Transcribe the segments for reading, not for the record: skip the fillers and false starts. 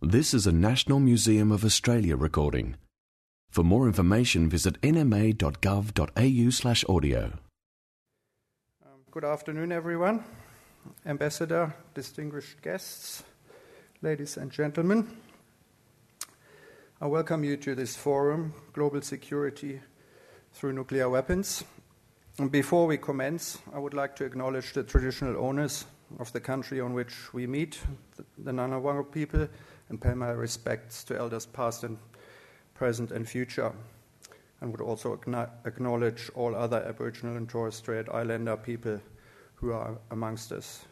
This is a National Museum of Australia recording. For more information, visit nma.gov.au/audio. Good afternoon, everyone. Ambassador, distinguished guests, ladies and gentlemen. I welcome you to this forum, Global Security Through Nuclear Weapons. And before we commence, I would like to acknowledge the traditional owners of the country on which we meet, the Ngunnawal people, and pay my respects to elders past and present and future, and would also acknowledge all other Aboriginal and Torres Strait Islander people who are amongst us.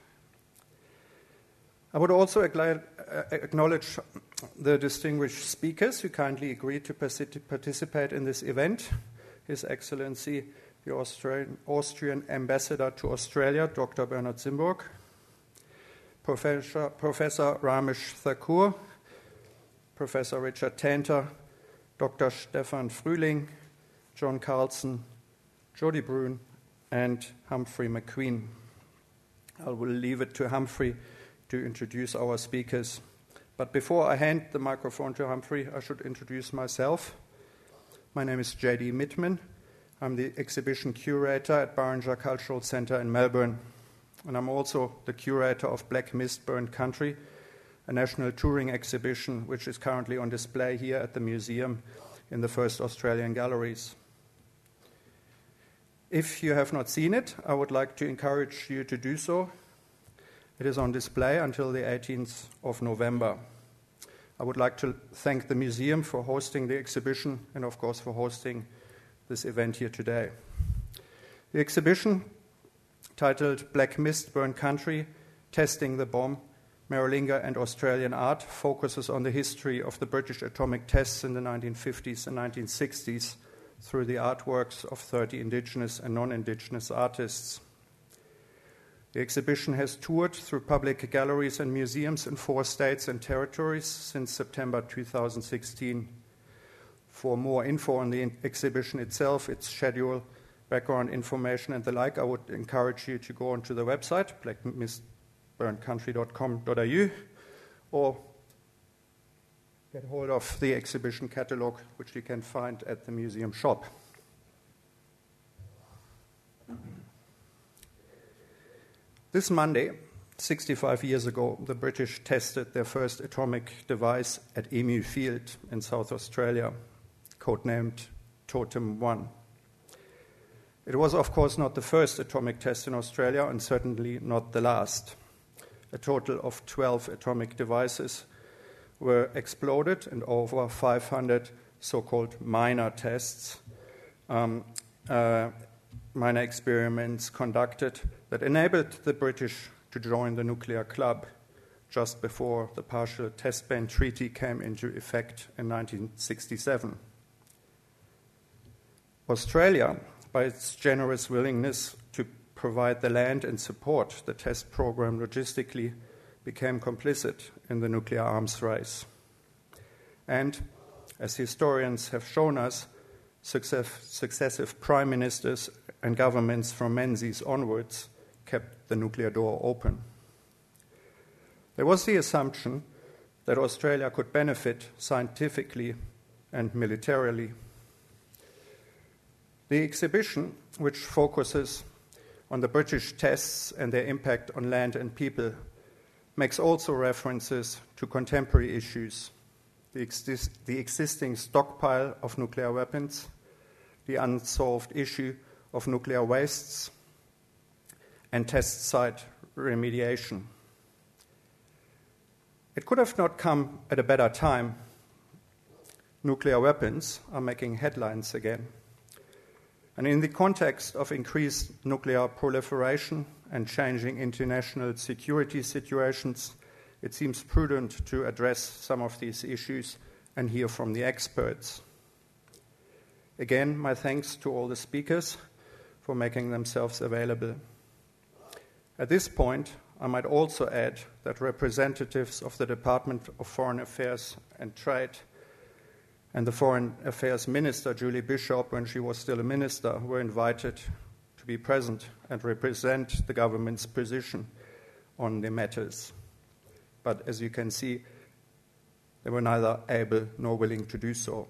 I would also acknowledge the distinguished speakers who kindly agreed to participate in this event. His Excellency, the Austrian Ambassador to Australia, Dr. Bernhard Simburg, Professor Ramesh Thakur, Professor Richard Tanter, Dr. Stefan Frühling, John Carlson, Jody Brune, and Humphrey McQueen. I will leave it to Humphrey to introduce our speakers. But before I hand the microphone to Humphrey, I should introduce myself. My name is J.D. Mittman. I'm the exhibition curator at Barringer Cultural Centre in Melbourne. And I'm also the curator of Black Mist Burned Country, a national touring exhibition which is currently on display here at the museum in the First Australian Galleries. If you have not seen it, I would like to encourage you to do so. It is on display until the 18th of November. I would like to thank the museum for hosting the exhibition and, of course, for hosting this event here today. The exhibition, titled Black Mist Burned Country, Testing the Bomb, Maralinga and Australian Art, focuses on the history of the British atomic tests in the 1950s and 1960s through the artworks of 30 Indigenous and non-Indigenous artists. The exhibition has toured through public galleries and museums in 4 states and territories since September 2016. For more info on the exhibition itself, its schedule, background information, and the like, I would encourage you to go onto the website, blackmistburnedcountry.com.au, or get hold of the exhibition catalogue, which you can find at the museum shop. This Monday, 65 years ago, the British tested their first atomic device at Emu Field in South Australia, codenamed Totem 1. It was, of course, not the first atomic test in Australia, and certainly not the last. A total of 12 atomic devices were exploded, and over 500 so-called minor tests, minor experiments conducted that enabled the British to join the nuclear club just before the partial test ban treaty came into effect in 1967. Australia, by its generous willingness to provide the land and support the test program logistically, became complicit in the nuclear arms race. And, as historians have shown us, successive prime ministers and governments from Menzies onwards kept the nuclear door open. There was the assumption that Australia could benefit scientifically and militarily. The exhibition, which focuses on the British tests and their impact on land and people, makes also references to contemporary issues, the existing stockpile of nuclear weapons, the unsolved issue of nuclear wastes, and test site remediation. It could have not come at a better time. Nuclear weapons are making headlines again. And in the context of increased nuclear proliferation and changing international security situations, it seems prudent to address some of these issues and hear from the experts. Again, my thanks to all the speakers for making themselves available. At this point, I might also add that representatives of the Department of Foreign Affairs and Trade and the Foreign Affairs Minister, Julie Bishop, when she was still a minister, were invited to be present and represent the government's position on the matters. But as you can see, They were neither able nor willing to do so.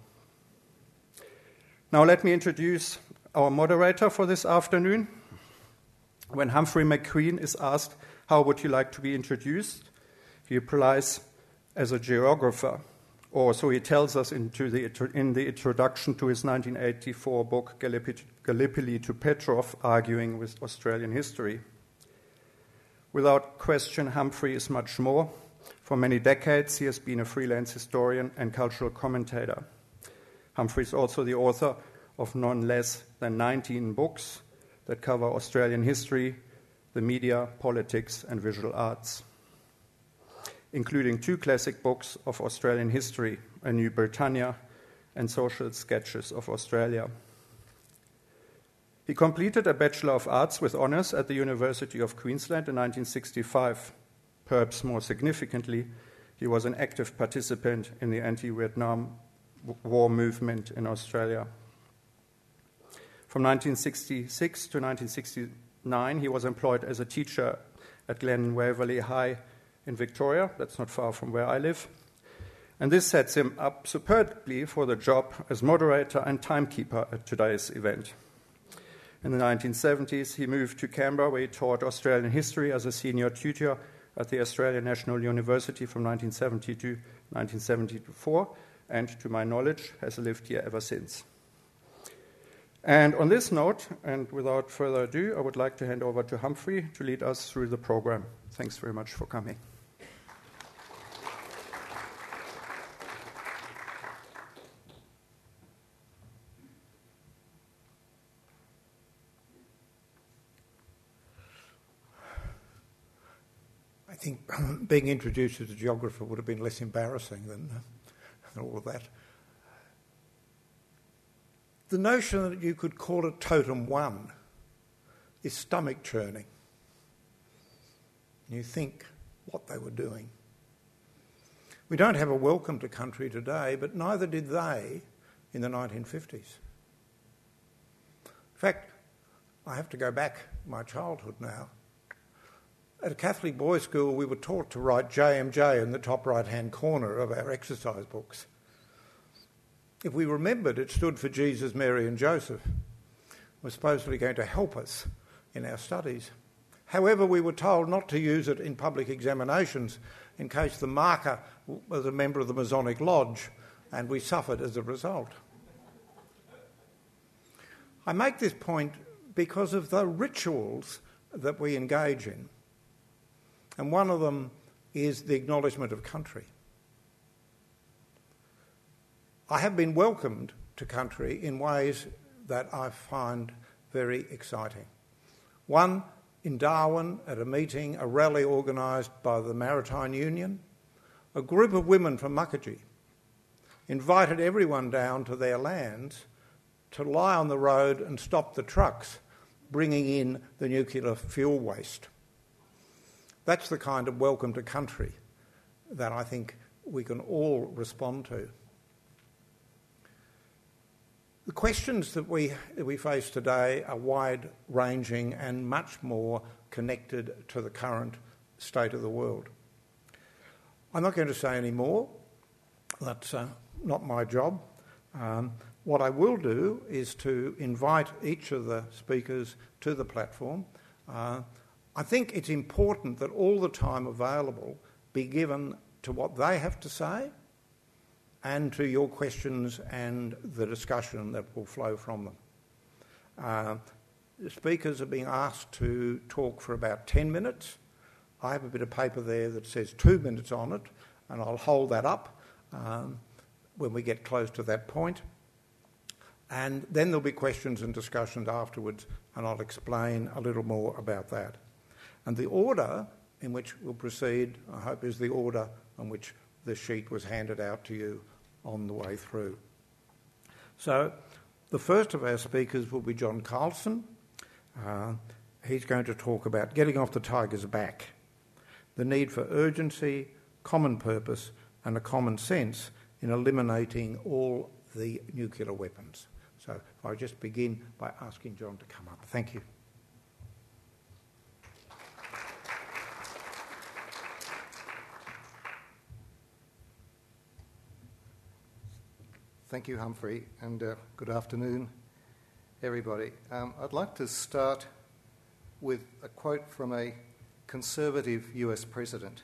Now let me introduce our moderator for this afternoon. When Humphrey McQueen is asked, "How would you like to be introduced?" he replies, "As a geographer," or so he tells us in the introduction to his 1984 book, Gallipoli to Petrov, Arguing with Australian History. Without question, Humphrey is much more. For many decades, he has been a freelance historian and cultural commentator. Humphrey is also the author of none less than 19 books that cover Australian history, the media, politics, and visual arts, including 2 classic books of Australian history, A New Britannia and Social Sketches of Australia. He completed a Bachelor of Arts with honours at the University of Queensland in 1965. Perhaps more significantly, he was an active participant in the anti-Vietnam War movement in Australia. From 1966 to 1969, he was employed as a teacher at Glen Waverley High in Victoria. That's not far from where I live. And this sets him up superbly for the job as moderator and timekeeper at today's event. In the 1970s, he moved to Canberra, where he taught Australian history as a senior tutor at the Australian National University from 1970 to 1974, and to my knowledge, has lived here ever since. And on this note, and without further ado, I would like to hand over to Humphrey to lead us through the program. Thanks very much for coming. I think being introduced as a geographer would have been less embarrassing than all of that. The notion that you could call it Totem One is stomach churning. You think what they were doing. We don't have a welcome to country today, but neither did they in the 1950s. In fact, I have to go back to my childhood now. At a Catholic boys' school, we were taught to write JMJ in the top right-hand corner of our exercise books. If we remembered, it stood for Jesus, Mary and Joseph. It was supposedly going to help us in our studies. However, we were told not to use it in public examinations in case the marker was a member of the Masonic Lodge, and we suffered as a result. I make this point because of the rituals that we engage in, and one of them is the acknowledgement of country. I have been welcomed to country in ways that I find very exciting. One, in Darwin, at a meeting, a rally organised by the Maritime Union, a group of women from Muckagy invited everyone down to their lands to lie on the road and stop the trucks bringing in the nuclear fuel waste. That's the kind of welcome to country that I think we can all respond to. The questions that we face today are wide-ranging and much more connected to the current state of the world. I'm not going to say any more. That's not my job. What I will do is to invite each of the speakers to the platform. I think it's important that all the time available be given to what they have to say and to your questions and the discussion that will flow from them. The speakers are being asked to talk for about 10 minutes. I have a bit of paper there that says 2 minutes on it, and I'll hold that up when we get close to that point. And then there'll be questions and discussions afterwards, and I'll explain a little more about that. And the order in which we'll proceed, I hope, is the order in which the sheet was handed out to you on the way through. So the first of our speakers will be John Carlson. He's going to talk about getting off the tiger's back, the need for urgency, common purpose and a common sense in eliminating all the nuclear weapons. So if I just begin by asking John to come up. Thank you. Thank you, Humphrey, and good afternoon, everybody. I'd like to start with a quote from a conservative US president.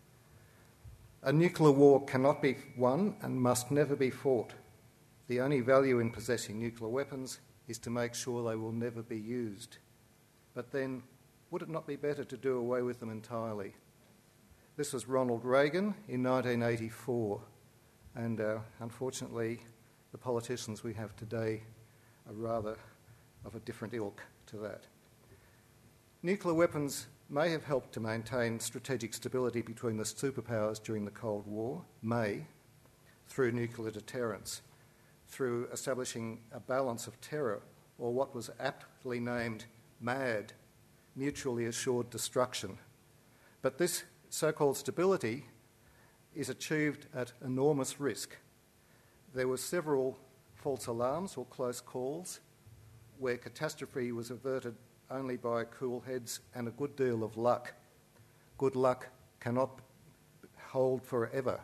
"A nuclear war cannot be won and must never be fought. The only value in possessing nuclear weapons is to make sure they will never be used. But then, would it not be better to do away with them entirely?" This was Ronald Reagan in 1984, and unfortunately, the politicians we have today are rather of a different ilk to that. Nuclear weapons may have helped to maintain strategic stability between the superpowers during the Cold War, through nuclear deterrence, through establishing a balance of terror, or what was aptly named MAD, mutually assured destruction. But this so-called stability is achieved at enormous risk. There were several false alarms or close calls where catastrophe was averted only by cool heads and a good deal of luck. Good luck cannot hold forever.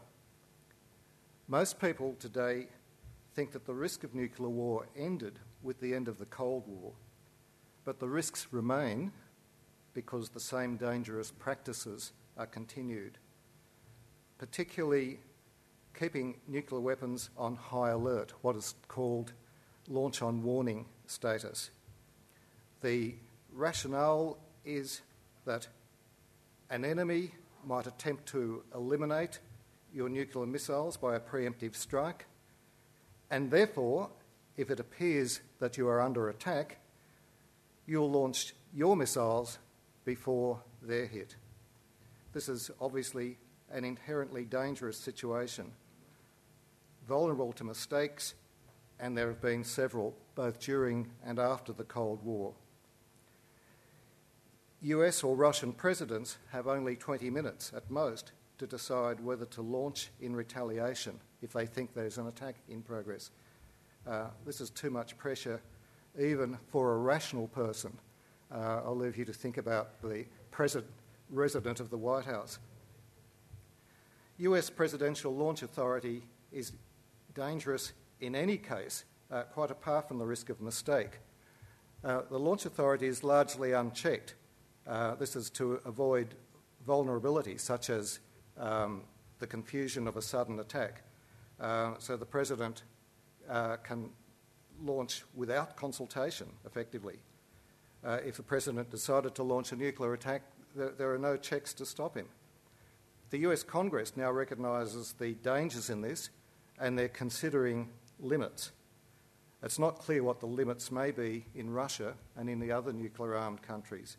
Most people today think that the risk of nuclear war ended with the end of the Cold War, but the risks remain because the same dangerous practices are continued, particularly keeping nuclear weapons on high alert, what is called launch on warning status. The rationale is that an enemy might attempt to eliminate your nuclear missiles by a preemptive strike, and therefore, if it appears that you are under attack, you'll launch your missiles before they're hit. This is obviously an inherently dangerous situation, vulnerable to mistakes, and there have been several, both during and after the Cold War. US or Russian presidents have only 20 minutes at most to decide whether to launch in retaliation if they think there's an attack in progress. This is too much pressure even for a rational person. I'll leave you to think about the resident of the White House. US presidential launch authority is dangerous in any case, quite apart from the risk of mistake. The launch authority is largely unchecked. This is to avoid vulnerability, such as the confusion of a sudden attack. So the president can launch without consultation, effectively. If the president decided to launch a nuclear attack, there are no checks to stop him. The US Congress now recognises the dangers in this, and they're considering limits. It's not clear what the limits may be in Russia and in the other nuclear-armed countries.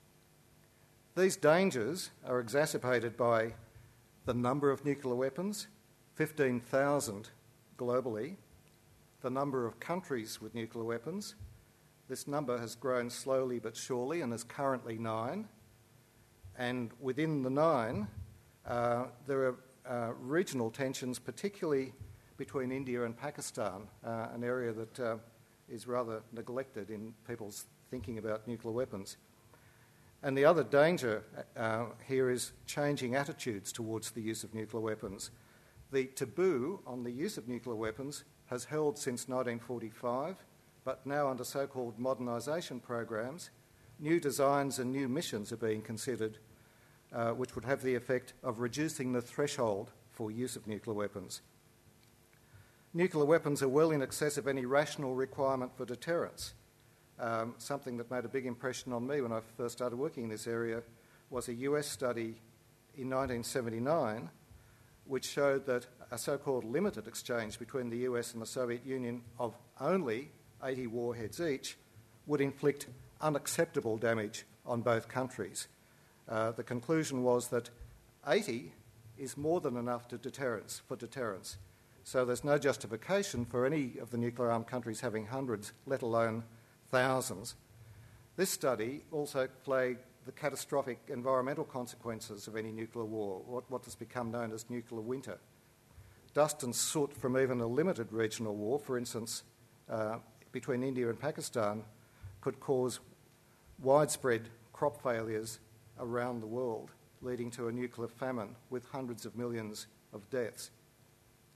These dangers are exacerbated by the number of nuclear weapons, 15,000 globally, the number of countries with nuclear weapons. This number has grown slowly but surely and is currently 9. And within the 9, there are regional tensions, particularly between India and Pakistan, an area that is rather neglected in people's thinking about nuclear weapons. And the other danger here is changing attitudes towards the use of nuclear weapons. The taboo on the use of nuclear weapons has held since 1945, but now under so-called modernisation programs, new designs and new missions are being considered, which would have the effect of reducing the threshold for use of nuclear weapons. Nuclear weapons are well in excess of any rational requirement for deterrence. Something that made a big impression on me when I first started working in this area was a US study in 1979 which showed that a so-called limited exchange between the US and the Soviet Union of only 80 warheads each would inflict unacceptable damage on both countries. The conclusion was that 80 is more than enough for deterrence. So there's no justification for any of the nuclear-armed countries having hundreds, let alone thousands. This study also flagged the catastrophic environmental consequences of any nuclear war, what has become known as nuclear winter. Dust and soot from even a limited regional war, for instance, between India and Pakistan, could cause widespread crop failures around the world, leading to a nuclear famine with hundreds of millions of deaths.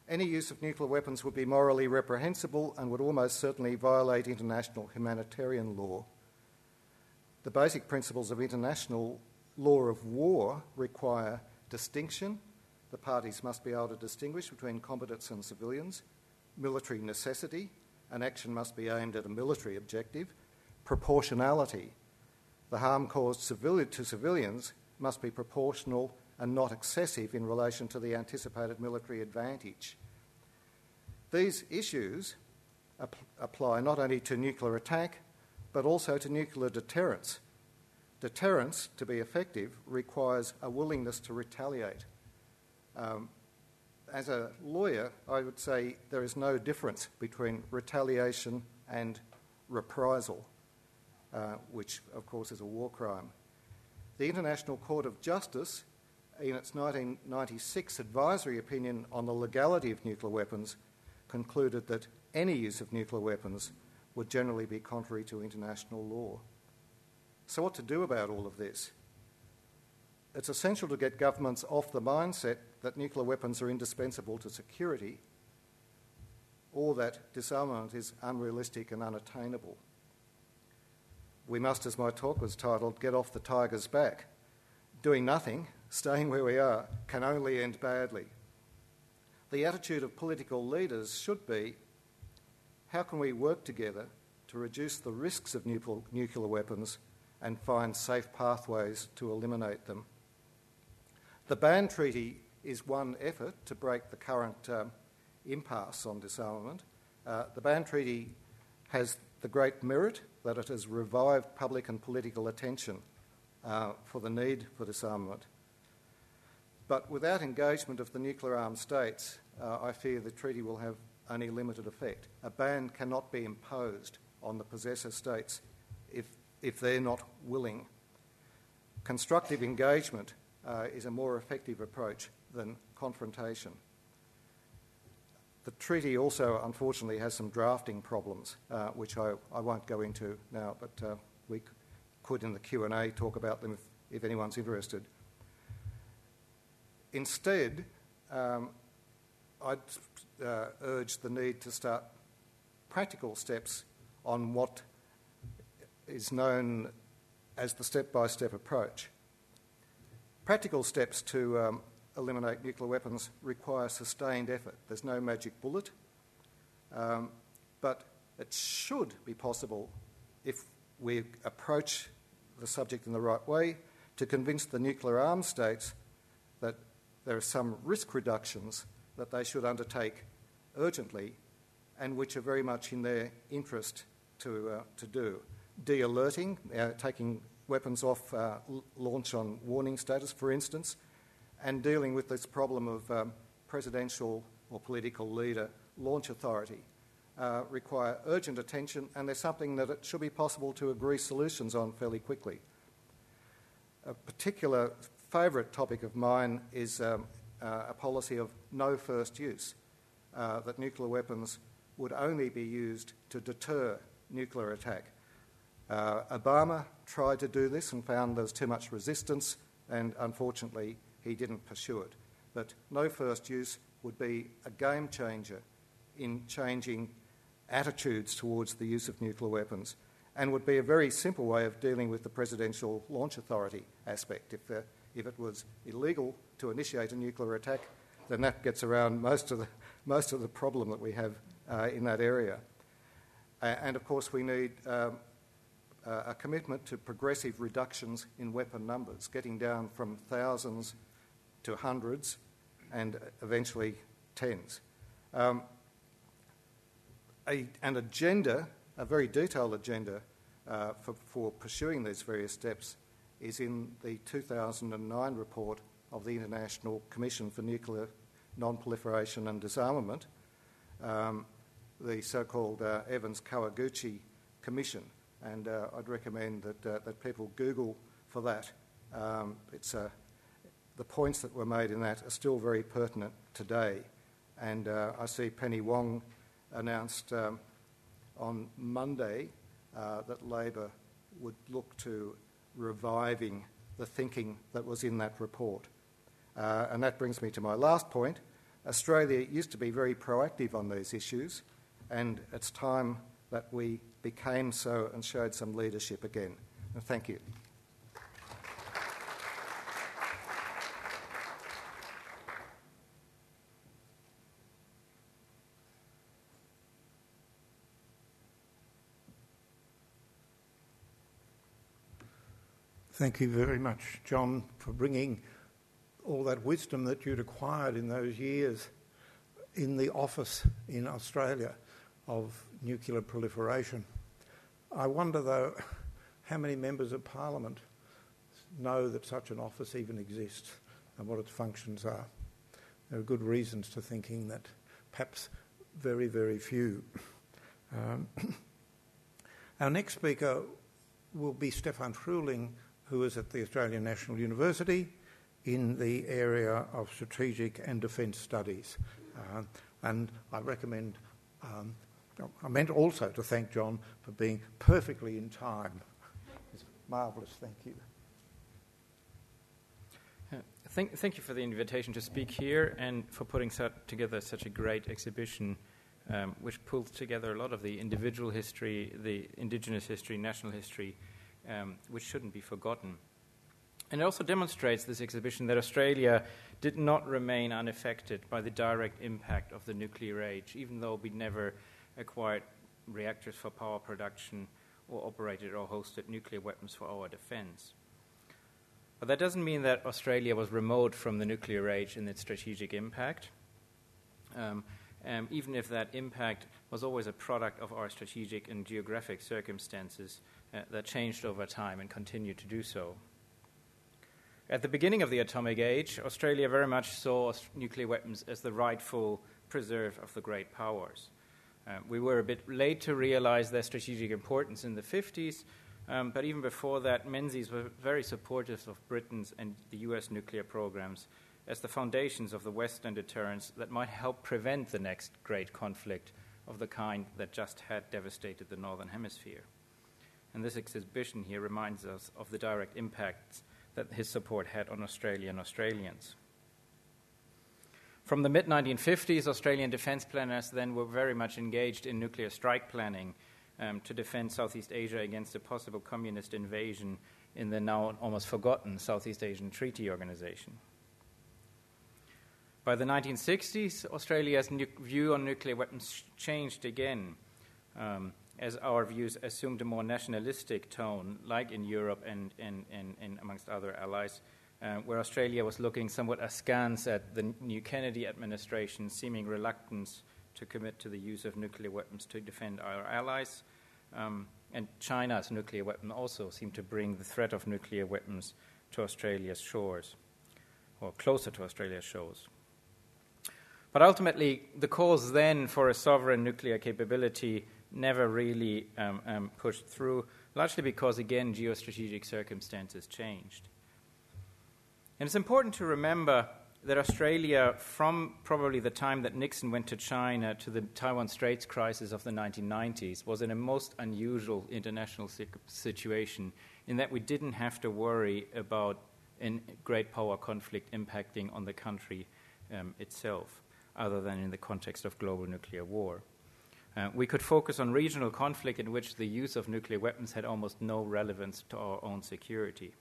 Any use of nuclear weapons would be morally reprehensible and would almost certainly violate international humanitarian law. The basic principles of international law of war require distinction. The parties must be able to distinguish between combatants and civilians, military necessity, an action must be aimed at a military objective, proportionality. The harm caused to civilians must be proportional and not excessive in relation to the anticipated military advantage. These issues apply not only to nuclear attack, but also to nuclear deterrence. Deterrence, to be effective, requires a willingness to retaliate. As a lawyer, I would say there is no difference between retaliation and reprisal, which, of course, is a war crime. The International Court of Justice, in its 1996 advisory opinion on the legality of nuclear weapons, concluded that any use of nuclear weapons would generally be contrary to international law. So what to do about all of this? It's essential to get governments off the mindset that nuclear weapons are indispensable to security or that disarmament is unrealistic and unattainable. We must, as my talk was titled, get off the tiger's back. Doing nothing, staying where we are, can only end badly. The attitude of political leaders should be, how can we work together to reduce the risks of nuclear weapons and find safe pathways to eliminate them? The Ban Treaty is one effort to break the current impasse on disarmament. The Ban Treaty has the great merit that it has revived public and political attention for the need for disarmament. But without engagement of the nuclear-armed states, I fear the treaty will have only limited effect. A ban cannot be imposed on the possessor states if they're not willing. Constructive engagement is a more effective approach than confrontation. The treaty also, unfortunately, has some drafting problems, which I won't go into now, but we could in the Q&A talk about them if anyone's interested. Instead, I'd urge the need to start practical steps on what is known as the step-by-step approach. Practical steps to eliminate nuclear weapons require sustained effort. There's no magic bullet, but it should be possible, if we approach the subject in the right way, to convince the nuclear-armed states that there are some risk reductions that they should undertake urgently and which are very much in their interest to do. De-alerting, taking weapons off launch on warning status, for instance, and dealing with this problem of presidential or political leader launch authority require urgent attention, and there's something that it should be possible to agree solutions on fairly quickly. A particular favourite topic of mine is a policy of no first use, that nuclear weapons would only be used to deter nuclear attack. Obama tried to do this and found there was too much resistance, and unfortunately he didn't pursue it. But no first use would be a game changer in changing attitudes towards the use of nuclear weapons, and would be a very simple way of dealing with the presidential launch authority aspect. If it was illegal to initiate a nuclear attack, then that gets around most of the problem that we have in that area. And of course, we need a commitment to progressive reductions in weapon numbers, getting down from thousands to hundreds and eventually tens. An agenda, a very detailed agenda for pursuing these various steps is in the 2009 report of the International Commission for Nuclear Non-Proliferation and Disarmament, the so-called Evans-Kawaguchi Commission. And I'd recommend that people Google for that. The points that were made in that are still very pertinent today. And I see Penny Wong announced on Monday that Labor would look to reviving the thinking that was in that report. And that brings me to my last point, Australia used to be very proactive on these issues, and it's time that we became so and showed some leadership again. Thank you. Thank you very much, John, for bringing all that wisdom that you'd acquired in those years in the office in Australia of nuclear proliferation. I wonder, though, how many members of Parliament know that such an office even exists and what its functions are. There are good reasons to thinking that perhaps very, very few. Our next speaker will be Stefan Fruehling, who is at the Australian National University in the area of strategic and defence studies. And I recommend, I meant also to thank John for being perfectly in time. It's marvellous, thank you. Thank you for the invitation to speak here and for putting together such a great exhibition, which pulls together a lot of the individual history, the indigenous history, national history, which shouldn't be forgotten. And it also demonstrates, this exhibition, that Australia did not remain unaffected by the direct impact of the nuclear age, even though we never acquired reactors for power production or operated or hosted nuclear weapons for our defense. But that doesn't mean that Australia was remote from the nuclear age in its strategic impact, even if that impact was always a product of our strategic and geographic circumstances that changed over time and continue to do so. At the beginning of the atomic age, Australia very much saw nuclear weapons as the rightful preserve of the great powers. We were a bit late to realize their strategic importance in the 50s, but even before that, Menzies were very supportive of Britain's and the US nuclear programs as the foundations of the Western deterrence that might help prevent the next great conflict of the kind that just had devastated the Northern Hemisphere. And this exhibition here reminds us of the direct impacts that his support had on Australia and Australians. From the mid-1950s, Australian defence planners then were very much engaged in nuclear strike planning to defend Southeast Asia against a possible communist invasion in the now almost forgotten Southeast Asian Treaty Organization. By the 1960s, Australia's view on nuclear weapons changed again, as our views assumed a more nationalistic tone, like in Europe and amongst other allies, where Australia was looking somewhat askance at the new Kennedy administration's seeming reluctance to commit to the use of nuclear weapons to defend our allies. And China's nuclear weapon also seemed to bring the threat of nuclear weapons to Australia's shores, or closer to Australia's shores. But ultimately, the cause then for a sovereign nuclear capability never really pushed through, largely because, again, geostrategic circumstances changed. And it's important to remember that Australia, from probably the time that Nixon went to China to the Taiwan Straits crisis of the 1990s, was in a most unusual international situation in that we didn't have to worry about a great power conflict impacting on the country itself, other than in the context of global nuclear war. We could focus on regional conflict in which the use of nuclear weapons had almost no relevance to our own security.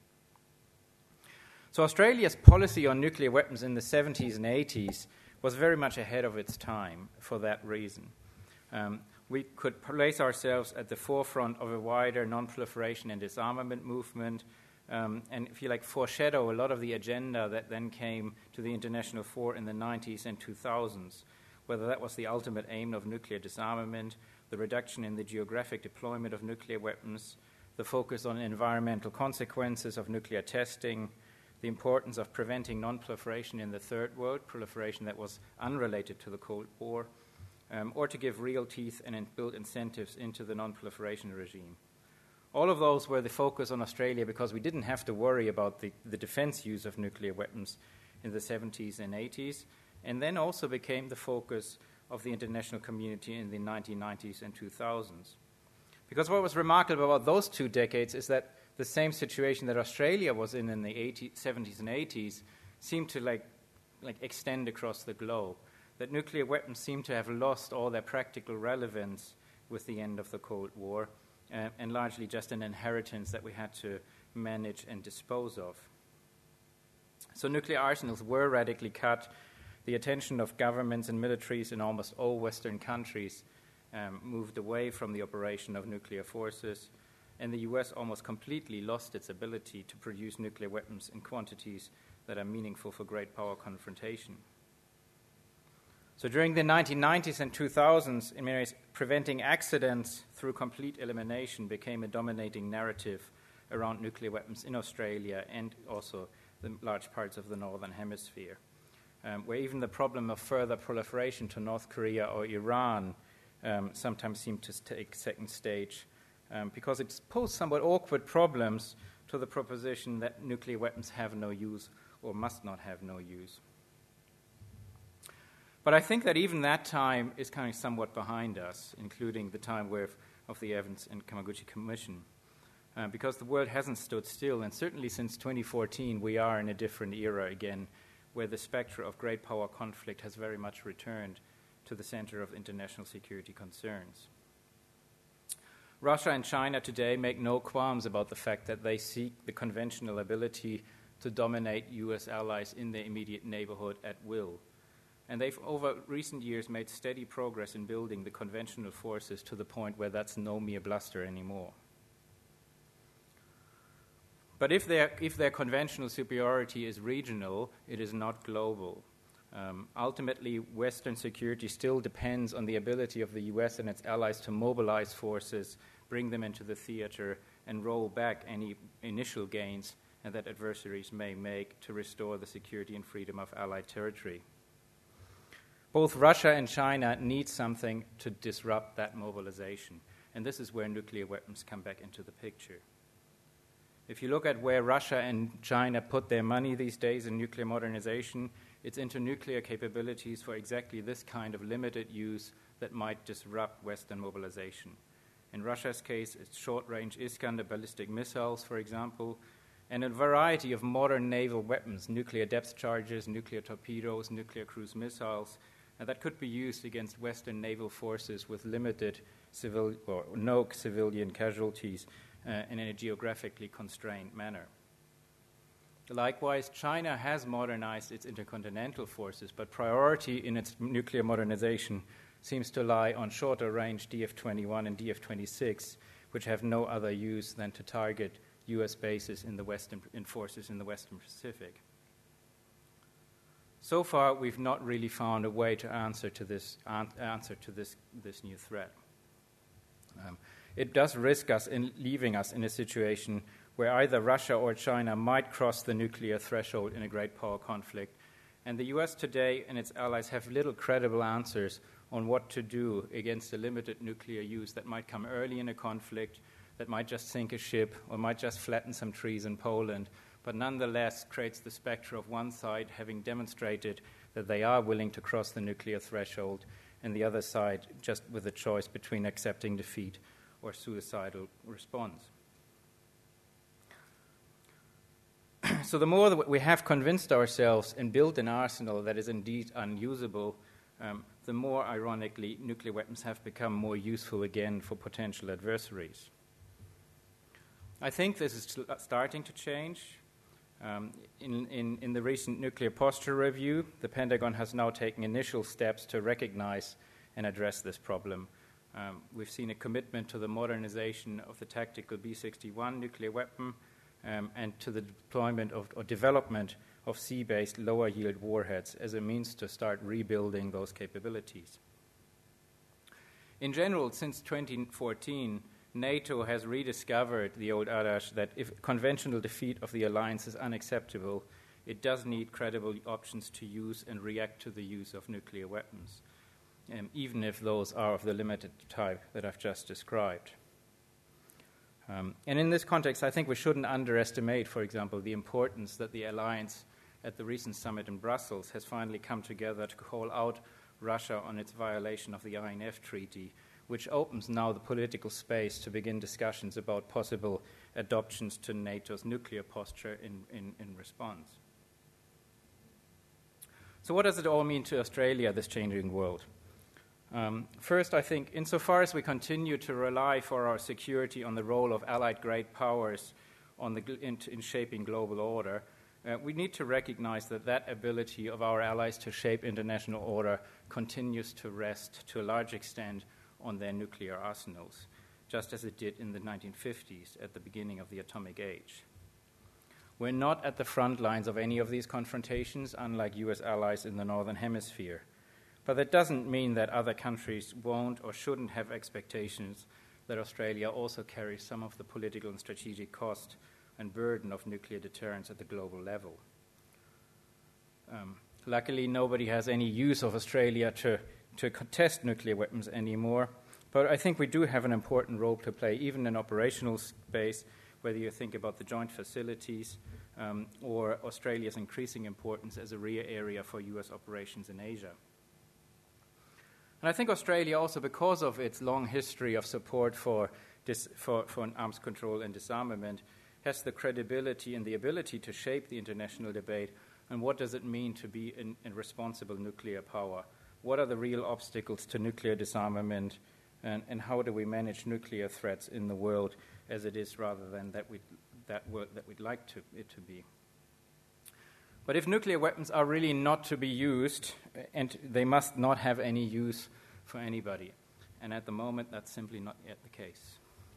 So Australia's policy on nuclear weapons in the 70s and 80s was very much ahead of its time for that reason. We could place ourselves at the forefront of a wider non-proliferation and disarmament movement, and if you like, foreshadow a lot of the agenda that then came to the international fore in the 90s and 2000s, whether that was the ultimate aim of nuclear disarmament, the reduction in the geographic deployment of nuclear weapons, the focus on environmental consequences of nuclear testing, the importance of preventing non-proliferation in the Third World, proliferation that was unrelated to the Cold War, or to give real teeth and build incentives into the non-proliferation regime. All of those were the focus on Australia because we didn't have to worry about the defense use of nuclear weapons in the 70s and 80s, and then also became the focus of the international community in the 1990s and 2000s. Because what was remarkable about those 2 decades is that the same situation that Australia was in the 70s and 80s seemed to like extend across the globe. that nuclear weapons seem to have lost all their practical relevance with the end of the Cold War, and largely just an inheritance that we had to manage and dispose of. So nuclear arsenals were radically cut. The attention of governments and militaries in almost all Western countries moved away from the operation of nuclear forces, and the US almost completely lost its ability to produce nuclear weapons in quantities that are meaningful for great power confrontation. So during the 1990s and 2000s, in many ways, preventing accidents through complete elimination became a dominating narrative around nuclear weapons in Australia and also the large parts of the Northern Hemisphere, where even the problem of further proliferation to North Korea or Iran sometimes seemed to take second stage, because it posed somewhat awkward problems to the proposition that nuclear weapons have no use or must not have no use. But I think that even that time is kind of somewhat behind us, including the time of the Evans and Kawaguchi Commission, because the world hasn't stood still, and certainly since 2014 we are in a different era again, where the spectre of great power conflict has very much returned to the center of international security concerns. Russia and China today make no qualms about the fact that they seek the conventional ability to dominate U.S. allies in their immediate neighborhood at will. And they've, over recent years, made steady progress in building the conventional forces to the point where that's no mere bluster anymore. But if their conventional superiority is regional, it is not global. Ultimately, Western security still depends on the ability of the U.S. and its allies to mobilize forces, bring them into the theater, and roll back any initial gains that adversaries may make to restore the security and freedom of Allied territory. Both Russia and China need something to disrupt that mobilization, and this is where nuclear weapons come back into the picture. If you look at where Russia and China put their money these days in nuclear modernization, it's into nuclear capabilities for exactly this kind of limited use that might disrupt Western mobilization. In Russia's case, it's short-range Iskander ballistic missiles, for example, and a variety of modern naval weapons, nuclear depth charges, nuclear torpedoes, nuclear cruise missiles, that could be used against Western naval forces with limited civil or no civilian casualties in a geographically constrained manner. Likewise, China has modernized its intercontinental forces, but priority in its nuclear modernization seems to lie on shorter-range DF-21 and DF-26, which have no other use than to target U.S. bases in forces in the Western Pacific. So far, we've not really found a way to answer to this new threat. It does risk us in leaving us in a situation where either Russia or China might cross the nuclear threshold in a great power conflict, and the U.S. today and its allies have little credible answers on what to do against the limited nuclear use that might come early in a conflict, that might just sink a ship or might just flatten some trees in Poland, but nonetheless creates the specter of one side having demonstrated that they are willing to cross the nuclear threshold, and the other side just with a choice between accepting defeat or suicidal response. So the more that we have convinced ourselves and built an arsenal that is indeed unusable, the more, ironically, nuclear weapons have become more useful again for potential adversaries. I think this is starting to change. In the recent nuclear posture review, the Pentagon has now taken initial steps to recognize and address this problem. We've seen a commitment to the modernization of the tactical B-61 nuclear weapon and to the deployment or development of sea-based lower-yield warheads as a means to start rebuilding those capabilities. In general, since 2014, NATO has rediscovered the old adage that if conventional defeat of the alliance is unacceptable, it does need credible options to use and react to the use of nuclear weapons, even if those are of the limited type that I've just described. And in this context, I think we shouldn't underestimate, for example, the importance that the alliance at the recent summit in Brussels has finally come together to call out Russia on its violation of the INF Treaty, which opens now the political space to begin discussions about possible adoptions to NATO's nuclear posture in response. So what does it all mean to Australia, this changing world? First, I think, insofar as we continue to rely for our security on the role of allied great powers in shaping global order, we need to recognize that that ability of our allies to shape international order continues to rest, to a large extent, on their nuclear arsenals, just as it did in the 1950s at the beginning of the atomic age. We're not at the front lines of any of these confrontations, unlike US allies in the Northern Hemisphere. But that doesn't mean that other countries won't or shouldn't have expectations that Australia also carries some of the political and strategic cost and burden of nuclear deterrence at the global level. Luckily, nobody has any use of Australia to contest nuclear weapons anymore, but I think we do have an important role to play, even in operational space, whether you think about the joint facilities or Australia's increasing importance as a rear area for US operations in Asia. And I think Australia also, because of its long history of support for arms control and disarmament, has the credibility and the ability to shape the international debate on what does it mean to be a responsible nuclear power. What are the real obstacles to nuclear disarmament, and how do we manage nuclear threats in the world as it is rather than that world that we'd like it to be. But if nuclear weapons are really not to be used, and they must not have any use for anybody, and at the moment that's simply not yet the case.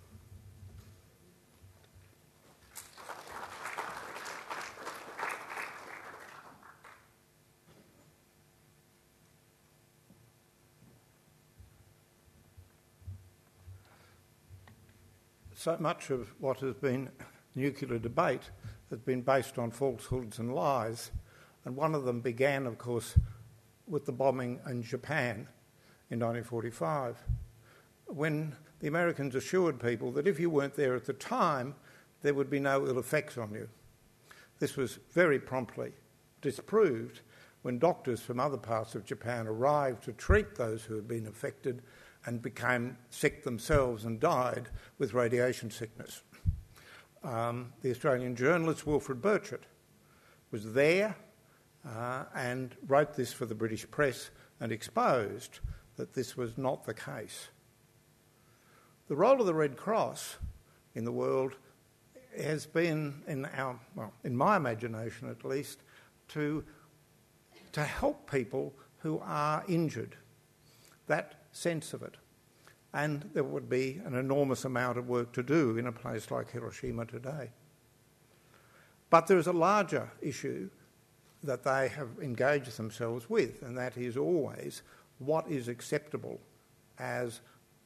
So much of what has been nuclear debate has been based on falsehoods and lies, and one of them began, of course, with the bombing in Japan in 1945, when the Americans assured people that if you weren't there at the time, there would be no ill effects on you. This was very promptly disproved when doctors from other parts of Japan arrived to treat those who had been affected and became sick themselves and died with radiation sickness. The Australian journalist Wilfred Burchett was there and wrote this for the British press and exposed that this was not the case. The role of the Red Cross in the world has been, in my imagination at least, to help people who are injured. That sense of it. And there would be an enormous amount of work to do in a place like Hiroshima today. But there is a larger issue that they have engaged themselves with, and that is always what is acceptable as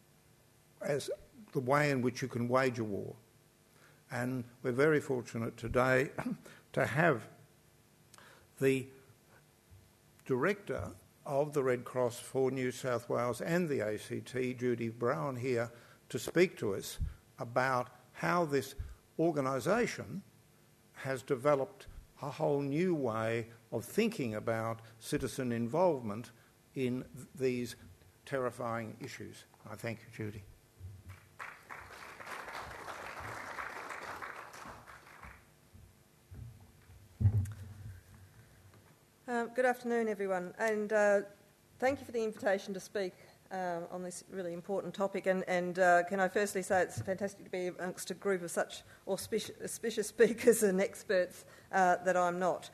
the way in which you can wage a war. And we're very fortunate today to have the director of the Red Cross for New South Wales and the ACT, Judy Brown, here to speak to us about how this organisation has developed a whole new way of thinking about citizen involvement in these terrifying issues. I thank you, Judy. Good afternoon, everyone, and thank you for the invitation to speak on this really important topic. And can I firstly say it's fantastic to be amongst a group of such auspicious speakers and experts that I'm not.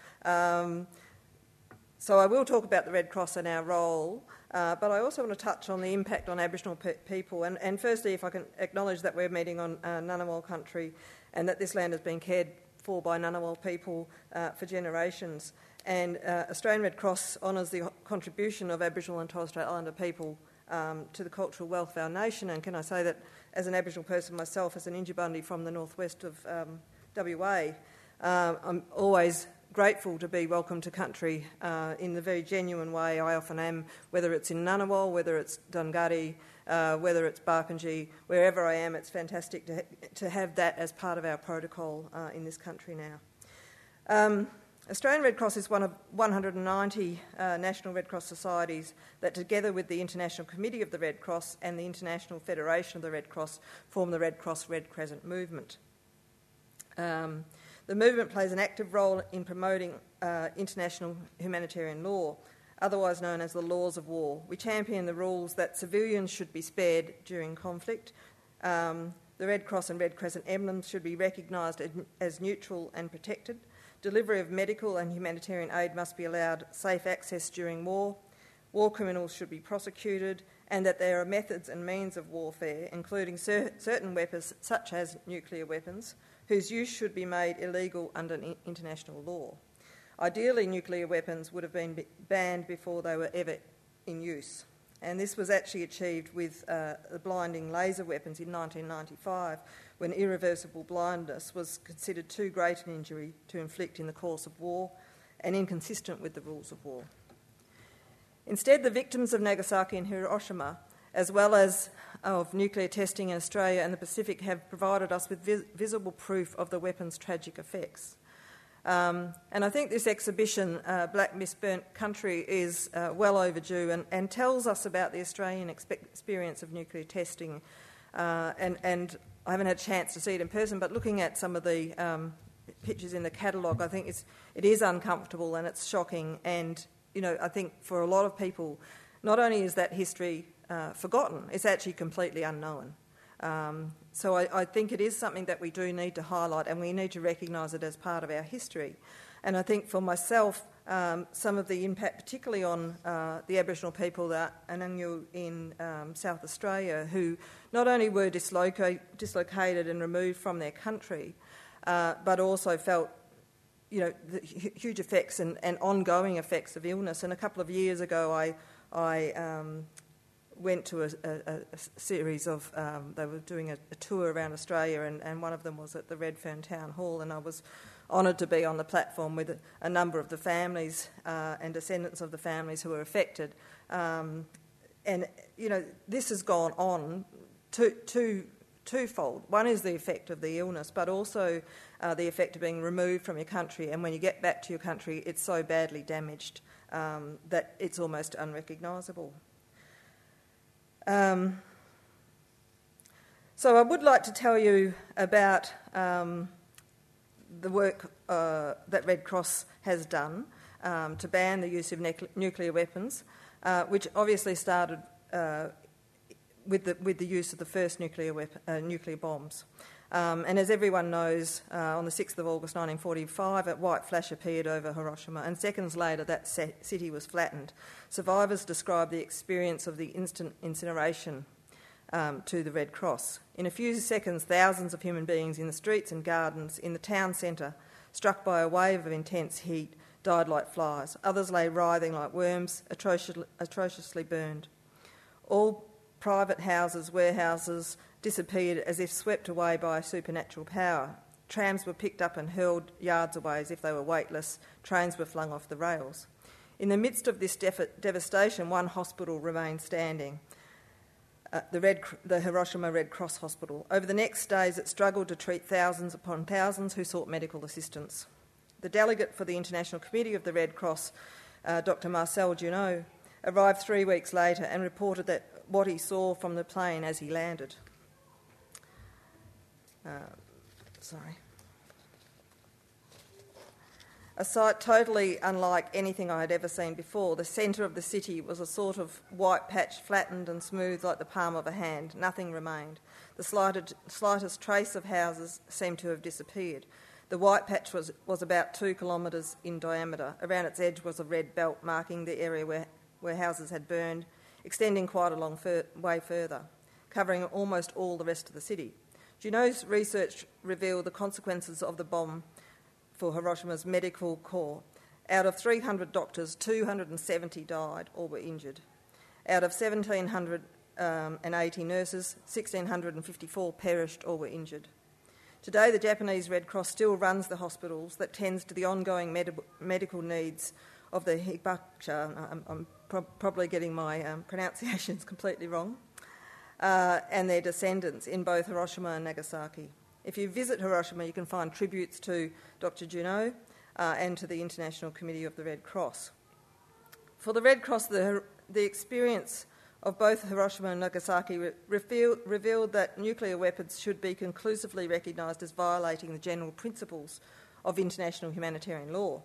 So I will talk about the Red Cross and our role, but I also want to touch on the impact on Aboriginal people. And firstly, if I can acknowledge that we're meeting on Ngunnawal country and that this land has been cared for by Ngunnawal people for generations. And Australian Red Cross honours the contribution of Aboriginal and Torres Strait Islander people to the cultural wealth of our nation. And can I say that as an Aboriginal person myself, as an Injibandi from the northwest of WA, I'm always grateful to be welcome to country in the very genuine way I often am, whether it's in Ngunnawal, whether it's Dunghutti, whether it's Barkindji, wherever I am. It's fantastic to have that as part of our protocol in this country now. Australian Red Cross is one of 190 national Red Cross societies that, together with the International Committee of the Red Cross and the International Federation of the Red Cross, form the Red Cross Red Crescent movement. The movement plays an active role in promoting international humanitarian law, otherwise known as the laws of war. We champion the rules that civilians should be spared during conflict. The Red Cross and Red Crescent emblems should be recognised as neutral and protected. Delivery of medical and humanitarian aid must be allowed safe access during war. War criminals should be prosecuted, and that there are methods and means of warfare, including certain weapons such as nuclear weapons, whose use should be made illegal under international law. Ideally, nuclear weapons would have been banned before they were ever in use. And this was actually achieved with the blinding laser weapons in 1995, when irreversible blindness was considered too great an injury to inflict in the course of war and inconsistent with the rules of war. Instead, the victims of Nagasaki and Hiroshima, as well as of nuclear testing in Australia and the Pacific, have provided us with visible proof of the weapon's tragic effects. And I think this exhibition, Black Misburnt Country, is well overdue and tells us about the Australian experience of nuclear testing. And I haven't had a chance to see it in person, but looking at some of the pictures in the catalogue, I think it is uncomfortable and it's shocking. And, you know, I think for a lot of people, not only is that history forgotten, it's actually completely unknown. So I think it is something that we do need to highlight, and we need to recognise it as part of our history. And I think for myself, some of the impact, particularly on the Aboriginal people, the Anangu in South Australia, who not only were dislocated and removed from their country, but also felt, you know, the huge effects and ongoing effects of illness. And a couple of years ago, I went to a series of, they were doing a tour around Australia, and one of them was at the Redfern Town Hall, and I was honoured to be on the platform with a number of the families and descendants of the families who were affected. And, you know, this has gone on twofold. One is the effect of the illness, but also the effect of being removed from your country, and when you get back to your country, it's so badly damaged that it's almost unrecognisable. So I would like to tell you about the work that Red Cross has done to ban the use of nuclear weapons, which obviously started with the use of the first nuclear bombs. And as everyone knows, on the 6th of August 1945, a white flash appeared over Hiroshima, and seconds later that city was flattened. Survivors described the experience of the instant incineration to the Red Cross. In a few seconds, thousands of human beings in the streets and gardens in the town centre, struck by a wave of intense heat, died like flies. Others lay writhing like worms, atrociously burned. All private houses, warehouses, disappeared as if swept away by a supernatural power. Trams were picked up and hurled yards away as if they were weightless. Trains were flung off the rails. In the midst of this devastation, one hospital remained standing, the Hiroshima Red Cross Hospital. Over the next days, it struggled to treat thousands upon thousands who sought medical assistance. The delegate for the International Committee of the Red Cross, Dr. Marcel Junot, arrived 3 weeks later and reported that what he saw from the plane as he landed. A sight totally unlike anything I had ever seen before. The centre of the city was a sort of white patch, flattened and smooth like the palm of a hand. Nothing remained. The slightest trace of houses seemed to have disappeared. The white patch was about 2 kilometres in diameter. Around its edge was a red belt marking the area where houses had burned, extending quite a long way further, covering almost all the rest of the city. Junot's research revealed the consequences of the bomb for Hiroshima's medical corps. Out of 300 doctors, 270 died or were injured. Out of 1,780 nurses, 1,654 perished or were injured. Today, the Japanese Red Cross still runs the hospitals that tends to the ongoing medical needs of the Hibakusha. I'm probably getting my pronunciations completely wrong. And their descendants in both Hiroshima and Nagasaki. If you visit Hiroshima, you can find tributes to Dr. Junot and to the International Committee of the Red Cross. For the Red Cross, the experience of both Hiroshima and Nagasaki revealed that nuclear weapons should be conclusively recognised as violating the general principles of international humanitarian law.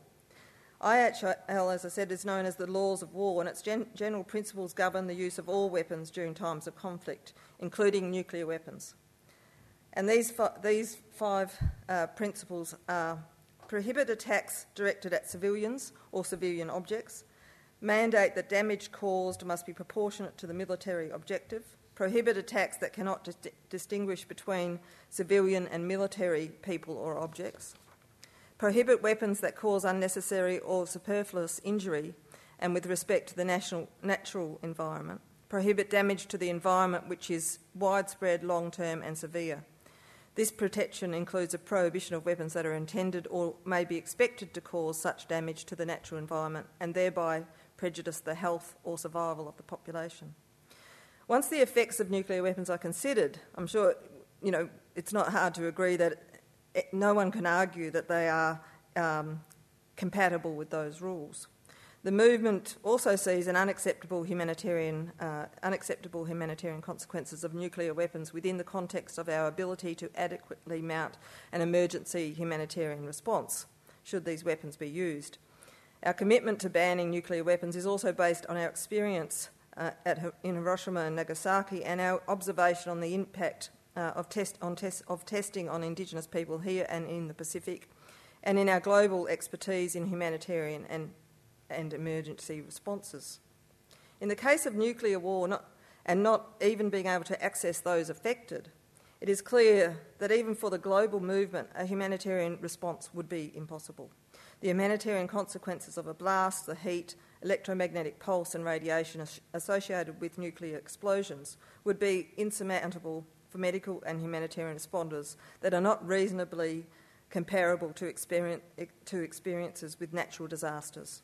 IHL, as I said, is known as the laws of war, and its general principles govern the use of all weapons during times of conflict, including nuclear weapons. And these five principles are: prohibit attacks directed at civilians or civilian objects, mandate that damage caused must be proportionate to the military objective, prohibit attacks that cannot distinguish between civilian and military people or objects, prohibit weapons that cause unnecessary or superfluous injury and with respect to the natural environment, prohibit damage to the environment which is widespread, long-term and severe. This protection includes a prohibition of weapons that are intended or may be expected to cause such damage to the natural environment and thereby prejudice the health or survival of the population. Once the effects of nuclear weapons are considered, I'm sure, it's not hard to agree that no one can argue that they are compatible with those rules. The movement also sees an unacceptable humanitarian consequences of nuclear weapons within the context of our ability to adequately mount an emergency humanitarian response, should these weapons be used. Our commitment to banning nuclear weapons is also based on our experience in Hiroshima and Nagasaki and our observation on the impact of testing on Indigenous people here and in the Pacific, and in our global expertise in humanitarian and emergency responses. In the case of nuclear war, not even being able to access those affected, it is clear that even for the global movement, a humanitarian response would be impossible. The humanitarian consequences of a blast, the heat, electromagnetic pulse and radiation associated with nuclear explosions would be insurmountable for medical and humanitarian responders that are not reasonably comparable to experiences with natural disasters.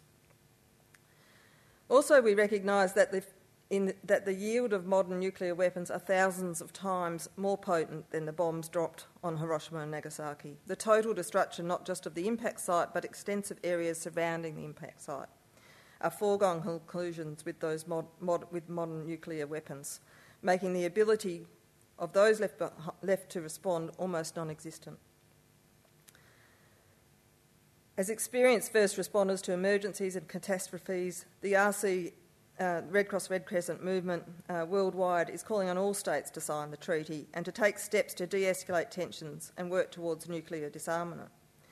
Also, we recognise that the yield of modern nuclear weapons are thousands of times more potent than the bombs dropped on Hiroshima and Nagasaki. The total destruction, not just of the impact site, but extensive areas surrounding the impact site, are foregone conclusions with those with modern nuclear weapons, making the ability of those left to respond almost non-existent. As experienced first responders to emergencies and catastrophes, the RC Red Cross Red Crescent movement worldwide is calling on all states to sign the treaty and to take steps to de-escalate tensions and work towards nuclear disarmament.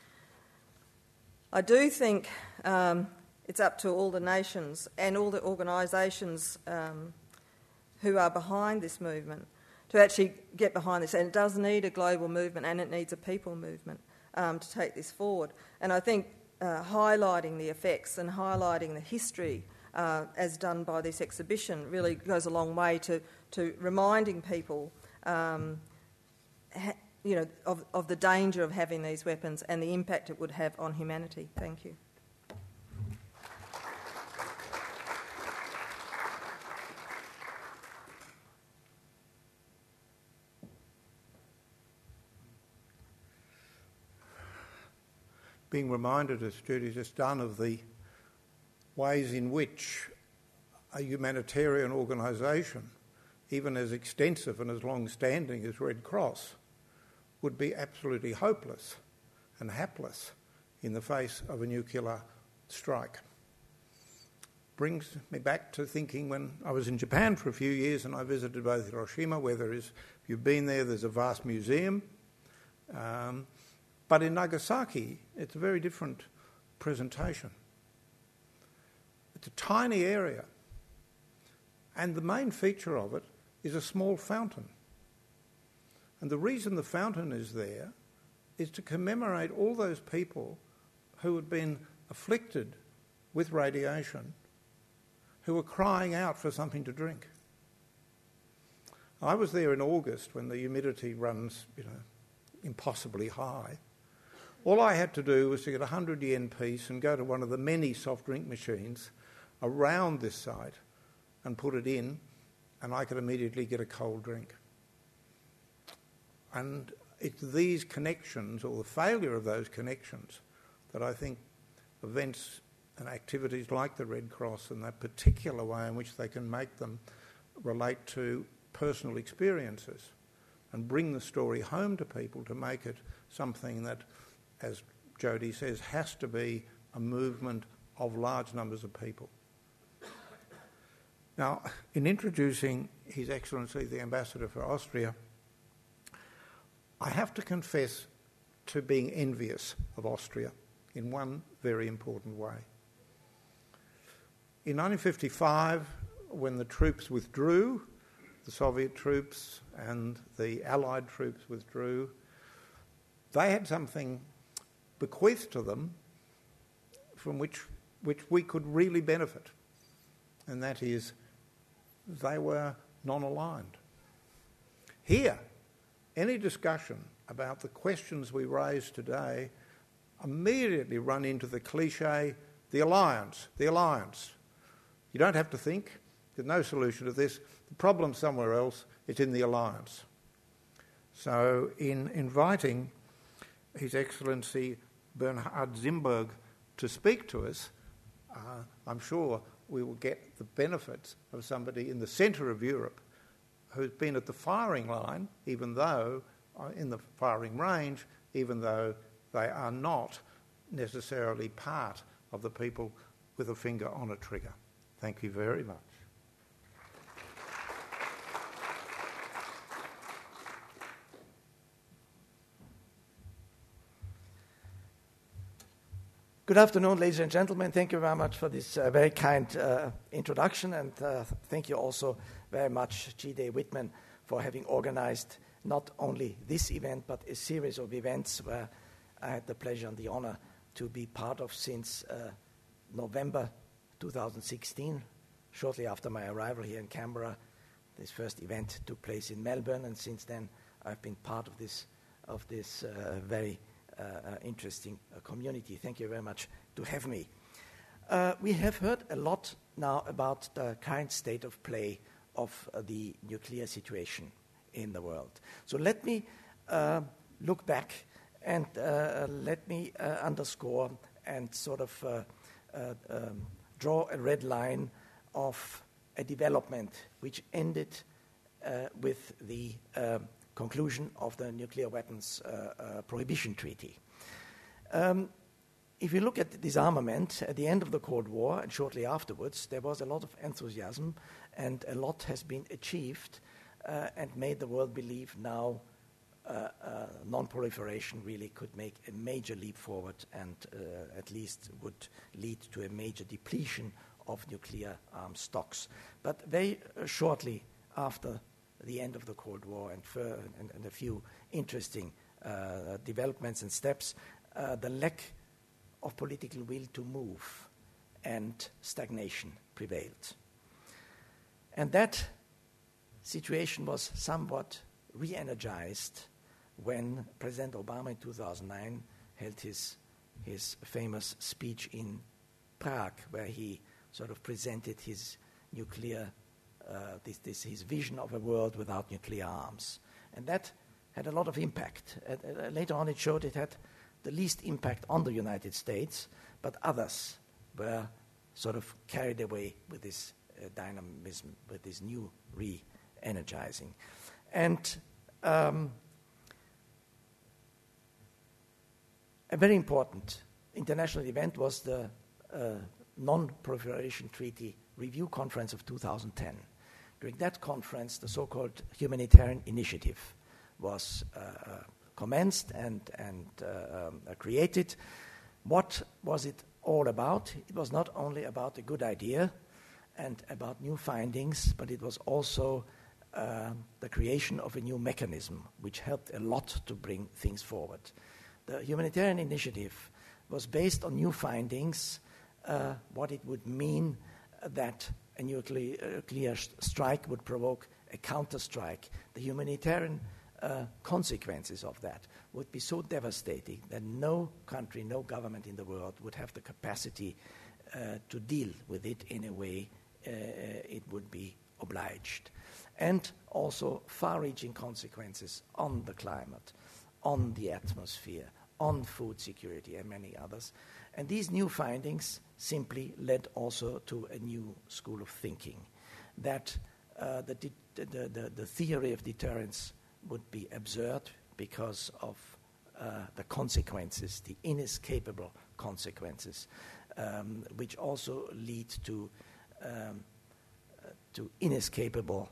I do think it's up to all the nations and all the organisations who are behind this movement to actually get behind this, and it does need a global movement and it needs a people movement to take this forward. And I think highlighting the effects and highlighting the history as done by this exhibition really goes a long way to reminding people of the danger of having these weapons and the impact it would have on humanity. Thank you. Being reminded, as Judy's just done, of the ways in which a humanitarian organisation, even as extensive and as long-standing as Red Cross, would be absolutely hopeless and hapless in the face of a nuclear strike. Brings me back to thinking when I was in Japan for a few years and I visited both Hiroshima, where if you've been there, there's a vast museum. But in Nagasaki, it's a very different presentation. It's a tiny area, and the main feature of it is a small fountain. And the reason the fountain is there is to commemorate all those people who had been afflicted with radiation, who were crying out for something to drink. I was there in August when the humidity runs, impossibly high. All I had to do was to get a 100 yen piece and go to one of the many soft drink machines around this site and put it in, and I could immediately get a cold drink. And it's these connections, or the failure of those connections, that I think events and activities like the Red Cross and that particular way in which they can make them relate to personal experiences and bring the story home to people to make it something that, as Jody says, has to be a movement of large numbers of people. Now, in introducing His Excellency the Ambassador for Austria, I have to confess to being envious of Austria in one very important way. In 1955, when the troops withdrew, the Soviet troops and the Allied troops withdrew, they had something bequeathed to them from which we could really benefit, and that is they were non-aligned. Here, any discussion about the questions we raise today immediately run into the cliche, the alliance. You don't have to think. There's no solution to this. The problem's somewhere else. It's in the alliance. So in inviting His Excellency Bernhard Zimberg to speak to us, I'm sure we will get the benefits of somebody in the centre of Europe who's been at the firing line, even though, in the firing range, even though they are not necessarily part of the people with a finger on a trigger. Thank you very much. Good afternoon, ladies and gentlemen. Thank you very much for this very kind introduction, and thank you also very much, G.D. Whitman, for having organized not only this event, but a series of events where I had the pleasure and the honor to be part of since November 2016, shortly after my arrival here in Canberra. This first event took place in Melbourne, and since then I've been part of this very interesting community. Thank you very much to have me. We have heard a lot now about the current state of play of the nuclear situation in the world. So let me look back and let me underscore and sort of draw a red line of a development which ended with the conclusion of the Nuclear Weapons Prohibition Treaty. If you look at disarmament, at the end of the Cold War and shortly afterwards, there was a lot of enthusiasm and a lot has been achieved and made the world believe now non-proliferation really could make a major leap forward and at least would lead to a major depletion of nuclear arms stocks. But very shortly after the end of the Cold War and a few interesting developments and steps, the lack of political will to move and stagnation prevailed. And that situation was somewhat re-energized when President Obama in 2009 held his famous speech in Prague, where he sort of presented his nuclear his vision of a world without nuclear arms. And that had a lot of impact. Later on it showed it had the least impact on the United States, but others were sort of carried away with this dynamism, with this new re-energizing. And a very important international event was the Non-Proliferation Treaty Review Conference of 2010. During that conference, the so-called humanitarian initiative was commenced and created. What was it all about? It was not only about a good idea and about new findings, but it was also the creation of a new mechanism, which helped a lot to bring things forward. The humanitarian initiative was based on new findings, what it would mean that a nuclear strike would provoke a counter-strike. The humanitarian consequences of that would be so devastating that no country, no government in the world would have the capacity to deal with it in a way it would be obliged. And also far-reaching consequences on the climate, on the atmosphere, on food security, and many others. And these new findings simply led also to a new school of thinking, that the theory of deterrence would be absurd because of the consequences, the inescapable consequences, which also lead to inescapable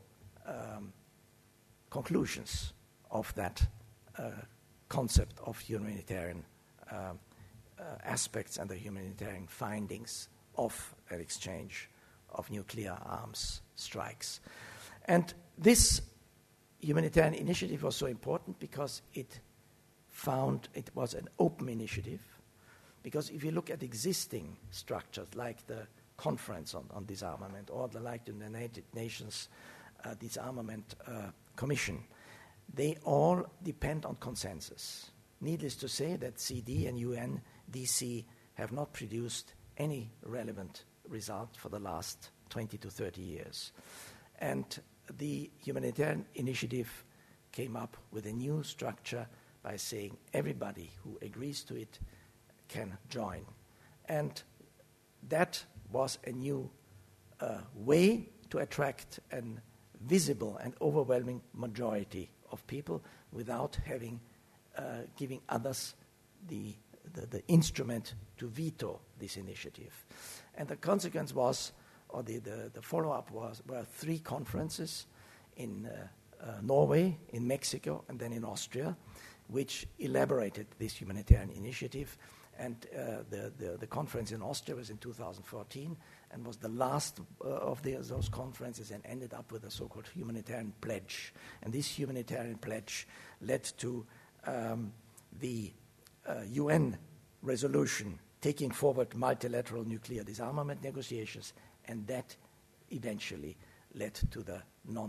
conclusions of that concept of humanitarian aspects and the humanitarian findings of an exchange of nuclear arms strikes. And this humanitarian initiative was so important because it was an open initiative, because if you look at existing structures like the Conference on Disarmament or like the United Nations Disarmament Commission, they all depend on consensus. Needless to say that CD and UNDC have not produced any relevant result for the last 20 to 30 years. And the humanitarian initiative came up with a new structure by saying everybody who agrees to it can join. And that was a new way to attract a visible and overwhelming majority of people without having giving others the instrument to veto this initiative. And the consequence was, or the follow-up were 3 conferences in Norway, in Mexico, and then in Austria, which elaborated this humanitarian initiative. And the conference in Austria was in 2014 and was the last of those conferences, and ended up with a so-called humanitarian pledge. And this humanitarian pledge led to the UN resolution taking forward multilateral nuclear disarmament negotiations, and that eventually led to the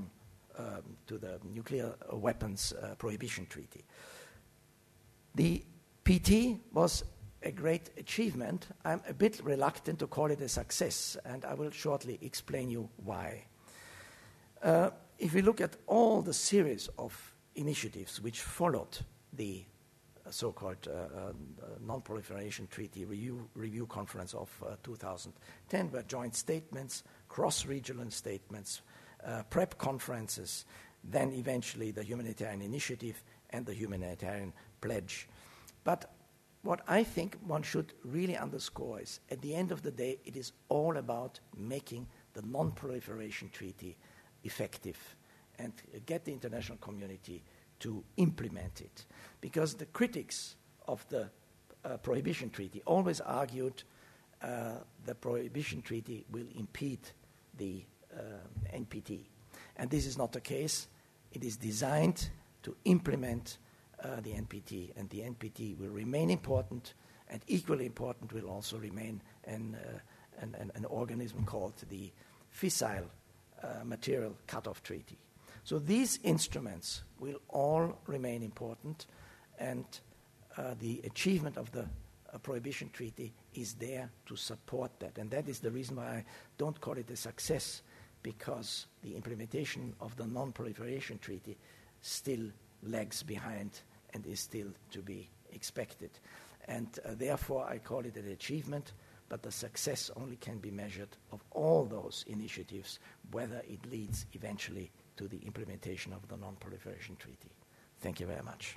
nuclear weapons prohibition treaty. The PT was a great achievement. I'm a bit reluctant to call it a success, and I will shortly explain you why. If we look at all the series of initiatives which followed the so-called Non-Proliferation Treaty Review Conference of 2010, were joint statements, cross-regional statements, prep conferences, then eventually the humanitarian initiative and the humanitarian pledge. But what I think one should really underscore is, at the end of the day, it is all about making the Non-Proliferation Treaty effective and get the international community to implement it. Because the critics of the Prohibition Treaty always argued the Prohibition Treaty will impede the NPT. And this is not the case. It is designed to implement the NPT, and the NPT will remain important, and equally important will also remain an organism called the Fissile Material Cutoff Treaty. So these instruments will all remain important, and the achievement of the Prohibition Treaty is there to support that. And that is the reason why I don't call it a success, because the implementation of the Non-Proliferation Treaty still lags behind and is still to be expected. And therefore I call it an achievement, but the success only can be measured of all those initiatives, whether it leads eventually to the implementation of the Non-Proliferation Treaty. Thank you very much.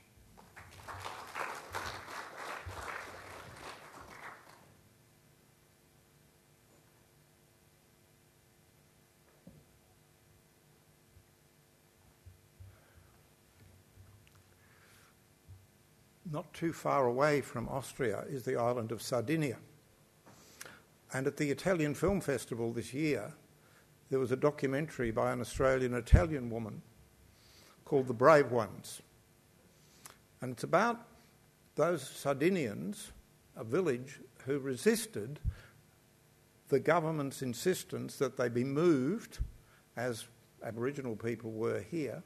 Not too far away from Austria is the island of Sardinia. And at the Italian Film Festival this year, there was a documentary by an Australian-Italian woman called The Brave Ones. And it's about those Sardinians, a village, who resisted the government's insistence that they be moved, as Aboriginal people were here,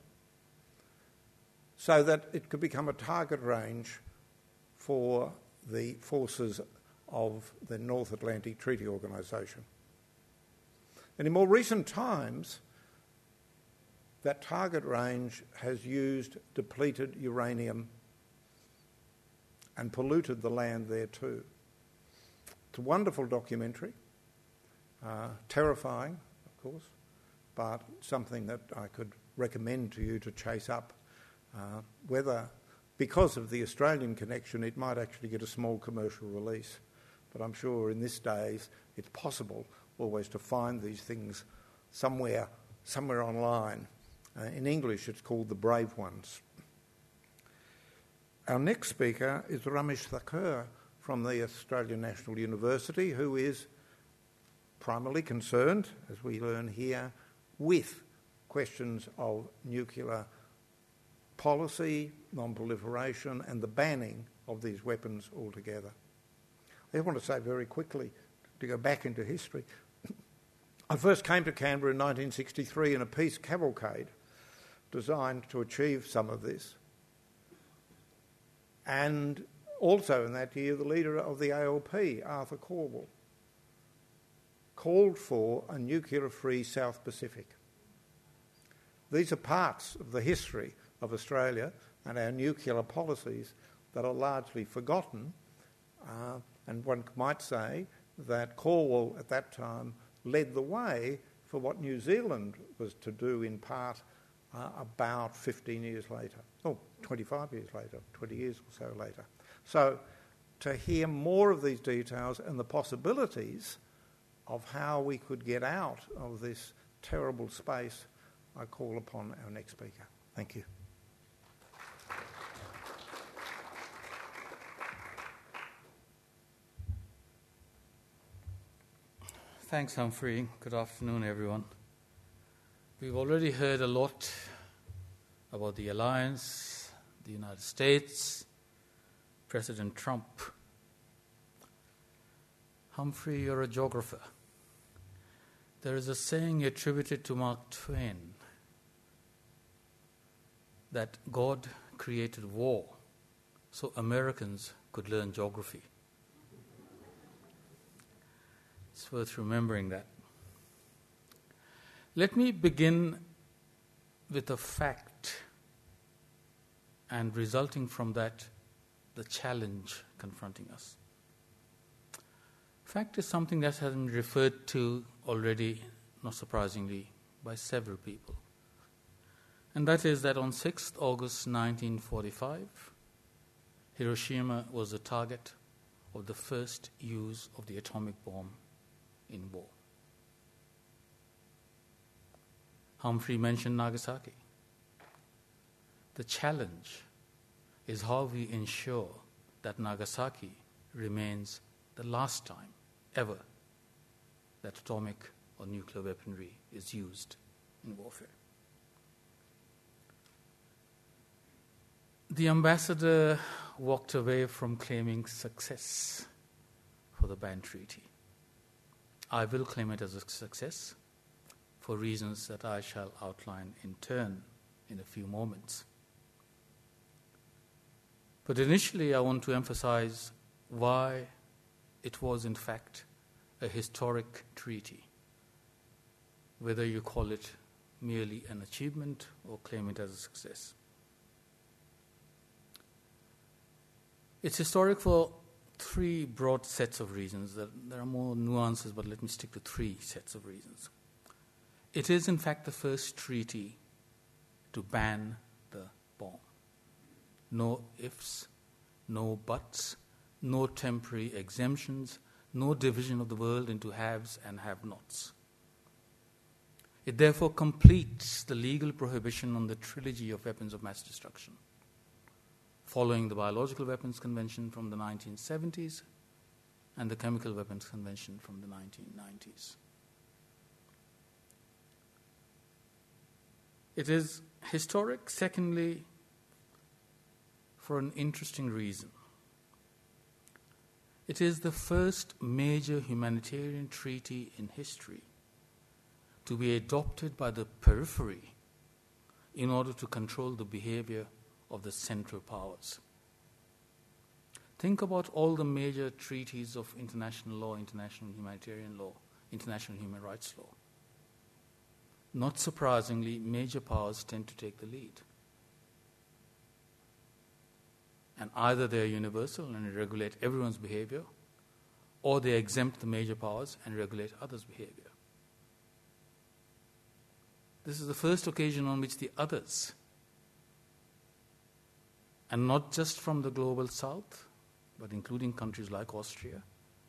so that it could become a target range for the forces of the North Atlantic Treaty Organisation. And in more recent times, that target range has used depleted uranium and polluted the land there too. It's a wonderful documentary, terrifying, of course, but something that I could recommend to you to chase up, whether because of the Australian connection, it might actually get a small commercial release. But I'm sure in this days it's possible always to find these things somewhere online. In English it's called The Brave Ones. Our next speaker is Ramesh Thakur from the Australian National University, who is primarily concerned, as we learn here, with questions of nuclear policy, non-proliferation, and the banning of these weapons altogether. I want to say very quickly, to go back into history, I first came to Canberra in 1963 in a peace cavalcade designed to achieve some of this. And also in that year, the leader of the ALP, Arthur Calwell, called for a nuclear-free South Pacific. These are parts of the history of Australia and our nuclear policies that are largely forgotten, and one might say that Calwell at that time led the way for what New Zealand was to do in part about 15 years later, 25 years later, 20 years or so later. So to hear more of these details and the possibilities of how we could get out of this terrible space, I call upon our next speaker. Thank you. Thanks, Humphrey. Good afternoon, everyone. We've already heard a lot about the alliance, the United States, President Trump. Humphrey, you're a geographer. There is a saying attributed to Mark Twain that God created war so Americans could learn geography. It's worth remembering that. Let me begin with a fact, and resulting from that, the challenge confronting us. Fact is something that has been referred to already, not surprisingly, by several people. And that is that on 6th August 1945, Hiroshima was the target of the first use of the atomic bomb in war. Humphrey mentioned Nagasaki. The challenge is how we ensure that Nagasaki remains the last time ever that atomic or nuclear weaponry is used in warfare. The ambassador walked away from claiming success for the Ban Treaty. I will claim it as a success for reasons that I shall outline in turn in a few moments. But initially I want to emphasize why it was in fact a historic treaty, whether you call it merely an achievement or claim it as a success. It's historic for three broad sets of reasons. There are more nuances, but let me stick to three sets of reasons. It is, in fact, the first treaty to ban the bomb. No ifs, no buts, no temporary exemptions, no division of the world into haves and have-nots. It therefore completes the legal prohibition on the trilogy of weapons of mass destruction, following the Biological Weapons Convention from the 1970s and the Chemical Weapons Convention from the 1990s. It is historic, secondly, for an interesting reason. It is the first major humanitarian treaty in history to be adopted by the periphery in order to control the behavior of the central powers. Think about all the major treaties of international law, international humanitarian law, international human rights law. Not surprisingly, major powers tend to take the lead. And either they are universal and regulate everyone's behavior, or they exempt the major powers and regulate others' behavior. This is the first occasion on which the others and not just from the global south, but including countries like Austria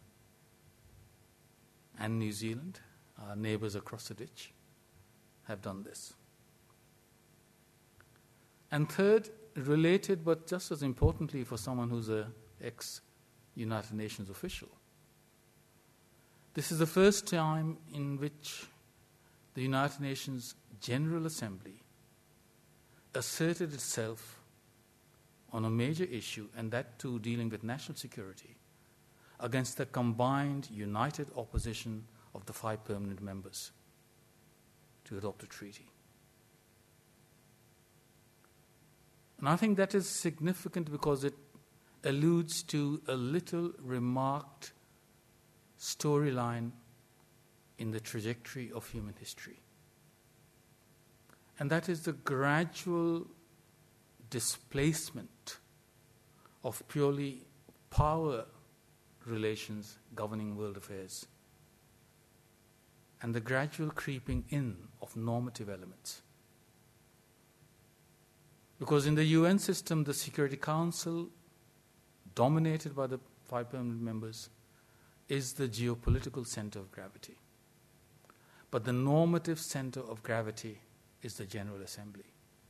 and New Zealand, our neighbors across the ditch, have done this. And third, related but just as importantly for someone who's an ex-United Nations official, this is the first time in which the United Nations General Assembly asserted itself on a major issue, and that too dealing with national security, against the combined, united opposition of the 5 permanent members to adopt a treaty. And I think that is significant because it alludes to a little remarked storyline in the trajectory of human history. And that is the gradual displacement of purely power relations governing world affairs and the gradual creeping in of normative elements. Because in the UN system, the Security Council, dominated by the 5 permanent members, is the geopolitical center of gravity. But the normative center of gravity is the General Assembly.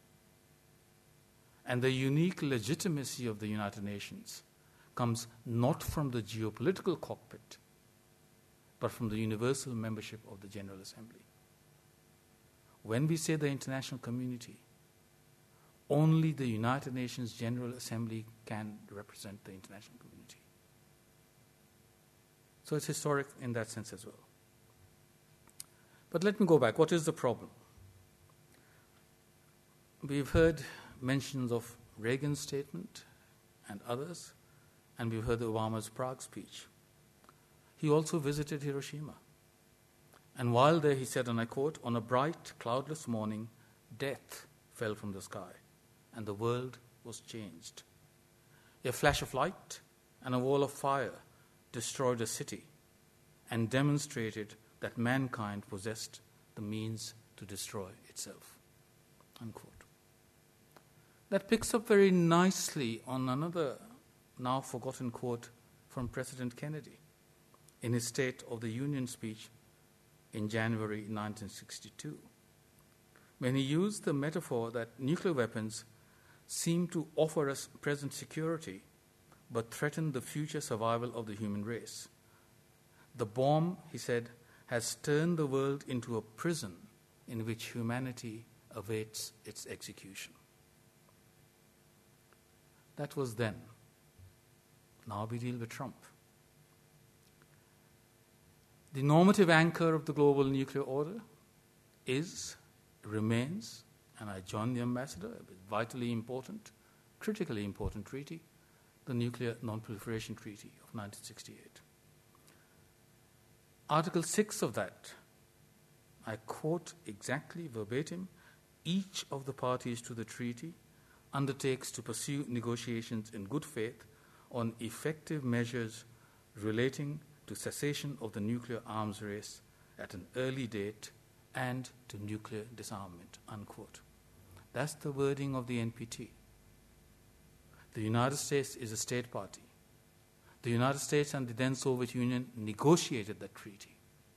And the unique legitimacy of the United Nations comes not from the geopolitical cockpit, but from the universal membership of the General Assembly. When we say the international community, only the United Nations General Assembly can represent the international community. So it's historic in that sense as well. But let me go back. What is the problem? We've heard mentions of Reagan's statement and others, and we've heard Obama's Prague speech. He also visited Hiroshima. And while there he said, and I quote, "On a bright, cloudless morning, death fell from the sky, and the world was changed. A flash of light and a wall of fire destroyed a city and demonstrated that mankind possessed the means to destroy itself." Unquote. That picks up very nicely on another now forgotten quote from President Kennedy in his State of the Union speech in January 1962, when he used the metaphor that nuclear weapons seem to offer us present security but threaten the future survival of the human race. The bomb, he said, has turned the world into a prison in which humanity awaits its execution. That was then. Now we deal with Trump. The normative anchor of the global nuclear order remains, and I join the ambassador, a vitally important, critically important treaty, the Nuclear Non-Proliferation Treaty of 1968. Article 6 of that, I quote exactly verbatim, "Each of the parties to the treaty undertakes to pursue negotiations in good faith on effective measures relating to cessation of the nuclear arms race at an early date and to nuclear disarmament," unquote. That's the wording of the NPT. The United States is a state party. The United States and the then Soviet Union negotiated that treaty.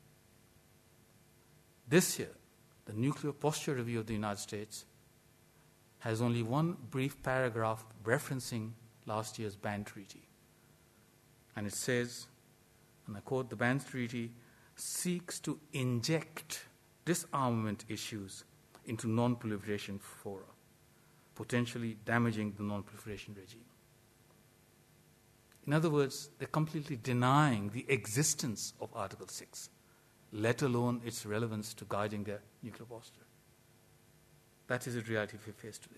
This year, the Nuclear Posture Review of the United States has only one brief paragraph referencing last year's Ban Treaty. And it says, and I quote, "The Ban Treaty seeks to inject disarmament issues into non-proliferation fora, potentially damaging the non-proliferation regime." In other words, they're completely denying the existence of Article 6, let alone its relevance to guiding their nuclear posture. That is the reality we face today.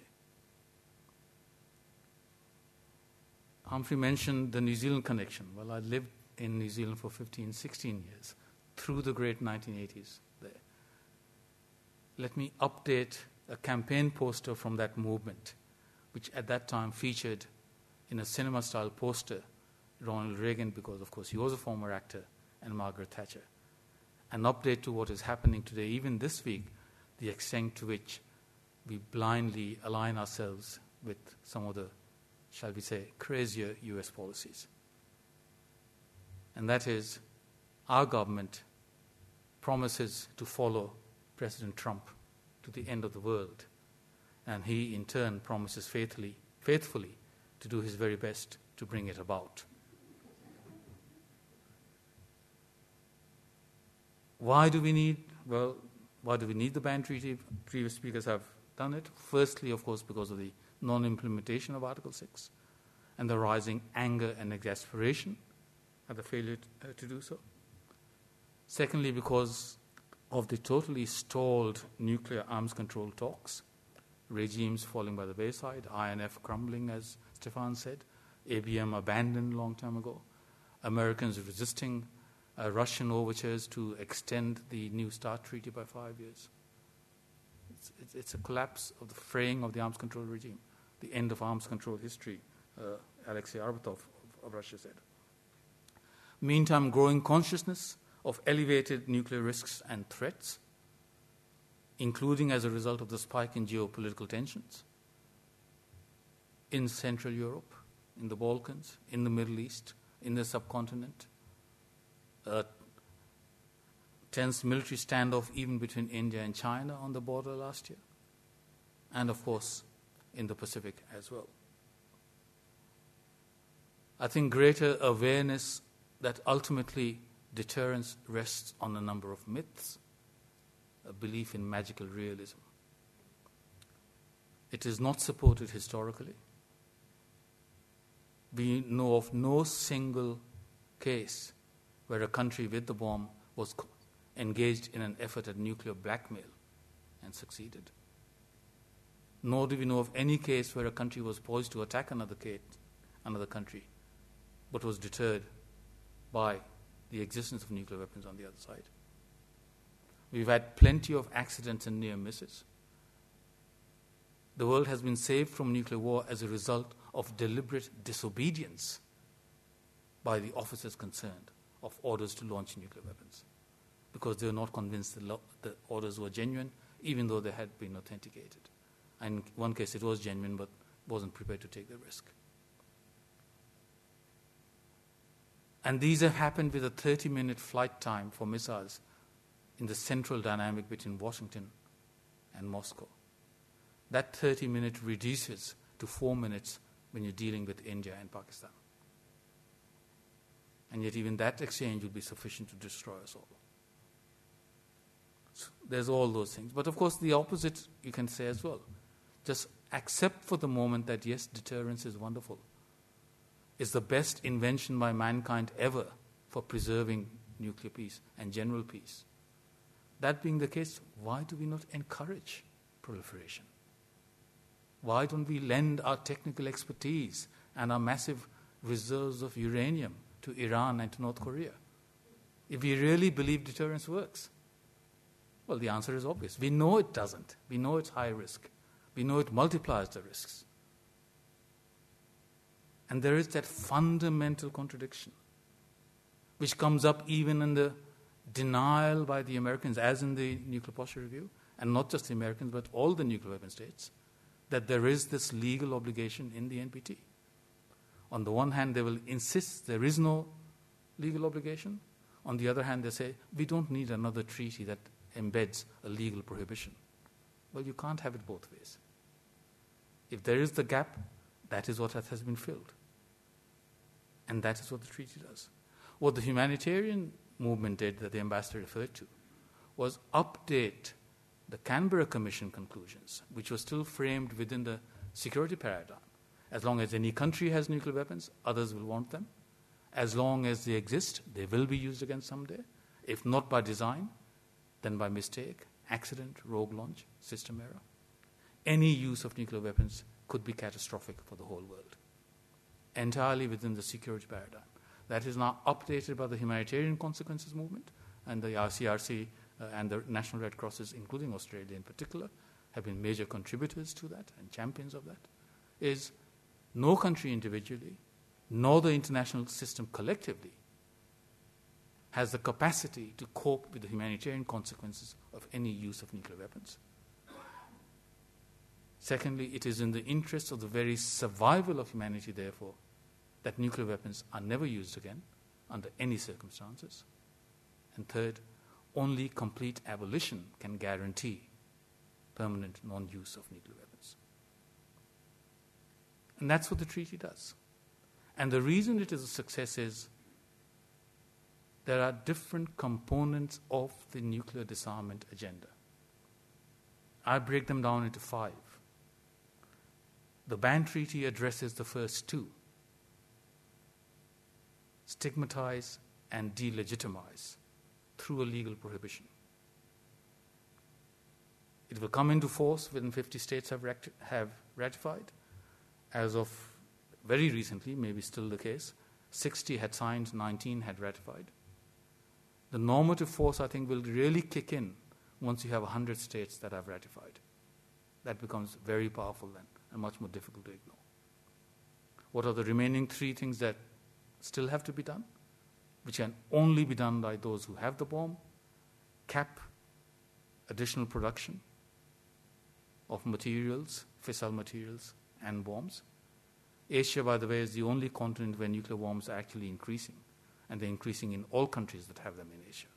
Humphrey mentioned the New Zealand connection. Well, I lived in New Zealand for 15, 16 years, through the great 1980s there. Let me update a campaign poster from that movement, which at that time featured in a cinema-style poster Ronald Reagan, because, of course, he was a former actor, and Margaret Thatcher. An update to what is happening today, even this week, the extent to which we blindly align ourselves with some of the shall we say, crazier US policies. And that is, our government promises to follow President Trump to the end of the world, and he in turn promises faithfully to do his very best to bring it about. Why do we need the ban treaty? Previous speakers have done it. Firstly, of course, because of the non-implementation of Article 6 and the rising anger and exasperation at the failure to do so. Secondly, because of the totally stalled nuclear arms control talks, regimes falling by the wayside, INF crumbling, as Stefan said, ABM abandoned a long time ago, Americans resisting Russian overtures to extend the New START treaty by 5 years. It's a collapse of the fraying of the arms control regime, the end of arms control history, Alexei Arbatov of Russia said. Meantime, growing consciousness of elevated nuclear risks and threats, including as a result of the spike in geopolitical tensions in Central Europe, in the Balkans, in the Middle East, in the subcontinent, tense military standoff even between India and China on the border last year, and of course in the Pacific as well. I think greater awareness that ultimately deterrence rests on a number of myths, a belief in magical realism. It is not supported historically. We know of no single case where a country with the bomb was engaged in an effort at nuclear blackmail and succeeded. Nor do we know of any case where a country was poised to attack another country, but was deterred by the existence of nuclear weapons on the other side. We've had plenty of accidents and near misses. The world has been saved from nuclear war as a result of deliberate disobedience by the officers concerned of orders to launch nuclear weapons, because they were not convinced the orders were genuine, even though they had been authenticated. And in one case it was genuine, but wasn't prepared to take the risk. And these have happened with a 30-minute flight time for missiles in the central dynamic between Washington and Moscow. That 30-minute reduces to 4 minutes when you're dealing with India and Pakistan. And yet even that exchange would be sufficient to destroy us all. So there's all those things. But of course the opposite you can say as well. Just accept for the moment that yes, deterrence is wonderful. It's the best invention by mankind ever for preserving nuclear peace and general peace. That being the case, why do we not encourage proliferation? Why don't we lend our technical expertise and our massive reserves of uranium to Iran and to North Korea? If we really believe deterrence works, well, the answer is obvious. We know it doesn't. We know it's high risk. We know it multiplies the risks. And there is that fundamental contradiction, which comes up even in the denial by the Americans, as in the Nuclear Posture Review, and not just the Americans, but all the nuclear weapon states, that there is this legal obligation in the NPT. On the one hand, they will insist there is no legal obligation. On the other hand, they say, we don't need another treaty that embeds a legal prohibition. Well, you can't have it both ways. If there is the gap, that is what has been filled. And that is what the treaty does. What the humanitarian movement did, that the ambassador referred to, was update the Canberra Commission conclusions, which were still framed within the security paradigm. As long as any country has nuclear weapons, others will want them. As long as they exist, they will be used again someday. If not by design, then by mistake, accident, rogue launch, system error. Any use of nuclear weapons could be catastrophic for the whole world, entirely within the security paradigm. That is now updated by the humanitarian consequences movement, and the RCRC and the National Red Crosses, including Australia in particular, have been major contributors to that and champions of that, is no country individually, nor the international system collectively, has the capacity to cope with the humanitarian consequences of any use of nuclear weapons. Secondly, it is in the interest of the very survival of humanity, therefore, that nuclear weapons are never used again under any circumstances. And third, only complete abolition can guarantee permanent non-use of nuclear weapons. And that's what the treaty does. And the reason it is a success is there are different components of the nuclear disarmament agenda. I break them down into 5. The ban treaty addresses the first 2: stigmatize and delegitimize through a legal prohibition. It will come into force when 50 states have ratified. As of very recently, maybe still the case, 60 had signed, 19 had ratified. The normative force, I think, will really kick in once you have 100 states that have ratified. That becomes very powerful then and much more difficult to ignore. What are the remaining 3 things that still have to be done, which can only be done by those who have the bomb? Cap additional production of materials, fissile materials, and bombs. Asia, by the way, is the only continent where nuclear bombs are actually increasing, and they're increasing in all countries that have them in Asia.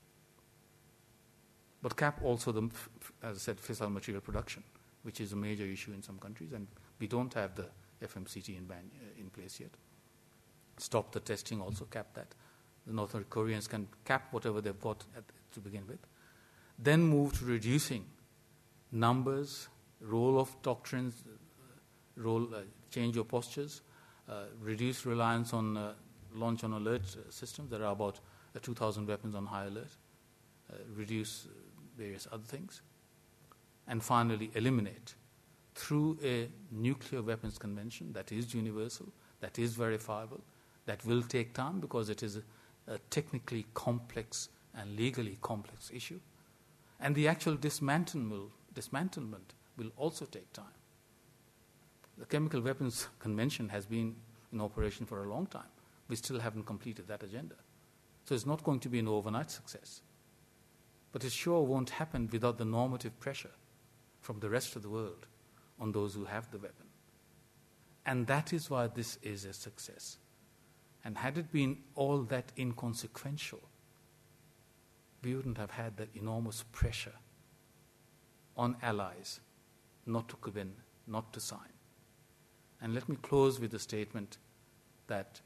But cap also, as I said, fissile material production, which is a major issue in some countries, and we don't have the FMCT in place yet. Stop the testing, also cap that. The North Koreans can cap whatever they've got to begin with. Then move to reducing numbers, role of doctrines, change your postures, reduce reliance on launch on alert systems. There are about 2,000 weapons on high alert. Reduce various other things. And finally, eliminate through a nuclear weapons convention that is universal, that is verifiable, that will take time because it is a technically complex and legally complex issue. And the actual dismantlement will also take time. The Chemical Weapons Convention has been in operation for a long time. We still haven't completed that agenda. So it's not going to be an overnight success. But it sure won't happen without the normative pressure from the rest of the world on those who have the weapon. And that is why this is a success. And had it been all that inconsequential, we wouldn't have had that enormous pressure on allies not to come in, not to sign. And let me close with a statement that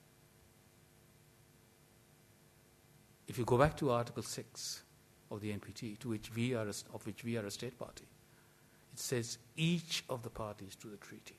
if you go back to Article 6 of the NPT, of which we are a state party, it says each of the parties to the treaty.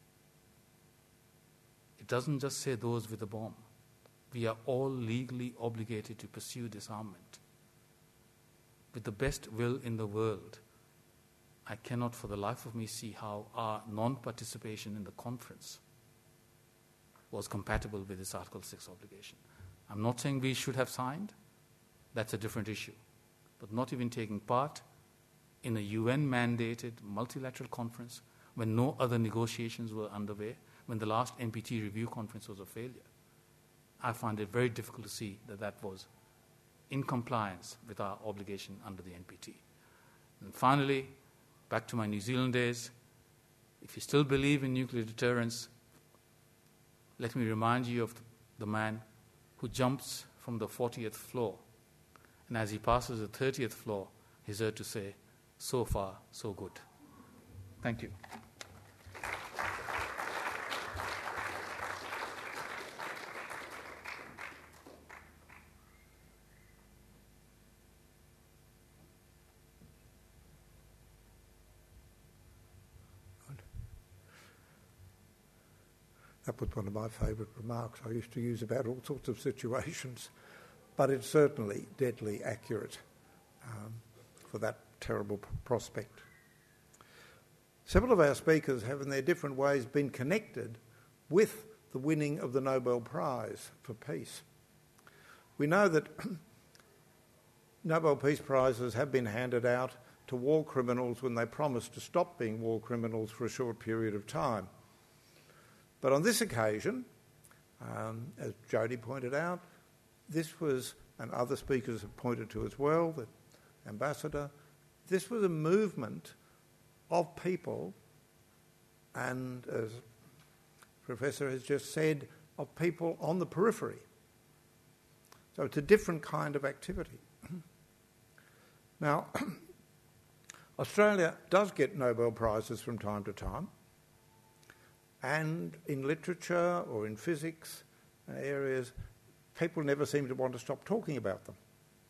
It doesn't just say those with a bomb. We are all legally obligated to pursue disarmament. With the best will in the world, I cannot for the life of me see how our non-participation in the conference was compatible with this Article 6 obligation. I'm not saying we should have signed. That's a different issue. But not even taking part in a UN-mandated multilateral conference when no other negotiations were underway, when the last NPT review conference was a failure, I find it very difficult to see that that was in compliance with our obligation under the NPT. And finally, back to my New Zealand days, if you still believe in nuclear deterrence, let me remind you of the man who jumps from the 40th floor, and as he passes the 30th floor, he's heard to say, "So far, so good." Thank you. That was one of my favourite remarks I used to use about all sorts of situations, but it's certainly deadly accurate for that terrible prospect. Several of our speakers have in their different ways been connected with the winning of the Nobel Prize for Peace. We know that Nobel Peace Prizes have been handed out to war criminals when they promised to stop being war criminals for a short period of time. But on this occasion, as Jody pointed out, this was, and other speakers have pointed to as well, the Ambassador, this was a movement of people and, as the Professor has just said, of people on the periphery. So it's a different kind of activity. Now, Australia does get Nobel Prizes from time to time, and in literature or in physics areas, people never seem to want to stop talking about them.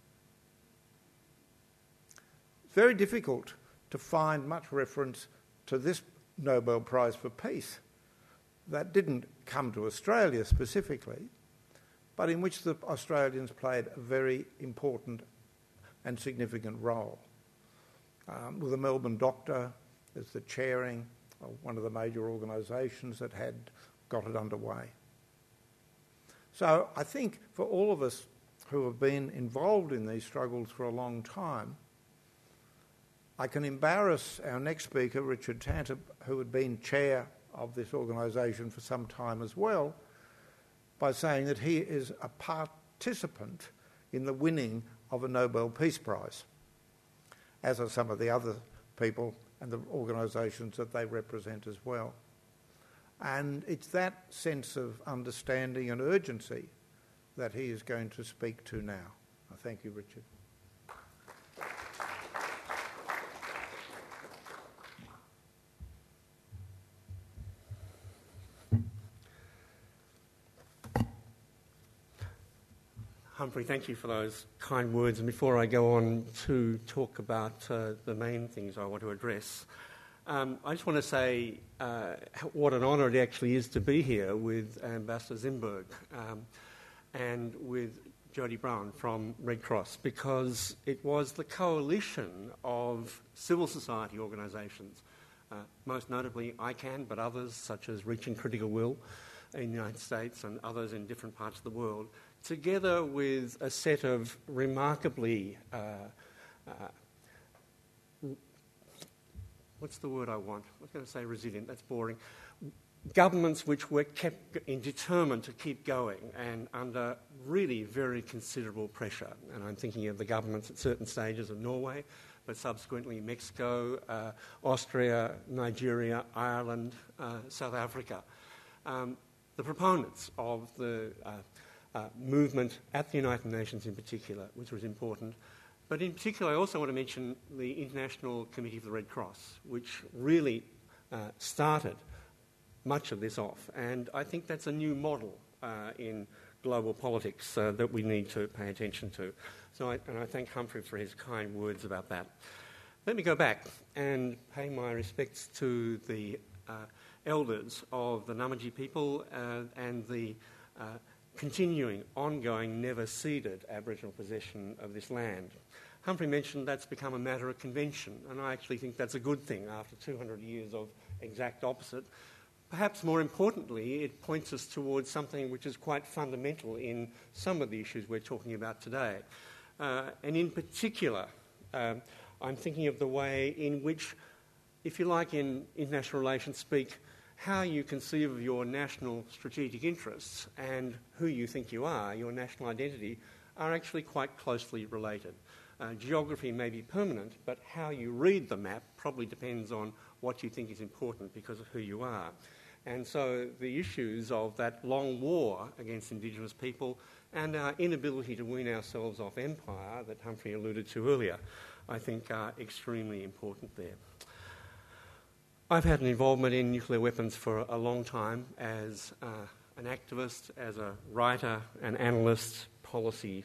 It's very difficult to find much reference to this Nobel Prize for Peace that didn't come to Australia specifically, but in which the Australians played a very important and significant role. With the Melbourne Doctor as the chairing of one of the major organisations that had got it underway. So I think for all of us who have been involved in these struggles for a long time, I can embarrass our next speaker, Richard Tanter, who had been chair of this organisation for some time as well, by saying that he is a participant in the winning of a Nobel Peace Prize, as are some of the other people and the organisations that they represent as well. And it's that sense of understanding and urgency that he is going to speak to now. Thank you, Richard. Humphrey, thank you for those kind words. And before I go on to talk about the main things I want to address, I just want to say what an honour it actually is to be here with Ambassador Zimberg and with Jodie Brown from Red Cross, because it was the coalition of civil society organisations, most notably ICANN, but others such as Reaching Critical Will in the United States and others in different parts of the world, together with a set of remarkably, what's the word I want? I was going to say resilient, that's boring. Governments which were determined to keep going and under really very considerable pressure. And I'm thinking of the governments at certain stages of Norway, but subsequently Mexico, Austria, Nigeria, Ireland, South Africa. The proponents of the movement at the United Nations in particular, which was important. But in particular, I also want to mention the International Committee of the Red Cross, which really started much of this off. And I think that's a new model in global politics that we need to pay attention to. So I thank Humphrey for his kind words about that. Let me go back and pay my respects to the elders of the Namadgi people and the continuing, ongoing, never ceded Aboriginal possession of this land. Humphrey mentioned that's become a matter of convention, and I actually think that's a good thing after 200 years of exact opposite. Perhaps more importantly, it points us towards something which is quite fundamental in some of the issues we're talking about today. And in particular, I'm thinking of the way in which, if you like, in international relations speak, how you conceive of your national strategic interests and who you think you are, your national identity, are actually quite closely related. Geography may be permanent, but how you read the map probably depends on what you think is important because of who you are. And so the issues of that long war against Indigenous people and our inability to wean ourselves off empire that Humphrey alluded to earlier, I think are extremely important there. I've had an involvement in nuclear weapons for a long time as an activist, as a writer, an analyst, policy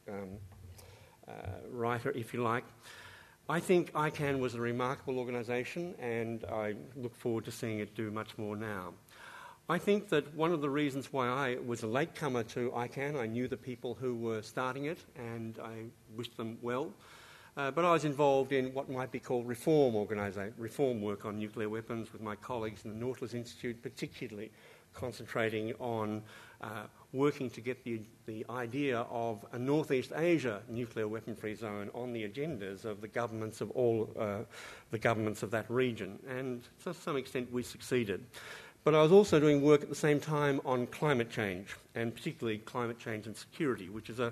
writer, if you like. I think ICANN was a remarkable organisation, and I look forward to seeing it do much more now. I think that one of the reasons why I was a latecomer to ICANN, I knew the people who were starting it, and I wished them well. But I was involved in what might be called reform work on nuclear weapons with my colleagues in the Nautilus Institute, particularly concentrating on working to get the idea of a Northeast Asia nuclear weapon-free zone on the agendas of the governments of all the governments of that region. And to some extent we succeeded. But I was also doing work at the same time on climate change, and particularly climate change and security, which is a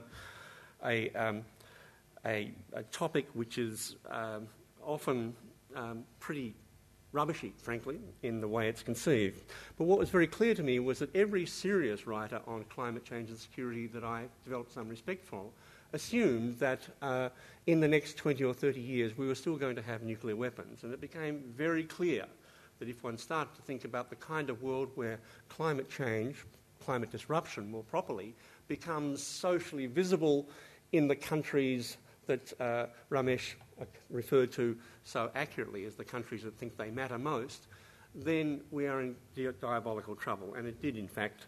topic which is often pretty rubbishy, frankly, in the way it's conceived. But what was very clear to me was that every serious writer on climate change and security that I developed some respect for assumed that in the next 20 or 30 years we were still going to have nuclear weapons. And it became very clear that if one started to think about the kind of world where climate change, climate disruption more properly, becomes socially visible in the countries that Ramesh referred to so accurately as the countries that think they matter most, then we are in diabolical trouble. And it did, in fact,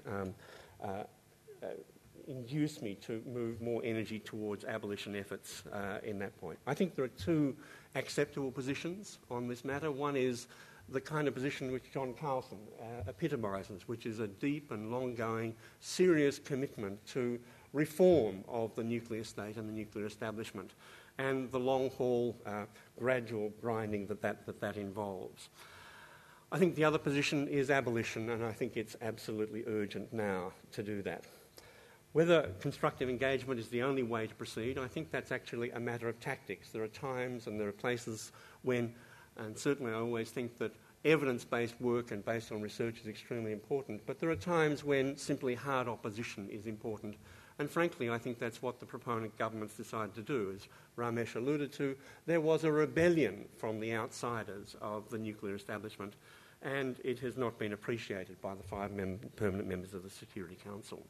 induce me to move more energy towards abolition efforts in that point. I think there are two acceptable positions on this matter. One is the kind of position which John Carlson epitomises, which is a deep and long-going, serious commitment to reform of the nuclear state and the nuclear establishment, and the long-haul, gradual grinding that involves. I think the other position is abolition, and I think it's absolutely urgent now to do that. Whether constructive engagement is the only way to proceed, I think that's actually a matter of tactics. There are times and there are places when, and certainly I always think that evidence-based work and based on research is extremely important, but there are times when simply hard opposition is important. And frankly, I think that's what the proponent governments decided to do. As Ramesh alluded to, there was a rebellion from the outsiders of the nuclear establishment, and it has not been appreciated by the 5 permanent members of the Security Council.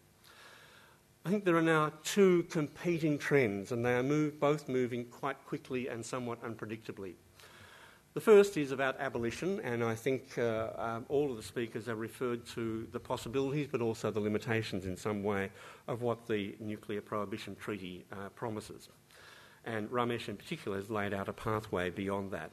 I think there are now two competing trends, and they are both moving quite quickly and somewhat unpredictably. The first is about abolition, and I think all of the speakers have referred to the possibilities but also the limitations in some way of what the Nuclear Prohibition Treaty promises. And Ramesh in particular has laid out a pathway beyond that.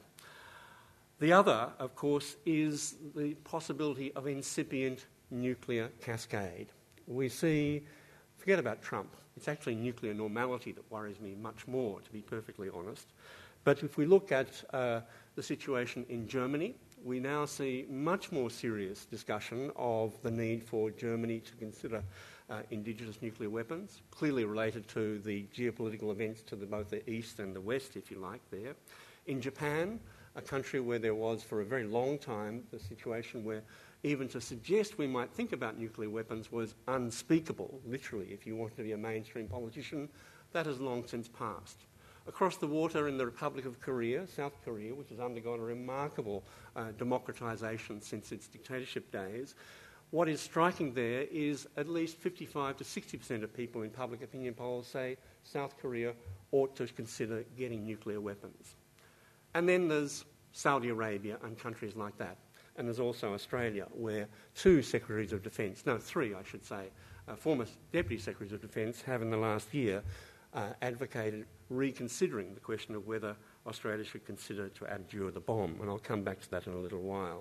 The other, of course, is the possibility of incipient nuclear cascade. We see, forget about Trump, it's actually nuclear normality that worries me much more, to be perfectly honest. But if we look at the situation in Germany, we now see much more serious discussion of the need for Germany to consider indigenous nuclear weapons, clearly related to the geopolitical events to both the east and the west, if you like, there. In Japan, a country where there was for a very long time the situation where even to suggest we might think about nuclear weapons was unspeakable, literally, if you wanted to be a mainstream politician, that has long since passed. Across the water in the Republic of Korea, South Korea, which has undergone a remarkable democratisation since its dictatorship days, what is striking there is at least 55 to 60% of people in public opinion polls say South Korea ought to consider getting nuclear weapons. And then there's Saudi Arabia and countries like that. And there's also Australia, where 2 Secretaries of Defence, no, 3 I should say, former Deputy Secretaries of Defence have in the last year advocated reconsidering the question of whether Australia should consider to abjure the bomb, and I'll come back to that in a little while.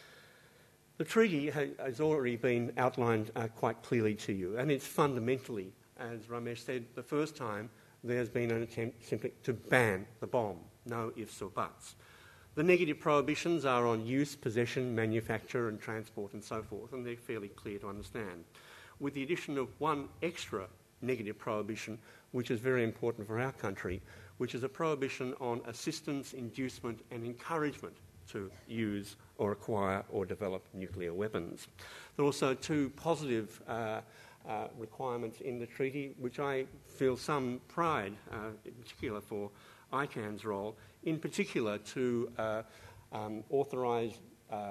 The treaty has already been outlined quite clearly to you, and it's fundamentally, as Ramesh said, the first time there's been an attempt simply to ban the bomb, no ifs or buts. The negative prohibitions are on use, possession, manufacture and transport and so forth, and they're fairly clear to understand. With the addition of one extra negative prohibition, which is very important for our country, which is a prohibition on assistance, inducement and encouragement to use or acquire or develop nuclear weapons. There are also 2 positive requirements in the treaty, which I feel some pride, in particular for ICAN's role, in particular to authorise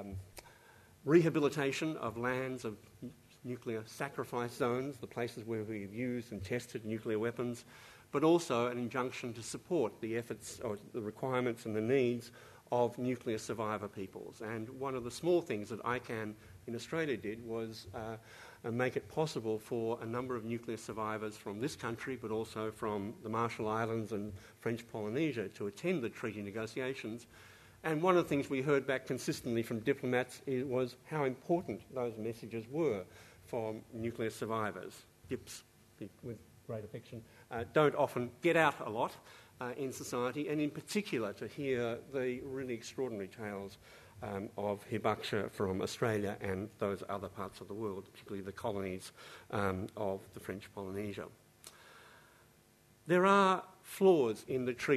rehabilitation of lands of nuclear sacrifice zones, the places where we've used and tested nuclear weapons, but also an injunction to support the efforts or the requirements and the needs of nuclear survivor peoples. And one of the small things that ICAN in Australia did was make it possible for a number of nuclear survivors from this country, but also from the Marshall Islands and French Polynesia, to attend the treaty negotiations. And one of the things we heard back consistently from diplomats was how important those messages were from nuclear survivors. DIPs, with great affection, don't often get out a lot in society, and in particular to hear the really extraordinary tales of Hibakusha from Australia and those other parts of the world, particularly the colonies of the French Polynesia. There are flaws in the treaty,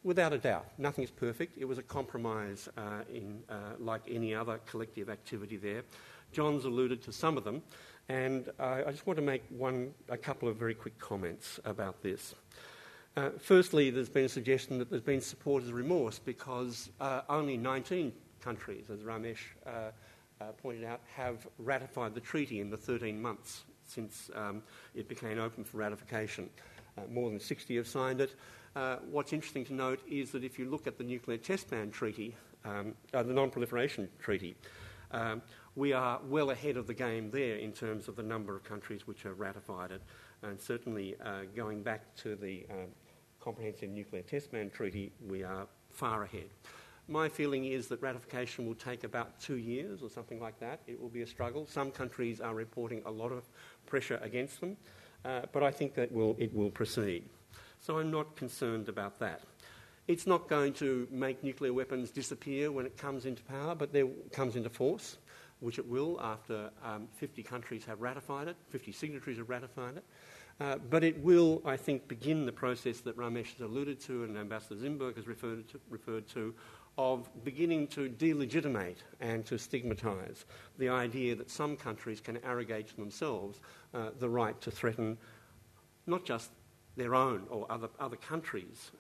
Without a doubt, nothing is perfect. It was a compromise like any other collective activity there. John's alluded to some of them, and I just want to make a couple of very quick comments about this. Firstly, there's been a suggestion that there's been supporters' remorse because only 19 countries, as Ramesh pointed out, have ratified the treaty in the 13 months since it became open for ratification. More than 60 have signed it. What's interesting to note is that if you look at the Nuclear Test Ban Treaty, the Non-Proliferation Treaty, we are well ahead of the game there in terms of the number of countries which have ratified it. And certainly going back to the Comprehensive Nuclear Test Ban Treaty, we are far ahead. My feeling is that ratification will take about 2 years or something like that. It will be a struggle. Some countries are reporting a lot of pressure against them, but I think that it will proceed. So I'm not concerned about that. It's not going to make nuclear weapons disappear when it comes into power, but it comes into force, which it will after 50 countries have ratified it, 50 signatories have ratified it. But it will, I think, begin the process that Ramesh has alluded to and Ambassador Zimberg has referred to of beginning to delegitimate and to stigmatise the idea that some countries can arrogate to themselves the right to threaten not just their own or other countries'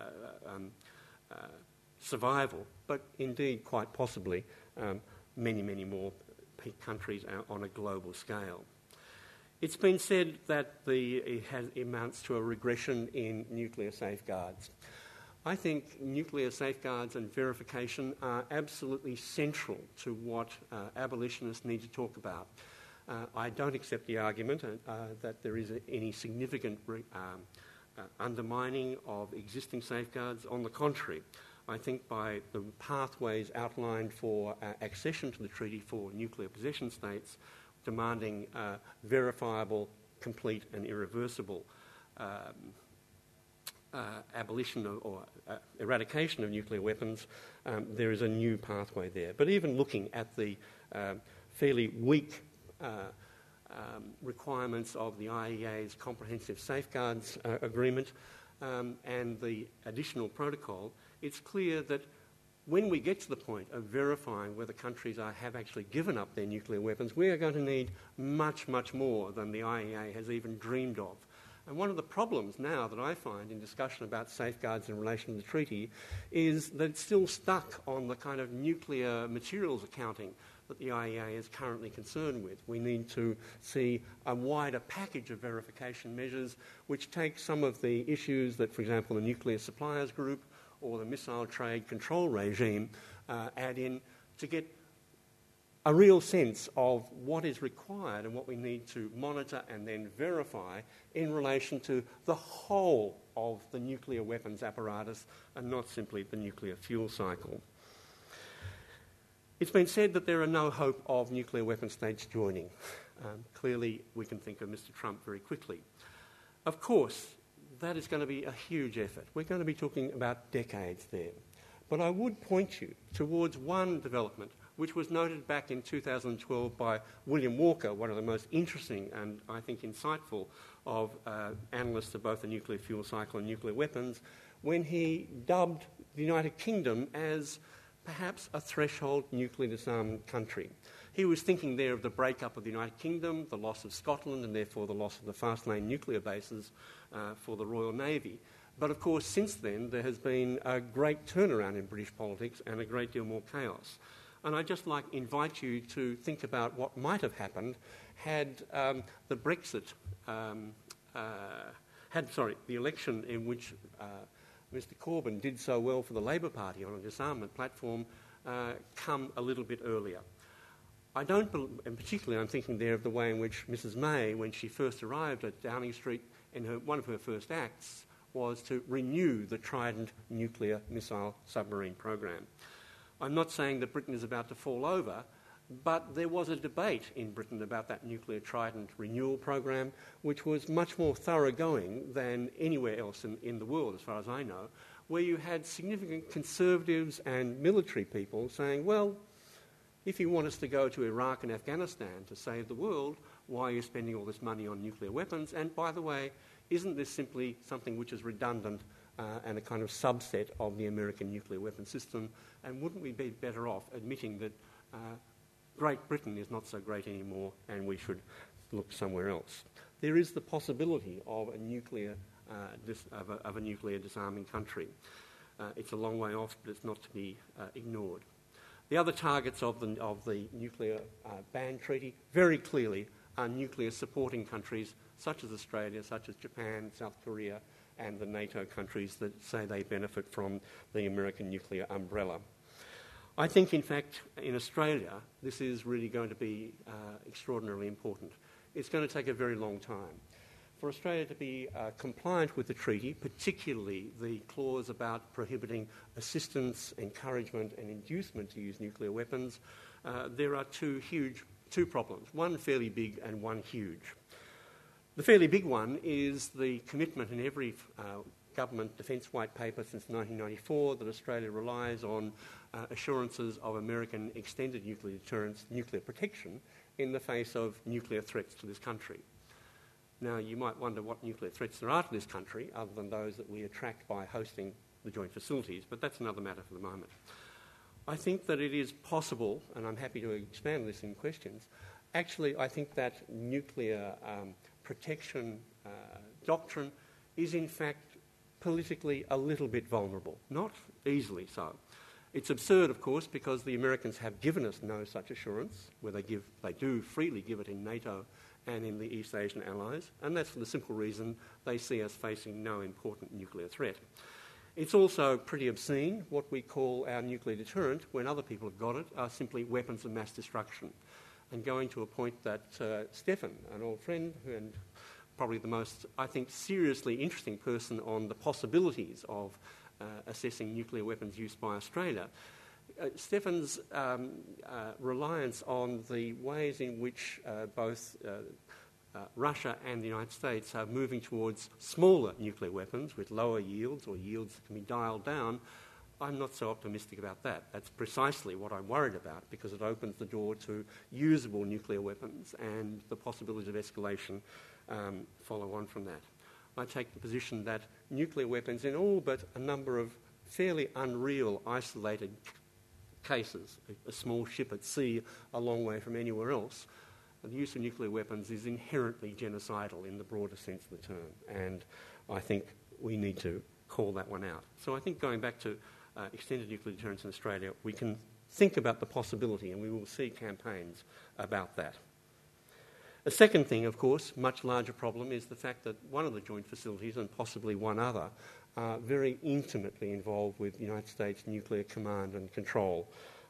survival, but indeed quite possibly many, many more countries on a global scale. It's been said that it amounts to a regression in nuclear safeguards. I think nuclear safeguards and verification are absolutely central to what abolitionists need to talk about. I don't accept the argument that there is any significant undermining of existing safeguards. On the contrary, I think by the pathways outlined for accession to the treaty for nuclear possession states, demanding verifiable, complete and irreversible abolition or eradication of nuclear weapons, there is a new pathway there. But even looking at the fairly weak requirements of the IAEA's Comprehensive Safeguards Agreement and the additional protocol, it's clear that when we get to the point of verifying whether countries have actually given up their nuclear weapons, we are going to need much, much more than the IAEA has even dreamed of. And one of the problems now that I find in discussion about safeguards in relation to the treaty is that it's still stuck on the kind of nuclear materials accounting that the IAEA is currently concerned with. We need to see a wider package of verification measures which take some of the issues that, for example, the Nuclear Suppliers Group or the Missile Trade Control Regime add in to get a real sense of what is required and what we need to monitor and then verify in relation to the whole of the nuclear weapons apparatus and not simply the nuclear fuel cycle. It's been said that there are no hope of nuclear weapon states joining. Clearly, we can think of Mr. Trump very quickly. Of course, that is going to be a huge effort. We're going to be talking about decades there. But I would point you towards one development which was noted back in 2012 by William Walker, one of the most interesting and I think insightful of analysts of both the nuclear fuel cycle and nuclear weapons, when he dubbed the United Kingdom as perhaps a threshold nuclear disarmed country. He was thinking there of the breakup of the United Kingdom, the loss of Scotland, and therefore the loss of the fast lane nuclear bases for the Royal Navy. But of course, since then, there has been a great turnaround in British politics and a great deal more chaos. And I'd just like to invite you to think about what might have happened had the Brexit, the election in which Mr Corbyn did so well for the Labour Party on a disarmament platform, come a little bit earlier. I don't, and particularly I'm thinking there of the way in which Mrs May, when she first arrived at Downing Street, one of her first acts was to renew the Trident nuclear missile submarine program. I'm not saying that Britain is about to fall over, but there was a debate in Britain about that nuclear Trident renewal program, which was much more thoroughgoing than anywhere else in the world, as far as I know, where you had significant conservatives and military people saying, well, if you want us to go to Iraq and Afghanistan to save the world, why are you spending all this money on nuclear weapons? And by the way, isn't this simply something which is redundant and a kind of subset of the American nuclear weapon system. And wouldn't we be better off admitting that Great Britain is not so great anymore and we should look somewhere else? There is the possibility of a nuclear disarming country. It's a long way off, but it's not to be ignored. The other targets of the nuclear ban treaty very clearly are nuclear supporting countries such as Australia, such as Japan, South Korea, and the NATO countries that say they benefit from the American nuclear umbrella. I think, in fact, in Australia, this is really going to be extraordinarily important. It's going to take a very long time. For Australia to be compliant with the treaty, particularly the clause about prohibiting assistance, encouragement and inducement to use nuclear weapons, there are two problems, one fairly big and one huge. The fairly big one is the commitment in every government defence white paper since 1994 that Australia relies on assurances of American extended nuclear deterrence, nuclear protection, in the face of nuclear threats to this country. Now, you might wonder what nuclear threats there are to this country, other than those that we attract by hosting the joint facilities, but that's another matter for the moment. I think that it is possible, and I'm happy to expand this in questions, actually I think that nuclear protection doctrine is in fact politically a little bit vulnerable, not easily so. It's absurd, of course, because the Americans have given us no such assurance, where they do freely give it in NATO and in the East Asian allies, and that's for the simple reason they see us facing no important nuclear threat. It's also pretty obscene. What we call our nuclear deterrent, when other people have got it, are simply weapons of mass destruction. And going to a point that Stefan, an old friend, and probably the most, I think, seriously interesting person on the possibilities of assessing nuclear weapons use by Australia, Stefan's reliance on the ways in which both Russia and the United States are moving towards smaller nuclear weapons with lower yields or yields that can be dialed down, I'm not so optimistic about that. That's precisely what I'm worried about, because it opens the door to usable nuclear weapons and the possibilities of escalation follow on from that. I take the position that nuclear weapons, in all but a number of fairly unreal, isolated cases, a small ship at sea a long way from anywhere else, the use of nuclear weapons is inherently genocidal in the broader sense of the term, and I think we need to call that one out. So I think going back to extended nuclear deterrence in Australia, we can think about the possibility, and we will see campaigns about that. A second thing, of course, much larger problem, is the fact that one of the joint facilities, and possibly one other, are very intimately involved with United States nuclear command and control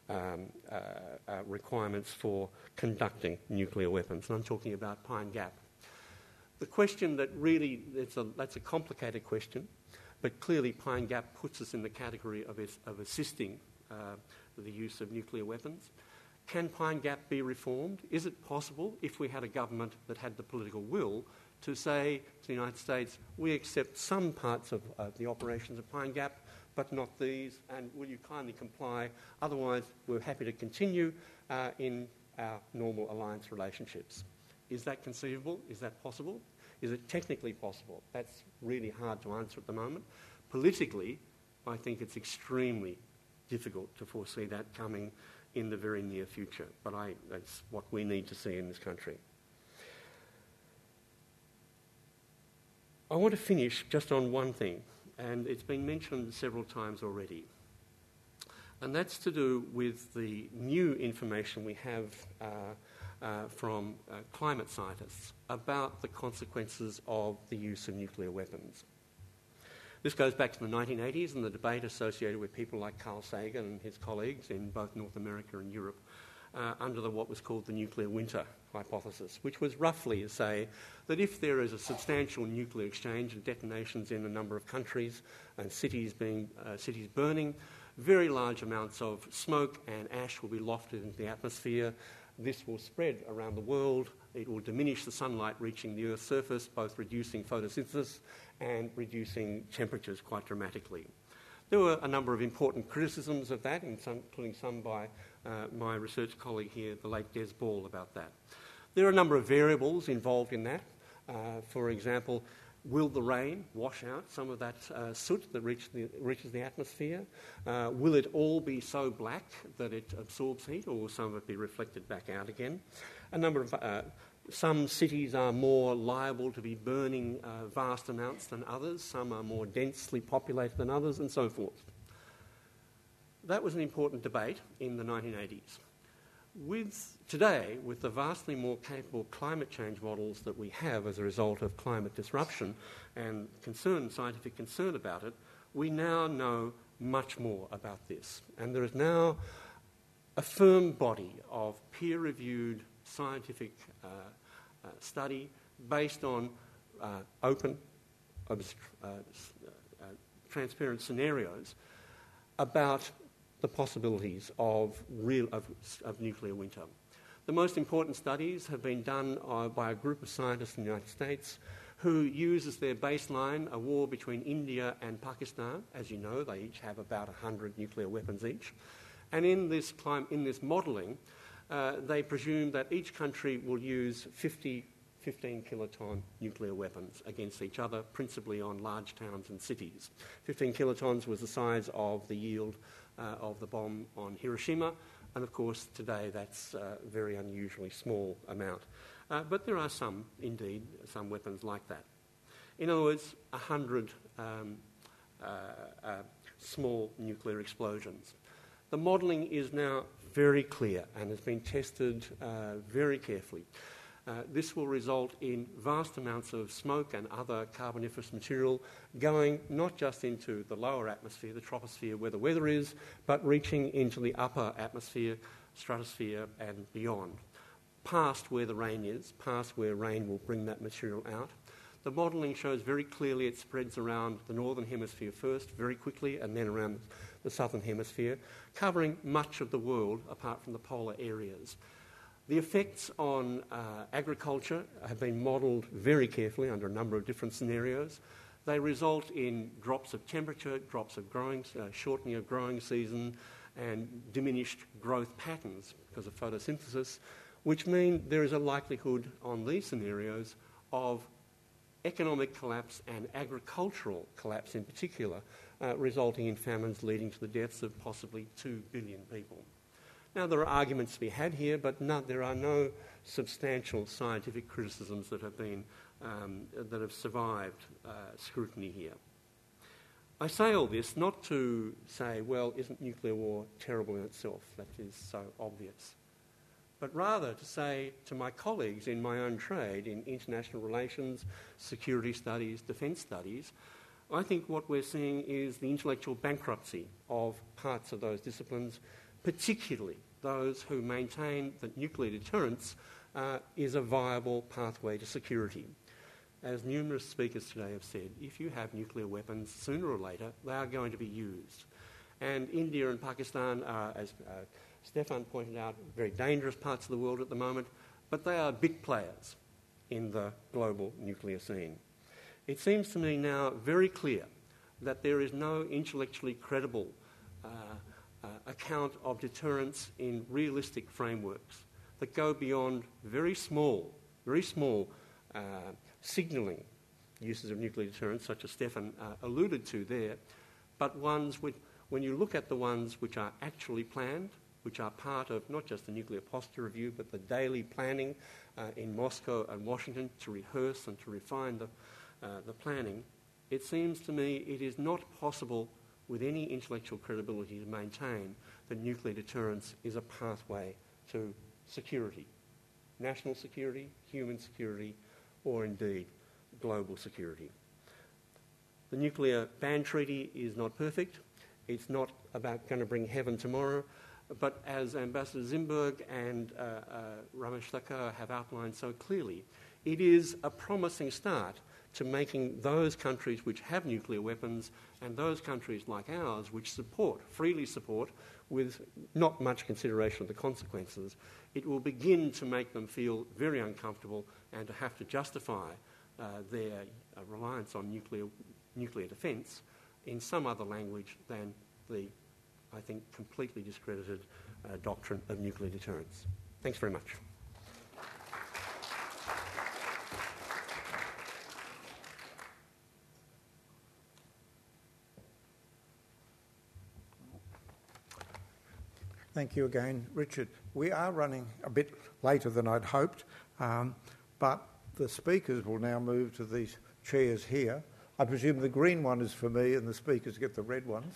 requirements for conducting nuclear weapons. And I'm talking about Pine Gap. The question that really, that's a complicated question, but clearly Pine Gap puts us in the category of assisting the use of nuclear weapons. Can Pine Gap be reformed? Is it possible, if we had a government that had the political will, to say to the United States, we accept some parts of the operations of Pine Gap, but not these, and will you kindly comply? Otherwise, we're happy to continue in our normal alliance relationships. Is that conceivable? Is that possible? Is it technically possible? That's really hard to answer at the moment. Politically, I think it's extremely difficult to foresee that coming in the very near future, but that's what we need to see in this country. I want to finish just on one thing, and it's been mentioned several times already, and that's to do with the new information we have from climate scientists about the consequences of the use of nuclear weapons. This goes back to the 1980s and the debate associated with people like Carl Sagan and his colleagues in both North America and Europe under what was called the nuclear winter hypothesis, which was roughly to say that if there is a substantial nuclear exchange and detonations in a number of countries and cities burning, very large amounts of smoke and ash will be lofted into the atmosphere. This will spread around the world. It will diminish the sunlight reaching the Earth's surface, both reducing photosynthesis and reducing temperatures quite dramatically. There were a number of important criticisms of that, including some by my research colleague here, the late Des Ball, about that. There are a number of variables involved in that. For example, Will the rain wash out some of that soot that reaches the atmosphere? Will it all be so black that it absorbs heat, or will some of it be reflected back out again? Some cities are more liable to be burning vast amounts than others. Some are more densely populated than others, and so forth. That was an important debate in the 1980s. Today, with the vastly more capable climate change models that we have as a result of climate disruption and scientific concern about it, we now know much more about this. And there is now a firm body of peer-reviewed scientific study based on open, transparent scenarios about the possibilities of nuclear winter. The most important studies have been done by a group of scientists in the United States who use as their baseline a war between India and Pakistan. As you know, they each have about 100 nuclear weapons each. And in this modelling, they presume that each country will use 15 kiloton nuclear weapons against each other, principally on large towns and cities. 15 kilotons was the size of the yield of the bomb on Hiroshima, and of course today that's a very unusually small amount. But there are some weapons like that. In other words, 100 small nuclear explosions. The modelling is now very clear and has been tested very carefully. This will result in vast amounts of smoke and other carboniferous material going not just into the lower atmosphere, the troposphere where the weather is, but reaching into the upper atmosphere, stratosphere and beyond, past where the rain is, past where rain will bring that material out. The modelling shows very clearly it spreads around the northern hemisphere first, very quickly, and then around the southern hemisphere, covering much of the world apart from the polar areas. The effects on agriculture have been modelled very carefully under a number of different scenarios. They result in drops of temperature, drops of shortening of growing season, and diminished growth patterns because of photosynthesis, which mean there is a likelihood on these scenarios of economic collapse and agricultural collapse in particular, resulting in famines leading to the deaths of possibly 2 billion people. Now, there are arguments to be had here, but there are no substantial scientific criticisms that have survived scrutiny here. I say all this not to say, well, isn't nuclear war terrible in itself? That is so obvious. But rather to say to my colleagues in my own trade, in international relations, security studies, defence studies, I think what we're seeing is the intellectual bankruptcy of parts of those disciplines, particularly those who maintain that nuclear deterrence is a viable pathway to security. As numerous speakers today have said, if you have nuclear weapons, sooner or later, they are going to be used. And India and Pakistan are, as Stefan pointed out, very dangerous parts of the world at the moment, but they are big players in the global nuclear scene. It seems to me now very clear that there is no intellectually credible account of deterrence in realistic frameworks that go beyond very small signalling uses of nuclear deterrence, such as Stefan alluded to there, but ones which, when you look at the ones which are actually planned, which are part of not just the Nuclear Posture Review, but the daily planning in Moscow and Washington to rehearse and to refine the planning, it seems to me it is not possible with any intellectual credibility to maintain that nuclear deterrence is a pathway to security, national security, human security, or indeed global security. The nuclear ban treaty is not perfect. It's not about going to bring heaven tomorrow, but as Ambassador Zimberg and Ramesh Thakur have outlined so clearly, it is a promising start to making those countries which have nuclear weapons and those countries like ours which freely support, with not much consideration of the consequences, it will begin to make them feel very uncomfortable and to have to justify their reliance on nuclear defence in some other language than the, I think, completely discredited doctrine of nuclear deterrence. Thanks very much. Thank you again, Richard. We are running a bit later than I'd hoped, but the speakers will now move to these chairs here. I presume the green one is for me and the speakers get the red ones.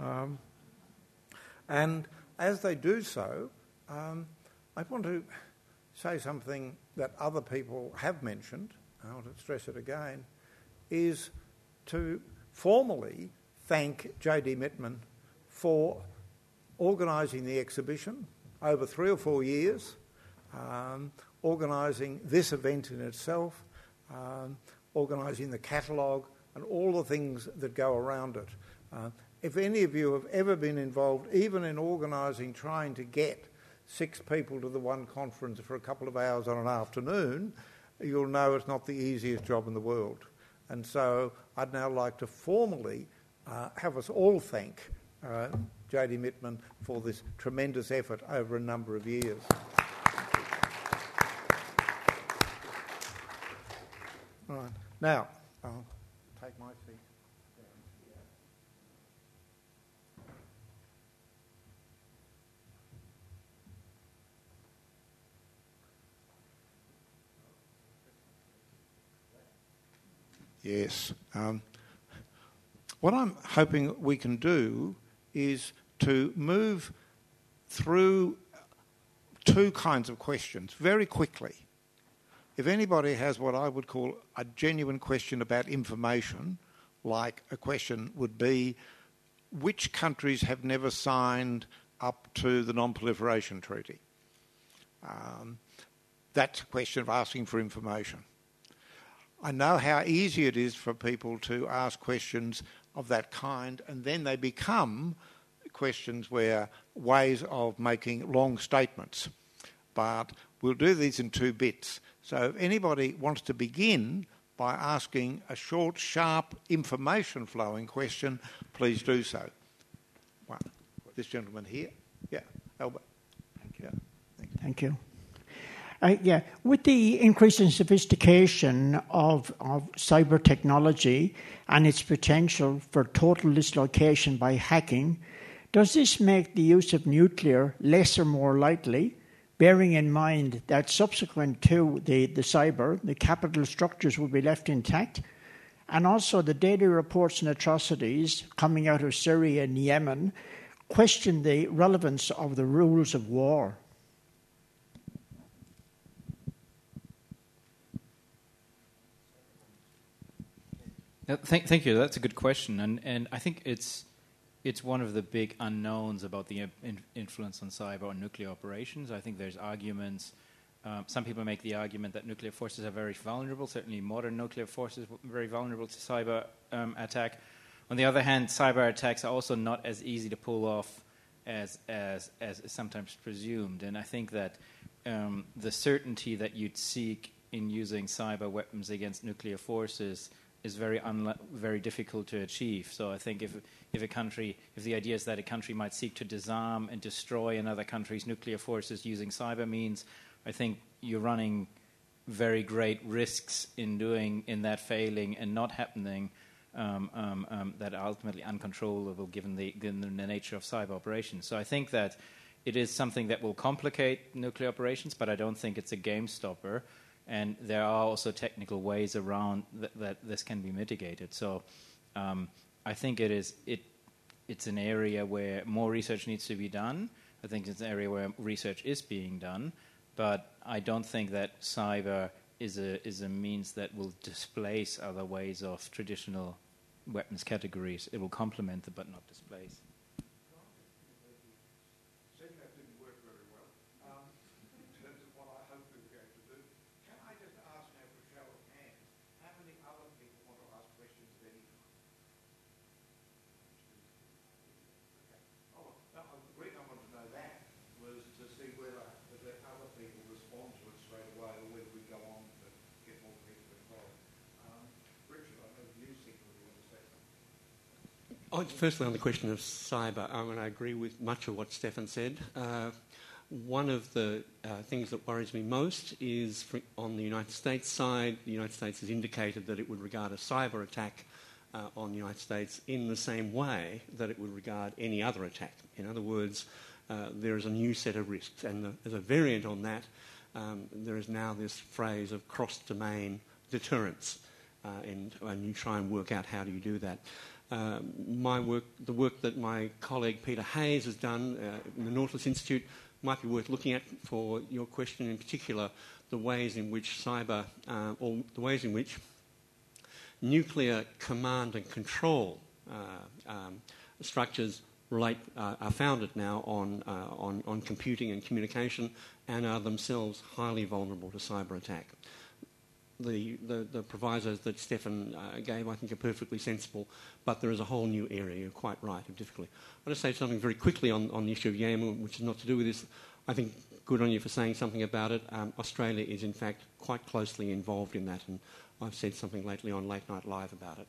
And as they do so, I want to say something that other people have mentioned, I want to stress it again, is to formally thank J.D. Mittman for organising the exhibition over 3 or 4 years, organising this event in itself, organising the catalogue and all the things that go around it. If any of you have ever been involved, even in organising, trying to get 6 people to the one conference for a couple of hours on an afternoon, you'll know it's not the easiest job in the world. And so I'd now like to formally have us all thank J.D. Mittman for this tremendous effort over a number of years. All right. Now, I'll take my seat. Yes. What I'm hoping we can do is to move through 2 kinds of questions very quickly. If anybody has what I would call a genuine question about information, like a question would be, which countries have never signed up to the Non-Proliferation Treaty? That's a question of asking for information. I know how easy it is for people to ask questions of that kind, and then they become questions where ways of making long statements. But we'll do these in 2 bits. So if anybody wants to begin by asking a short, sharp, information-flowing question, please do so. Well, this gentleman here. Yeah, Albert. Thank you. Yeah, thank you. With the increasing sophistication of cyber technology and its potential for total dislocation by hacking, does this make the use of nuclear less or more likely, bearing in mind that subsequent to the cyber, the capital structures will be left intact, and also the daily reports and atrocities coming out of Syria and Yemen question the relevance of the rules of war? Thank you. That's a good question, and I think it's one of the big unknowns about the influence on cyber or nuclear operations. I think there's arguments. Some people make the argument that nuclear forces are very vulnerable. Certainly, modern nuclear forces are very vulnerable to cyber attack. On the other hand, cyber attacks are also not as easy to pull off as is sometimes presumed. And I think that the certainty that you'd seek in using cyber weapons against nuclear forces is very difficult to achieve. So I think if the idea is that a country might seek to disarm and destroy another country's nuclear forces using cyber means, I think you're running very great risks in that failing and not happening that are ultimately uncontrollable given the nature of cyber operations. So I think that it is something that will complicate nuclear operations, but I don't think it's a game stopper. And there are also technical ways around that this can be mitigated. So I think it's an area where more research needs to be done. I think it's an area where research is being done. But I don't think that cyber is a means that will displace other ways of traditional weapons categories. It will complement them but not displace. Firstly, on the question of cyber, I agree with much of what Stefan said. One of the things that worries me most is on the United States side. The United States has indicated that it would regard a cyber attack on the United States in the same way that it would regard any other attack. In other words, there is a new set of risks. And as a variant on that, there is now this phrase of cross-domain deterrence, and you try and work out how do you do that. The work that my colleague Peter Hayes has done in the Nautilus Institute might be worth looking at for your question, in particular, the ways in which cyber, or the ways in which nuclear command and control structures are founded now on computing and communication, and are themselves highly vulnerable to cyber attack. The provisos that Stefan gave, I think, are perfectly sensible, but there is a whole new area, you're quite right, of difficulty. I'll just say something very quickly on the issue of Yemen, which is not to do with this. I think good on you for saying something about it. Australia is, in fact, quite closely involved in that, and I've said something lately on Late Night Live about it.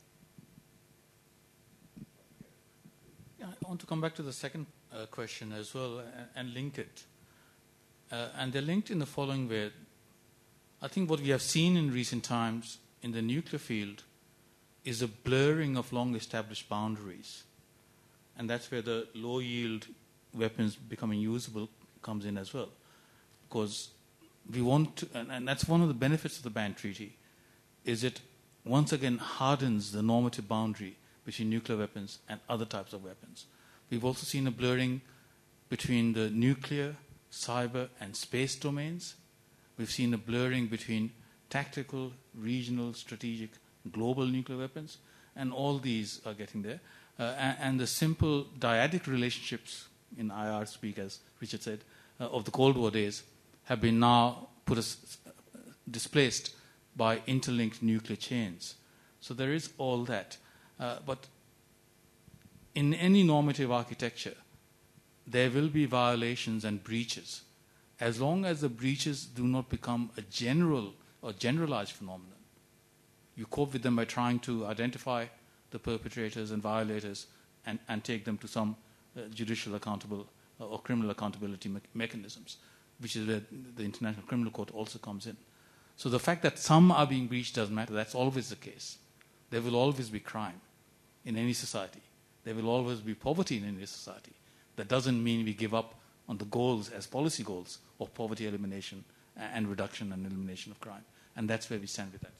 Yeah, I want to come back to the second question as well and link it. And they're linked in the following way. I think what we have seen in recent times in the nuclear field is a blurring of long-established boundaries. And that's where the low-yield weapons becoming usable comes in as well. Because we want to, and that's one of the benefits of the Ban Treaty, is it once again hardens the normative boundary between nuclear weapons and other types of weapons. We've also seen a blurring between the nuclear, cyber, and space domains. We've seen a blurring between tactical, regional, strategic, global nuclear weapons, and all these are getting there. And the simple dyadic relationships in IR speak, as Richard said, of the Cold War days have been now displaced by interlinked nuclear chains. So there is all that. But in any normative architecture, there will be violations and breaches, as long as the breaches do not become a general or generalized phenomenon. You cope with them by trying to identify the perpetrators and violators and take them to some judicial accountable or criminal accountability mechanisms, which is where the International Criminal Court also comes in. So the fact that some are being breached doesn't matter. That's always the case. There will always be crime in any society. There will always be poverty in any society. That doesn't mean we give up on the goals as policy goals of poverty elimination and reduction and elimination of crime. And that's where we stand with that.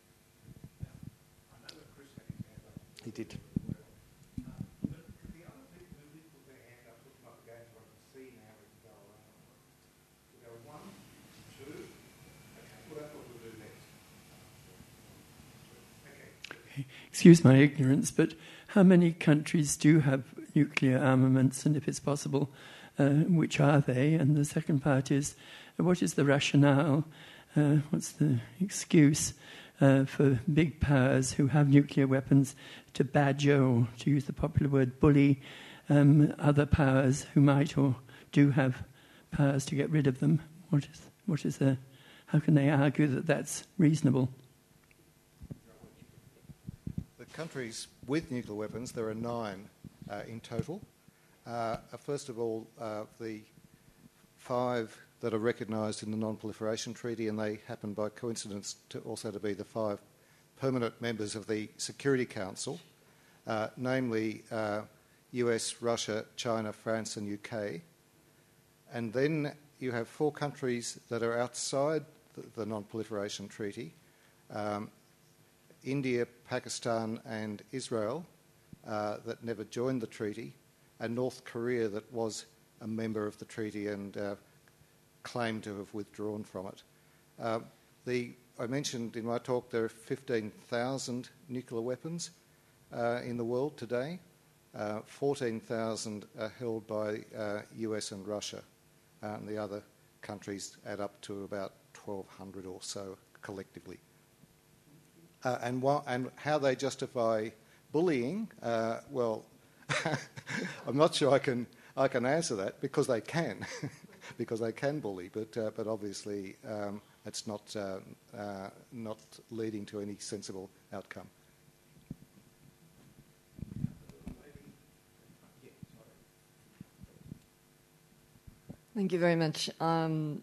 He did. Excuse my ignorance, but how many countries do have nuclear armaments, and if it's possible, which are they? And the second part is, what is the rationale, what's the excuse for big powers who have nuclear weapons to badger, or to use the popular word, bully other powers who might or do have powers to get rid of them? How can they argue that that's reasonable? Countries with nuclear weapons, there are 9 in total. First of all, the 5 that are recognised in the Non-Proliferation Treaty, and they happen by coincidence to also be the 5 permanent members of the Security Council, namely US, Russia, China, France and UK. And then you have 4 countries that are outside the Non-Proliferation Treaty, India, Pakistan and Israel that never joined the treaty, and North Korea that was a member of the treaty and claimed to have withdrawn from it. I mentioned in my talk there are 15,000 nuclear weapons in the world today. 14,000 are held by US and Russia, and the other countries add up to about 1,200 or so collectively. And how they justify bullying, well, I'm not sure I can answer that, because they can, because they can bully, but obviously it's not leading to any sensible outcome. Thank you very much. I'm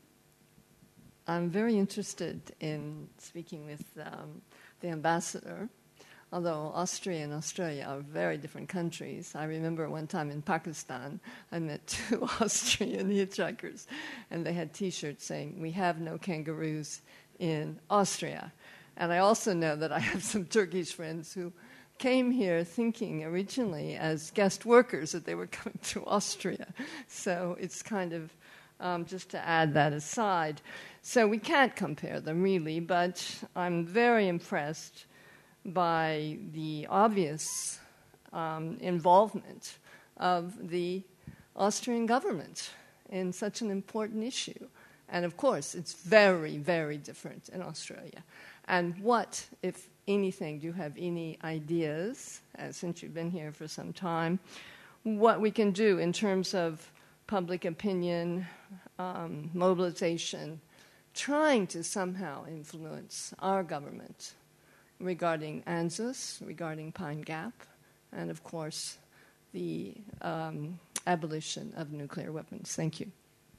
very interested in speaking with the ambassador although Austria and Australia are very different countries. I remember one time in Pakistan, I met 2 Austrian hitchhikers, and they had T-shirts saying, "We have no kangaroos in Austria." And I also know that I have some Turkish friends who came here thinking originally as guest workers that they were coming to Austria. So it's kind of just to add that aside. So we can't compare them really, but I'm very impressed by the obvious involvement of the Austrian government in such an important issue. And of course, it's very, very different in Australia. And what, if anything, do you have any ideas, since you've been here for some time, what we can do in terms of public opinion, mobilization, trying to somehow influence our government regarding ANZUS, regarding Pine Gap, and of course the abolition of nuclear weapons? Thank you.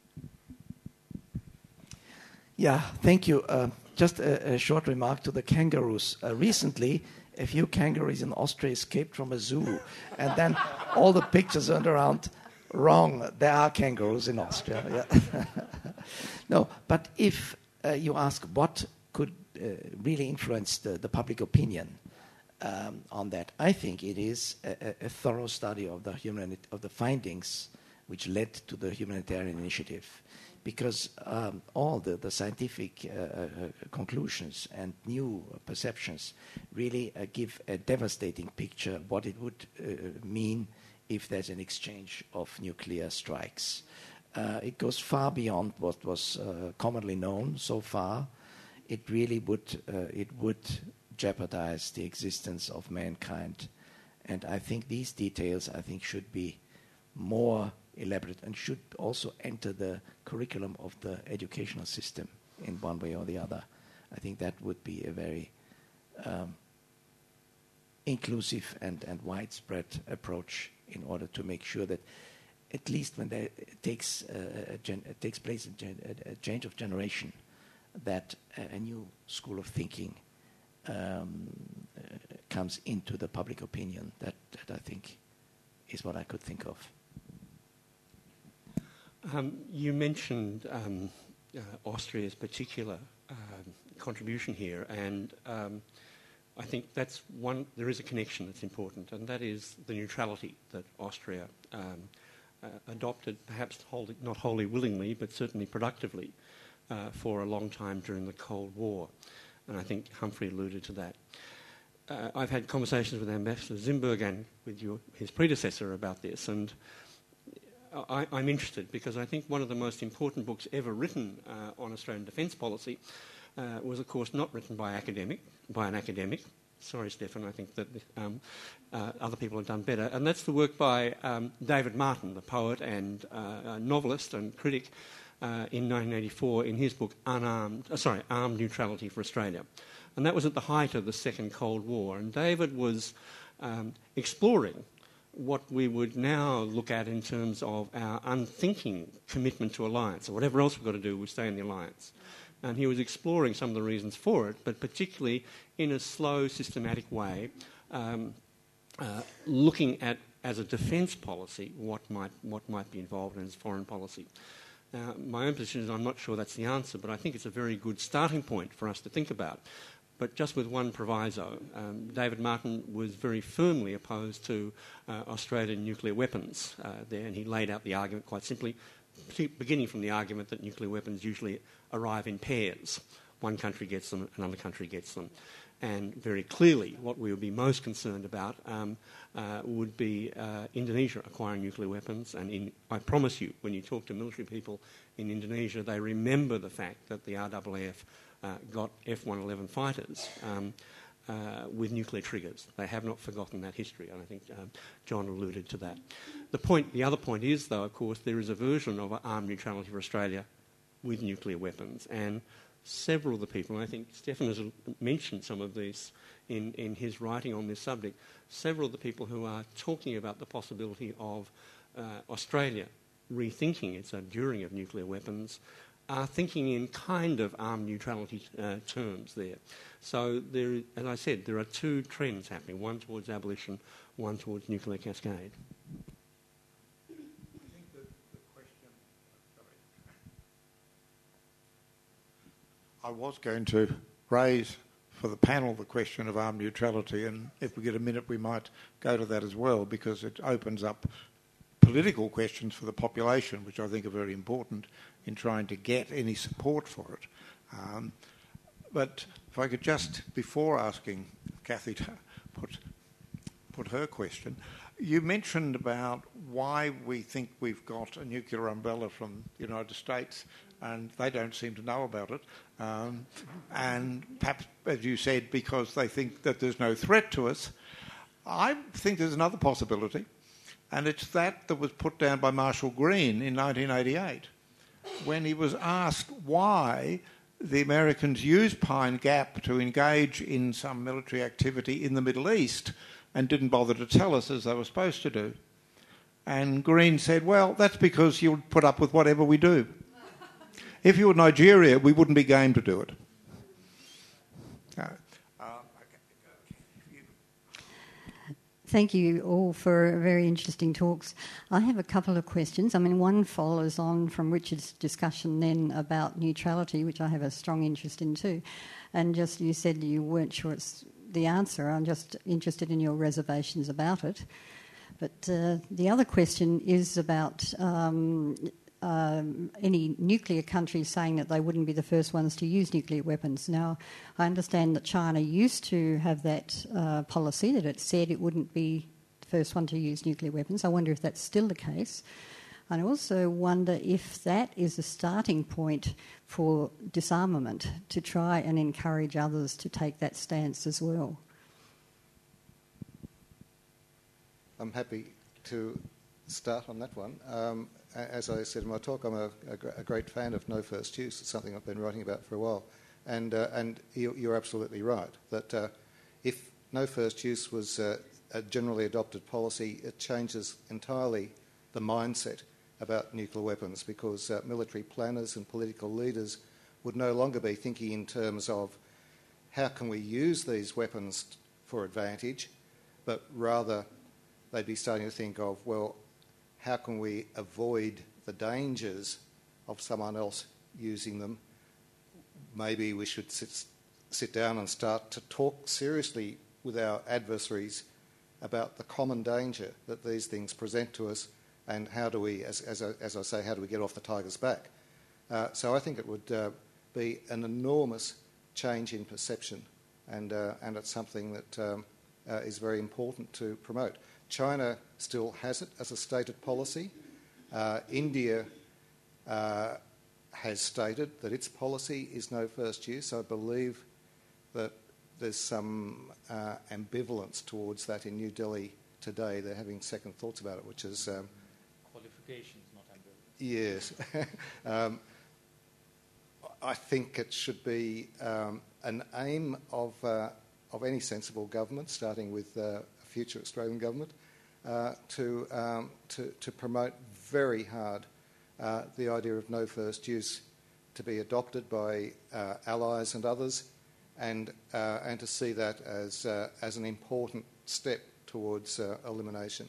Yeah, thank you. Just a short remark to the kangaroos. Recently, a few kangaroos in Austria escaped from a zoo, and then all the pictures went around. Wrong, there are kangaroos in Austria. Yeah. No, but if you ask what could really influence the public opinion on that, I think it is a thorough study of the findings which led to the humanitarian initiative. Because all the scientific conclusions and new perceptions really give a devastating picture of what it would mean if there's an exchange of nuclear strikes. It goes far beyond what was commonly known so far. It really would jeopardize the existence of mankind. And I think these details, should be more elaborate and should also enter the curriculum of the educational system in one way or the other. I think that would be a very inclusive and widespread approach in order to make sure that at least when there takes place a change of generation, that a new school of thinking comes into the public opinion. That I think is what I could think of. You mentioned Austria's particular contribution here, and I think that's one. There is a connection that's important, and that is the neutrality that Austria adopted, perhaps not wholly willingly, but certainly productively, for a long time during the Cold War. And I think Humphrey alluded to that. I've had conversations with Ambassador Zimberg and with his predecessor about this, and I'm interested because I think one of the most important books ever written on Australian defence policy was, of course, not written by an academic. Sorry, Stefan, I think that other people have done better. And that's the work by David Martin, the poet and novelist and critic, in 1984 in his book Armed Neutrality for Australia. And that was at the height of the Second Cold War. And David was exploring what we would now look at in terms of our unthinking commitment to alliance, or whatever else we've got to do, we stay in the alliance. And he was exploring some of the reasons for it, but particularly in a slow, systematic way, looking at, as a defence policy, what might be involved in his foreign policy. Now, my own position is I'm not sure that's the answer, but I think it's a very good starting point for us to think about. But just with one proviso, David Martin was very firmly opposed to Australian nuclear weapons there, and he laid out the argument quite simply, beginning from the argument that nuclear weapons usually arrive in pairs. One country gets them, another country gets them. And very clearly what we would be most concerned about would be Indonesia acquiring nuclear weapons. And I promise you, when you talk to military people in Indonesia, they remember the fact that the RAAF got F-111 fighters with nuclear triggers. They have not forgotten that history, and I think John alluded to that. The other point is, though, of course, there is a version of armed neutrality for Australia with nuclear weapons, and several of the people, and I think Stefan has mentioned some of these in his writing on this subject, several of the people who are talking about the possibility of Australia rethinking its enduring of nuclear weapons are thinking in kind of armed neutrality terms there. So, there, as I said, there are two trends happening, one towards abolition, one towards nuclear cascade. I was going to raise for the panel the question of armed neutrality, and if we get a minute we might go to that as well, because it opens up political questions for the population, which I think are very important in trying to get any support for it. But if I could just, before asking Cathy to put her question, you mentioned about why we think we've got a nuclear umbrella from the United States, and they don't seem to know about it. And perhaps, as you said, because they think that there's no threat to us. I think there's another possibility, and it's that was put down by Marshall Green in 1988, when he was asked why the Americans used Pine Gap to engage in some military activity in the Middle East and didn't bother to tell us as they were supposed to do. And Green said, well, that's because you'll put up with whatever we do. If you were Nigeria, we wouldn't be game to do it. Thank you all for very interesting talks. I have a couple of questions. I mean, one follows on from Richard's discussion then about neutrality, which I have a strong interest in too. And just you said you weren't sure it's the answer. I'm just interested in your reservations about it. But the other question is about any nuclear countries saying that they wouldn't be the first ones to use nuclear weapons. Now, I understand that China used to have that policy, that it said it wouldn't be the first one to use nuclear weapons. I wonder if that's still the case. And I also wonder if that is a starting point for disarmament, to try and encourage others to take that stance as well. I'm happy to start on that one. As I said in my talk, I'm a great fan of no first use. It's something I've been writing about for a while. And you're absolutely right, that if no first use was a generally adopted policy, it changes entirely the mindset about nuclear weapons, because military planners and political leaders would no longer be thinking in terms of how can we use these weapons for advantage, but rather they'd be starting to think of, well, how can we avoid the dangers of someone else using them? Maybe we should sit down and start to talk seriously with our adversaries about the common danger that these things present to us, and how do we, as I say, how do we get off the tiger's back? So I think it would be an enormous change in perception, and it's something that is very important to promote. China still has it as a stated policy. India has stated that its policy is no first use. I believe that there's some ambivalence towards that in New Delhi today. They're having second thoughts about it, which is... qualifications, not ambivalence. Yes. I think it should be an aim of any sensible government, starting with a future Australian government, to promote very hard the idea of no first use to be adopted by allies and others, and to see that as an important step towards elimination.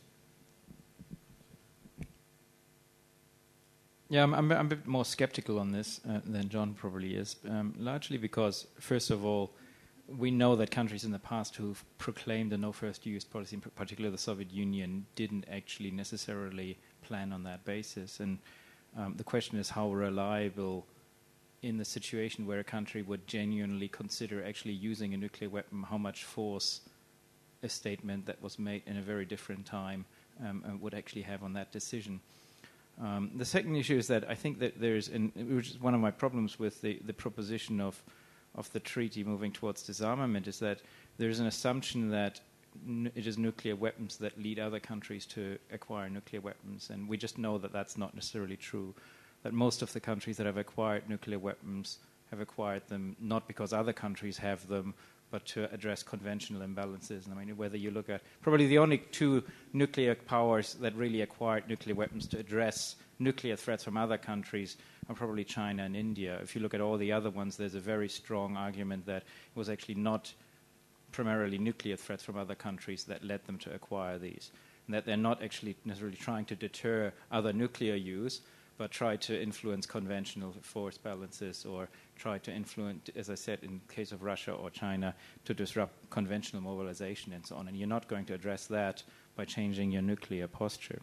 Yeah, I'm a bit more sceptical on this than John probably is, largely because, first of all, we know that countries in the past who've proclaimed a no-first-use policy, in particular the Soviet Union, didn't actually necessarily plan on that basis. And the question is how reliable, in the situation where a country would genuinely consider actually using a nuclear weapon, how much force a statement that was made in a very different time would actually have on that decision. The second issue is that I think that there's, which is one of my problems with the proposition of the treaty moving towards disarmament, is that there's an assumption that it is nuclear weapons that lead other countries to acquire nuclear weapons, and we just know that that's not necessarily true, that most of the countries that have acquired nuclear weapons have acquired them not because other countries have them, but to address conventional imbalances. And I mean, whether you look at probably the only two nuclear powers that really acquired nuclear weapons to address nuclear threats from other countries are probably China and India. If you look at all the other ones, there's a very strong argument that it was actually not primarily nuclear threats from other countries that led them to acquire these, and that they're not actually necessarily trying to deter other nuclear use, but try to influence conventional force balances or try to influence, as I said, in the case of Russia or China, to disrupt conventional mobilization and so on. And you're not going to address that by changing your nuclear posture.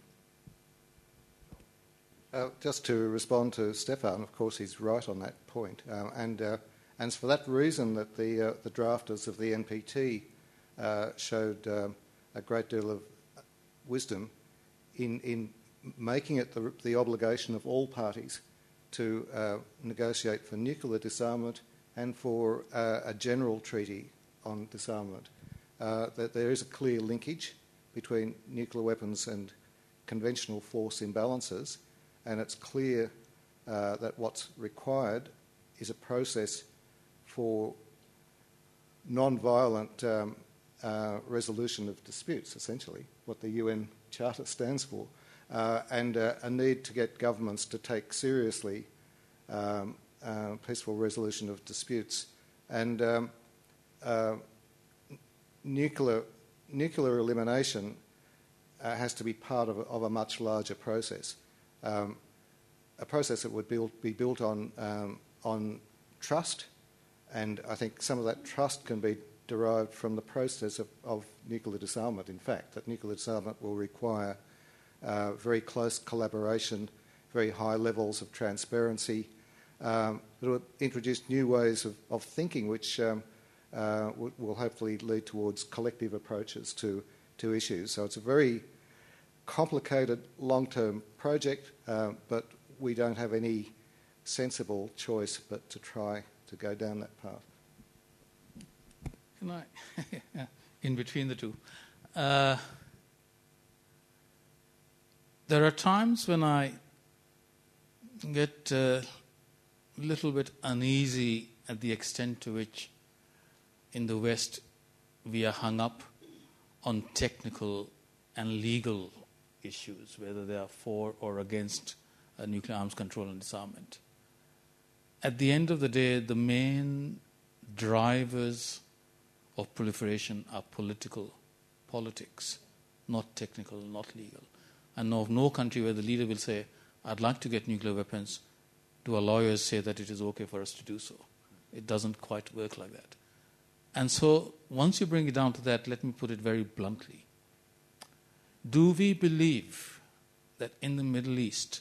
Just to respond to Stefan, of course, he's right on that point. And it's for that reason that the drafters of the NPT showed a great deal of wisdom in making it the obligation of all parties to negotiate for nuclear disarmament and for a general treaty on disarmament. That there is a clear linkage between nuclear weapons and conventional force imbalances, and it's clear that what's required is a process for non-violent resolution of disputes, essentially, what the UN Charter stands for. And a need to get governments to take seriously peaceful resolution of disputes. And nuclear elimination has to be part of a much larger process, a process that would be built on trust, and I think some of that trust can be derived from the process of nuclear disarmament, in fact, that nuclear disarmament will require very close collaboration, very high levels of transparency. It will introduce new ways of thinking, which will hopefully lead towards collective approaches to issues. So it's a very complicated, long-term project, but we don't have any sensible choice but to try to go down that path. Can I, in between the two, there are times when I get a little bit uneasy at the extent to which in the West we are hung up on technical and legal issues, whether they are for or against nuclear arms control and disarmament. At the end of the day, the main drivers of proliferation are politics, not technical, not legal. I know of no country where the leader will say, I'd like to get nuclear weapons. Do our lawyers say that it is okay for us to do so? It doesn't quite work like that. And so once you bring it down to that, let me put it very bluntly. Do we believe that in the Middle East,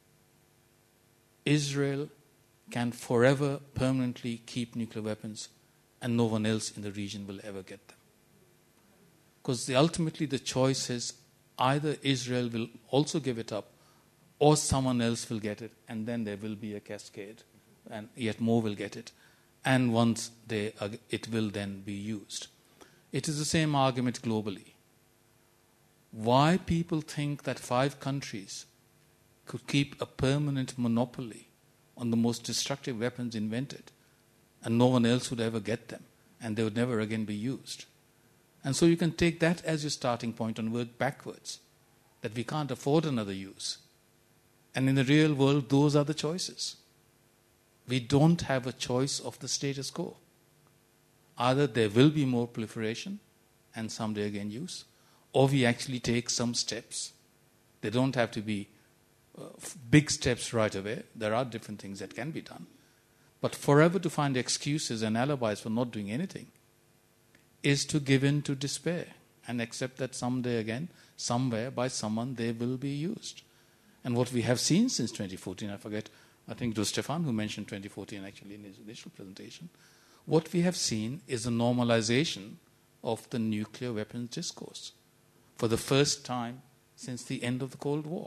Israel can forever permanently keep nuclear weapons and no one else in the region will ever get them? Because ultimately the choice is either Israel will also give it up or someone else will get it, and then there will be a cascade and yet more will get it. And once it will then be used. It is the same argument globally. Why people think that 5 countries could keep a permanent monopoly on the most destructive weapons invented and no one else would ever get them and they would never again be used. And so you can take that as your starting point and work backwards, that we can't afford another use. And in the real world, those are the choices. We don't have a choice of the status quo. Either there will be more proliferation and someday again use, or we actually take some steps. They don't have to be big steps right away. There are different things that can be done. But forever to find excuses and alibis for not doing anything is to give in to despair and accept that someday again, somewhere, by someone, they will be used. And what we have seen since 2014, I think it was Stefan who mentioned 2014 actually in his initial presentation, what we have seen is a normalization of the nuclear weapons discourse for the first time since the end of the Cold War.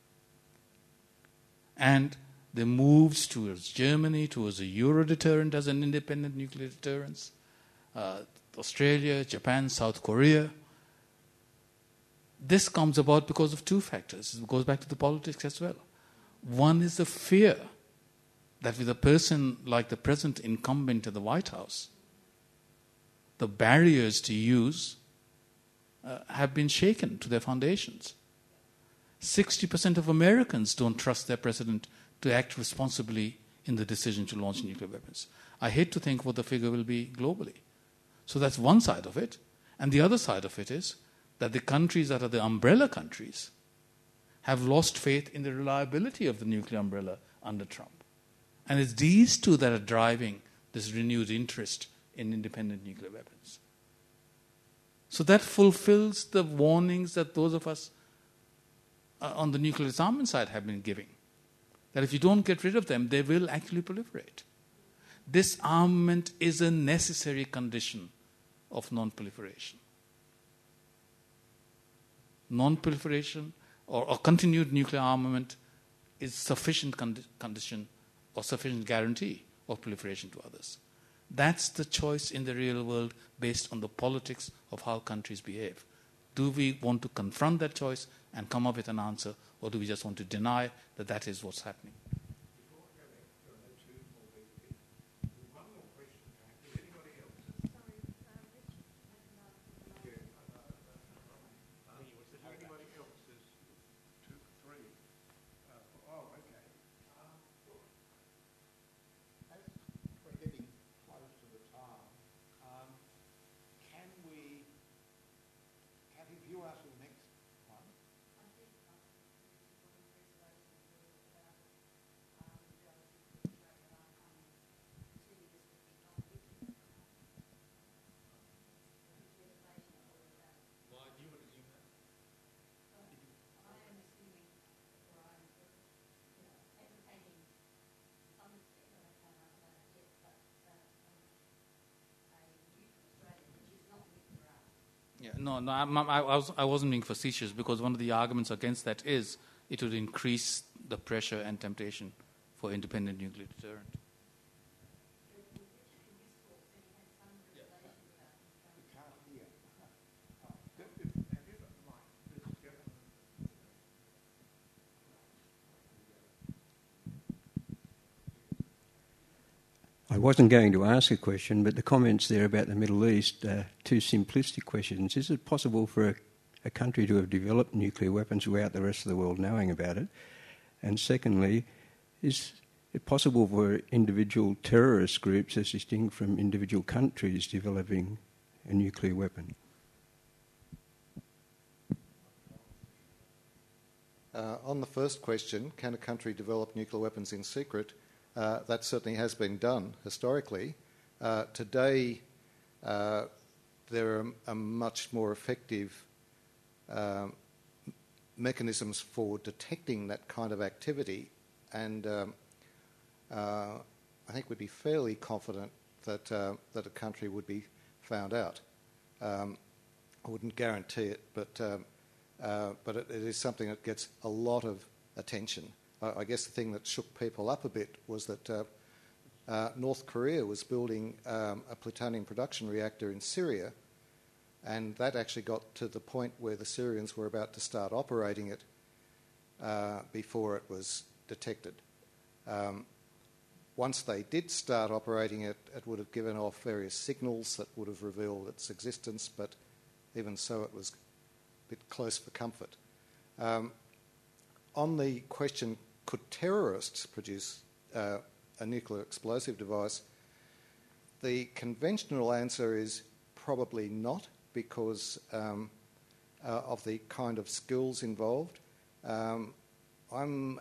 And the moves towards Germany, towards a Euro deterrent as an independent nuclear deterrence, Australia, Japan, South Korea. This comes about because of 2 factors. It goes back to the politics as well. One is the fear that with a person like the present incumbent at the White House, the barriers to use have been shaken to their foundations. 60% of Americans don't trust their president to act responsibly in the decision to launch nuclear weapons. I hate to think what the figure will be globally. So that's one side of it. And the other side of it is that the countries that are the umbrella countries have lost faith in the reliability of the nuclear umbrella under Trump. And it's these two that are driving this renewed interest in independent nuclear weapons. So that fulfills the warnings that those of us on the nuclear disarmament side have been giving. That if you don't get rid of them, they will actually proliferate. Disarmament is a necessary condition of non-proliferation. Non-proliferation or continued nuclear armament is sufficient condition or sufficient guarantee of proliferation to others. That's the choice in the real world based on the politics of how countries behave. Do we want to confront that choice and come up with an answer, or do we just want to deny that that is what's happening? I wasn't being facetious, because one of the arguments against that is it would increase the pressure and temptation for independent nuclear deterrent. I wasn't going to ask a question, but the comments there about the Middle East are two simplistic questions. Is it possible for a country to have developed nuclear weapons without the rest of the world knowing about it? And secondly, is it possible for individual terrorist groups, as distinct from individual countries, developing a nuclear weapon? On the first question, can a country develop nuclear weapons in secret? That certainly has been done historically. Today, there are much more effective mechanisms for detecting that kind of activity, and I think we'd be fairly confident that that a country would be found out. I wouldn't guarantee it, but it is something that gets a lot of attention. I guess the thing that shook people up a bit was that North Korea was building a plutonium production reactor in Syria, and that actually got to the point where the Syrians were about to start operating it before it was detected. Once they did start operating it, it would have given off various signals that would have revealed its existence, but even so it was a bit close for comfort. On the question, could terrorists produce a nuclear explosive device? The conventional answer is probably not, because of the kind of skills involved. I'm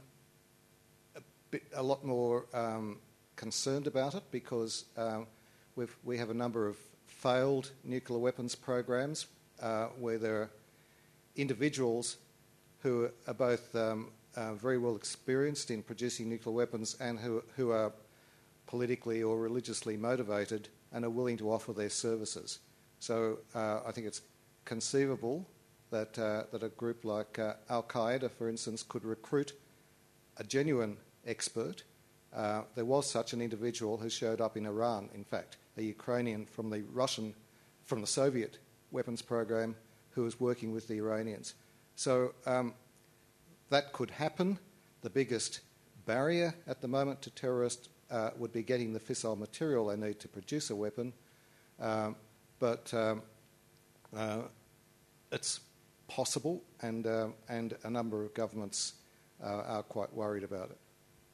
a lot more concerned about it, because we have a number of failed nuclear weapons programs where there are individuals who are both very well experienced in producing nuclear weapons and who are politically or religiously motivated and are willing to offer their services. So I think it's conceivable that a group like Al-Qaeda, for instance, could recruit a genuine expert. There was such an individual who showed up in Iran, in fact, a Ukrainian from the Soviet weapons program who was working with the Iranians. So that could happen. The biggest barrier at the moment to terrorists would be getting the fissile material they need to produce a weapon. But it's possible, and a number of governments are quite worried about it.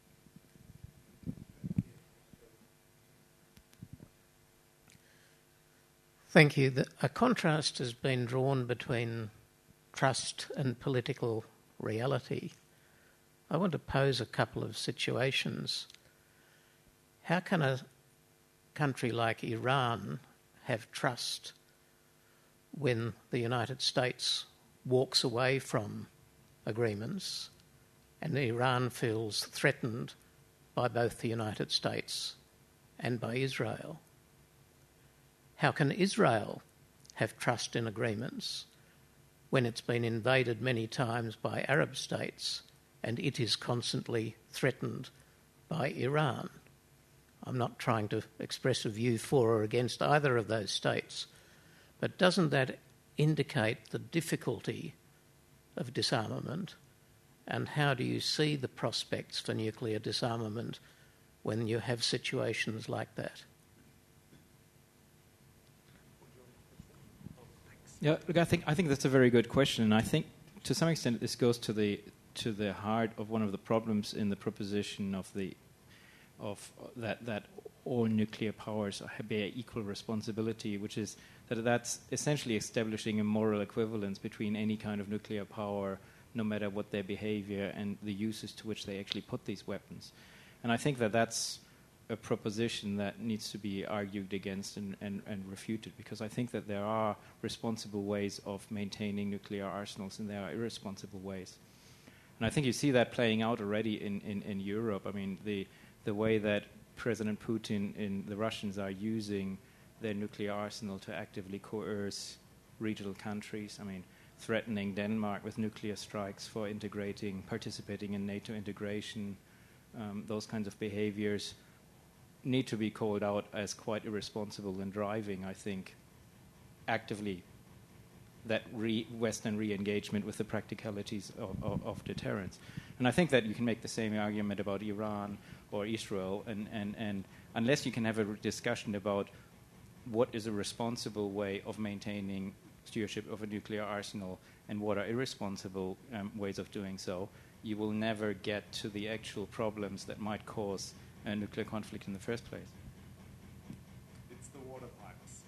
Thank you. A contrast has been drawn between trust and political reality. I want to pose a couple of situations. How can a country like Iran have trust when the United States walks away from agreements and Iran feels threatened by both the United States and by Israel? How can Israel have trust in agreements when it's been invaded many times by Arab states and it is constantly threatened by Iran? I'm not trying to express a view for or against either of those states, but doesn't that indicate the difficulty of disarmament, and how do you see the prospects for nuclear disarmament when you have situations like that? Yeah, look, I think that's a very good question, and I think to some extent this goes to the heart of one of the problems in the proposition of that all nuclear powers bear equal responsibility, which is that's essentially establishing a moral equivalence between any kind of nuclear power, no matter what their behavior and the uses to which they actually put these weapons. And I think that's a proposition that needs to be argued against and refuted, because I think that there are responsible ways of maintaining nuclear arsenals and there are irresponsible ways. And I think you see that playing out already in Europe. I mean, the way that President Putin and the Russians are using their nuclear arsenal to actively coerce regional countries. I mean, threatening Denmark with nuclear strikes for participating in NATO integration, those kinds of behaviors need to be called out as quite irresponsible and driving, I think, actively that Western re-engagement with the practicalities of deterrence. And I think that you can make the same argument about Iran or Israel, and unless you can have a discussion about what is a responsible way of maintaining stewardship of a nuclear arsenal and what are irresponsible ways of doing so, you will never get to the actual problems that might cause a nuclear conflict in the first place. It's the water pipes.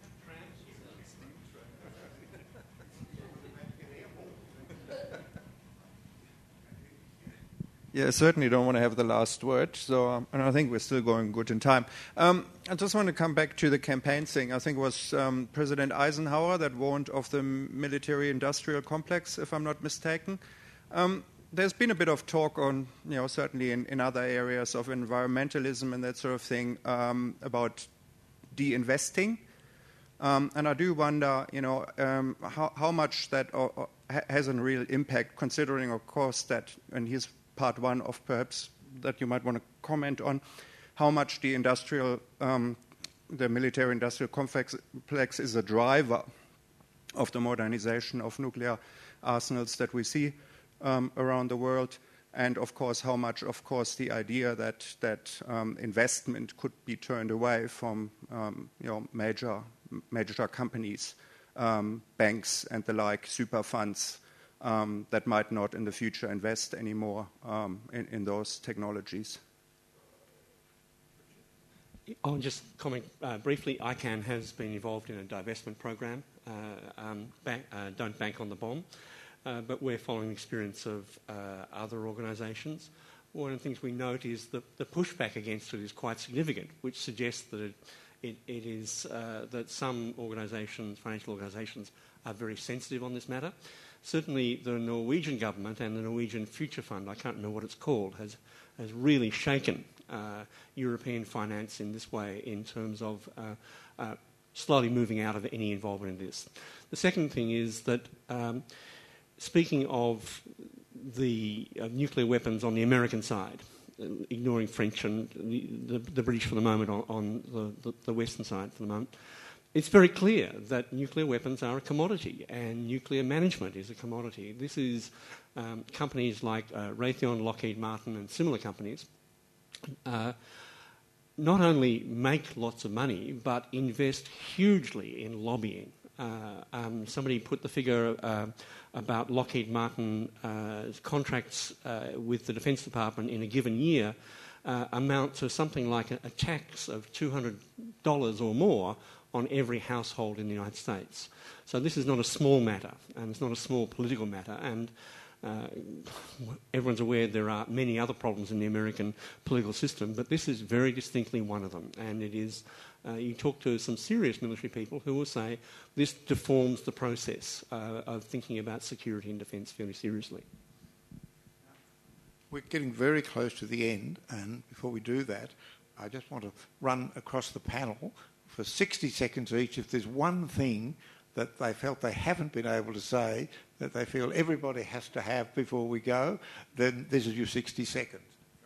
Yeah, I certainly don't want to have the last word, so and I think we're still going good in time. I just want to come back to the campaign thing. I think it was President Eisenhower that warned of the military-industrial complex, if I'm not mistaken. There's been a bit of talk on, certainly in other areas of environmentalism and that sort of thing, about de-investing. And I do wonder, how much that has a real impact, considering, of course, that, and here's part one of perhaps that you might want to comment on, how much the military-industrial complex is a driver of the modernization of nuclear arsenals that we see around the world, and of course how much, of course, the idea that investment could be turned away from major companies, banks and the like, super funds that might not in the future invest anymore in those technologies. I'll just comment briefly. ICANN has been involved in a divestment program, Don't Bank on the Bomb. But we're following the experience of other organisations. One of the things we note is that the pushback against it is quite significant, which suggests that it is that some organisations, financial organisations, are very sensitive on this matter. Certainly the Norwegian government and the Norwegian Future Fund, I can't remember what it's called, has really shaken European finance in this way in terms of slowly moving out of any involvement in this. The second thing is that speaking of the nuclear weapons on the American side, ignoring French and the British for the moment on the Western side for the moment, it's very clear that nuclear weapons are a commodity and nuclear management is a commodity. This is companies like Raytheon, Lockheed Martin and similar companies not only make lots of money but invest hugely in lobbying Somebody put the figure about Lockheed Martin's contracts with the Defence Department in a given year amount to something like a tax of $200 or more on every household in the United States. So this is not a small matter, and it's not a small political matter, and everyone's aware there are many other problems in the American political system, but this is very distinctly one of them, and it is, you talk to some serious military people who will say this deforms the process of thinking about security and defence very seriously. We're getting very close to the end, and before we do that, I just want to run across the panel for 60 seconds each. If there's one thing that they felt they haven't been able to say that they feel everybody has to have before we go, then this is your 60 seconds.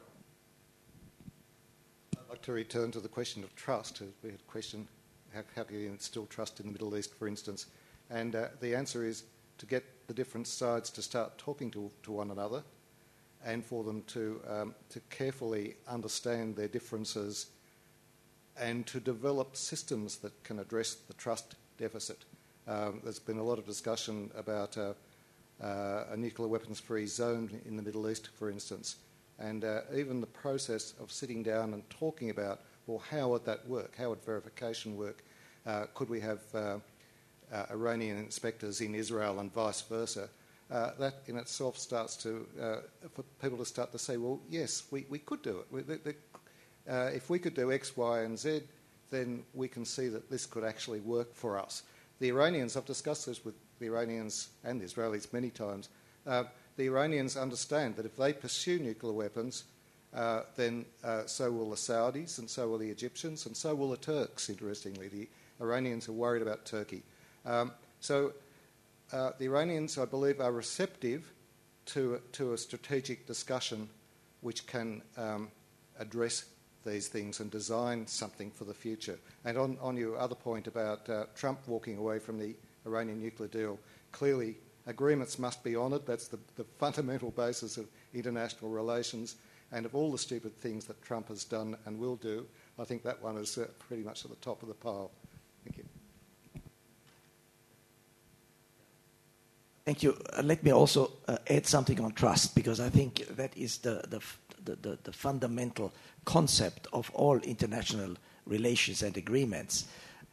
I'd like to return to the question of trust. We had a question, how can you instill trust in the Middle East, for instance? And the answer is to get the different sides to start talking to one another, and for them to carefully understand their differences and to develop systems that can address the trust deficit. There's been a lot of discussion about a nuclear weapons-free zone in the Middle East, for instance, and even the process of sitting down and talking about, well, how would that work? How would verification work? Could we have Iranian inspectors in Israel and vice versa? That in itself starts to, for people to start to say, well, yes, we could do it. If we could do X, Y and Z, then we can see that this could actually work for us. The Iranians, I've discussed this with the Iranians and the Israelis many times, the Iranians understand that if they pursue nuclear weapons, then so will the Saudis and so will the Egyptians and so will the Turks, interestingly. The Iranians are worried about Turkey. The Iranians, I believe, are receptive to a strategic discussion which can address these things and design something for the future. And on your other point about Trump walking away from the Iranian nuclear deal, clearly agreements must be honoured. That's the fundamental basis of international relations. And of all the stupid things that Trump has done and will do, I think that one is pretty much at the top of the pile. Thank you. Thank you. Let me also add something on trust, because I think that is the fundamental concept of all international relations and agreements.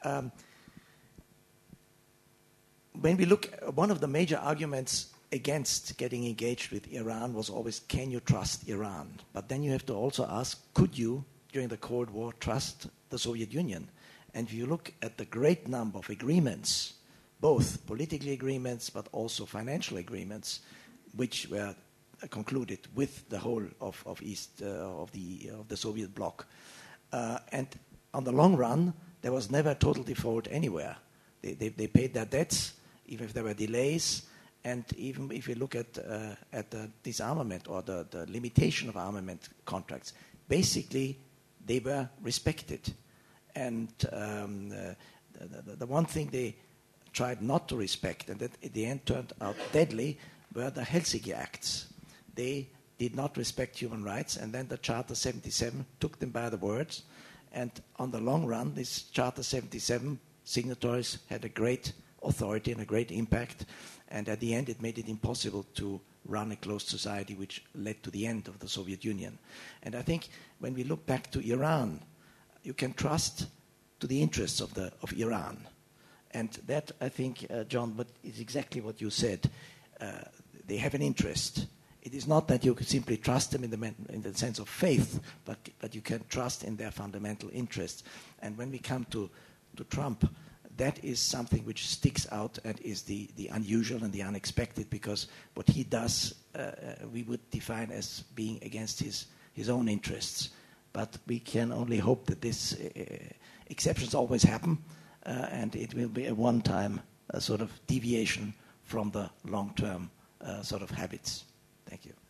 When we look, one of the major arguments against getting engaged with Iran was always, can you trust Iran? But then you have to also ask, could you, during the Cold War, trust the Soviet Union? And if you look at the great number of agreements, both political agreements but also financial agreements, which were concluded with the whole of the Soviet bloc. And on the long run, there was never total default anywhere. They paid their debts, even if there were delays. And even if you look at the disarmament or the limitation of armament contracts, basically they were respected. And the one thing they tried not to respect, and that at the end turned out deadly, were the Helsinki Acts. They did not respect human rights, and then the Charter 77 took them by the words. And on the long run, this Charter 77 signatories had a great authority and a great impact, and at the end it made it impossible to run a closed society, which led to the end of the Soviet Union. And I think when we look back to Iran, you can trust to the interests of Iran. And that, I think, John, is exactly what you said. They have an interest. It is not that you can simply trust them in the sense of faith, but you can trust in their fundamental interests. And when we come to Trump, that is something which sticks out and is the unusual and the unexpected, because what he does we would define as being against his own interests. But we can only hope that this exceptions always happen, and it will be a one-time sort of deviation from the long-term sort of habits. Thank you.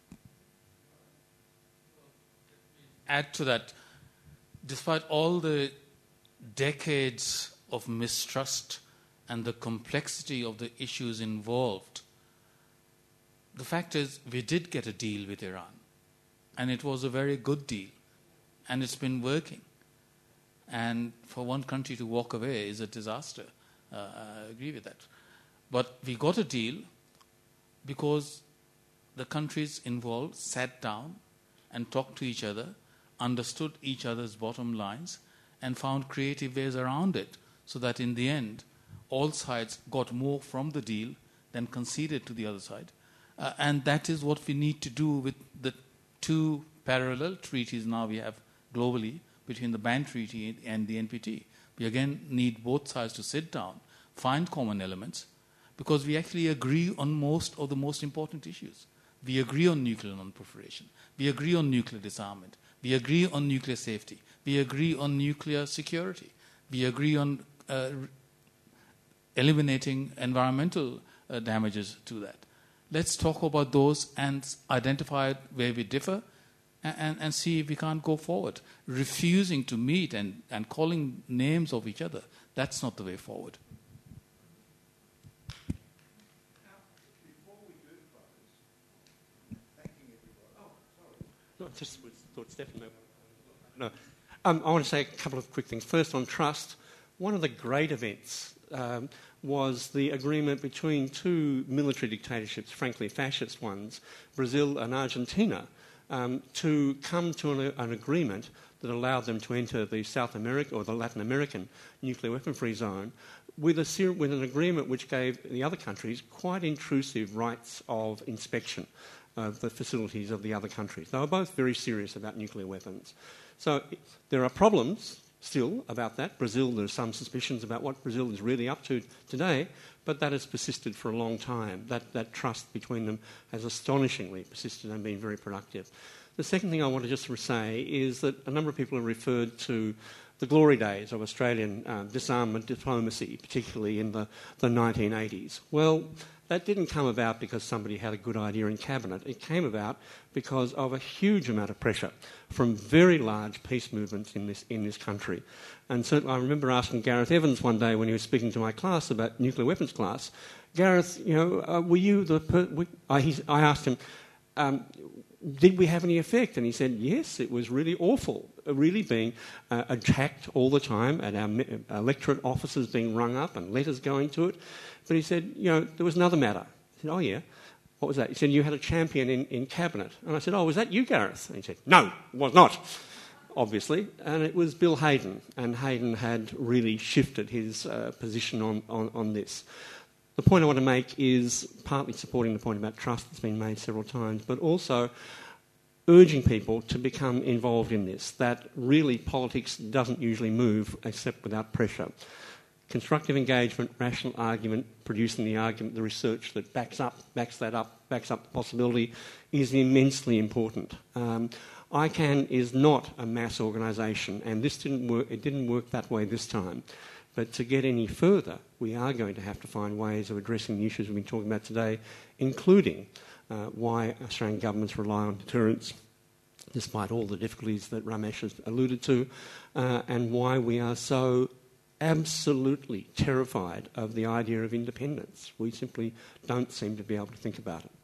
Add to that, despite all the decades of mistrust and the complexity of the issues involved, the fact is we did get a deal with Iran, and it was a very good deal, and it's been working. And for one country to walk away is a disaster. I agree with that. But we got a deal because the countries involved sat down and talked to each other, understood each other's bottom lines, and found creative ways around it, so that in the end, all sides got more from the deal than conceded to the other side. And that is what we need to do with the two parallel treaties now we have globally between the BAN Treaty and the NPT. We again need both sides to sit down, find common elements, because we actually agree on most of the most important issues. We agree on nuclear non-proliferation. We agree on nuclear disarmament. We agree on nuclear safety. We agree on nuclear security. We agree on eliminating environmental damages to that. Let's talk about those and identify where we differ and see if we can't go forward. Refusing to meet and calling names of each other, that's not the way forward. No, just thought Stefan. No. I want to say a couple of quick things. First, on trust, one of the great events was the agreement between two military dictatorships, frankly fascist ones, Brazil and Argentina, to come to an agreement that allowed them to enter the South America or the Latin American nuclear weapon-free zone with an agreement which gave the other countries quite intrusive rights of inspection of the facilities of the other countries. They were both very serious about nuclear weapons. So there are problems still about that. Brazil, there are some suspicions about what Brazil is really up to today, but that has persisted for a long time. That trust between them has astonishingly persisted and been very productive. The second thing I want to just say is that a number of people have referred to the glory days of Australian disarmament diplomacy, particularly in the 1980s. Well, that didn't come about because somebody had a good idea in Cabinet. It came about because of a huge amount of pressure from very large peace movements in this country. And so I remember asking Gareth Evans one day when he was speaking to my class about nuclear weapons class, Gareth, were you I asked him, did we have any effect? And he said, yes, it was really awful, really being attacked all the time, and our electorate offices being rung up and letters going to it. But he said, there was another matter. I said, oh, yeah. What was that? He said, you had a champion in Cabinet. And I said, oh, was that you, Gareth? And he said, no, it was not, obviously. And it was Bill Hayden. And Hayden had really shifted his position on this. The point I want to make is partly supporting the point about trust that's been made several times, but also urging people to become involved in this, that really politics doesn't usually move except without pressure. Constructive engagement, rational argument, producing the argument, the research that backs up the possibility is immensely important. ICANN is not a mass organisation, and this didn't work. It didn't work that way this time. But to get any further, we are going to have to find ways of addressing the issues we've been talking about today, including why Australian governments rely on deterrence, despite all the difficulties that Ramesh has alluded to, and why we are so absolutely terrified of the idea of independence. We simply don't seem to be able to think about it.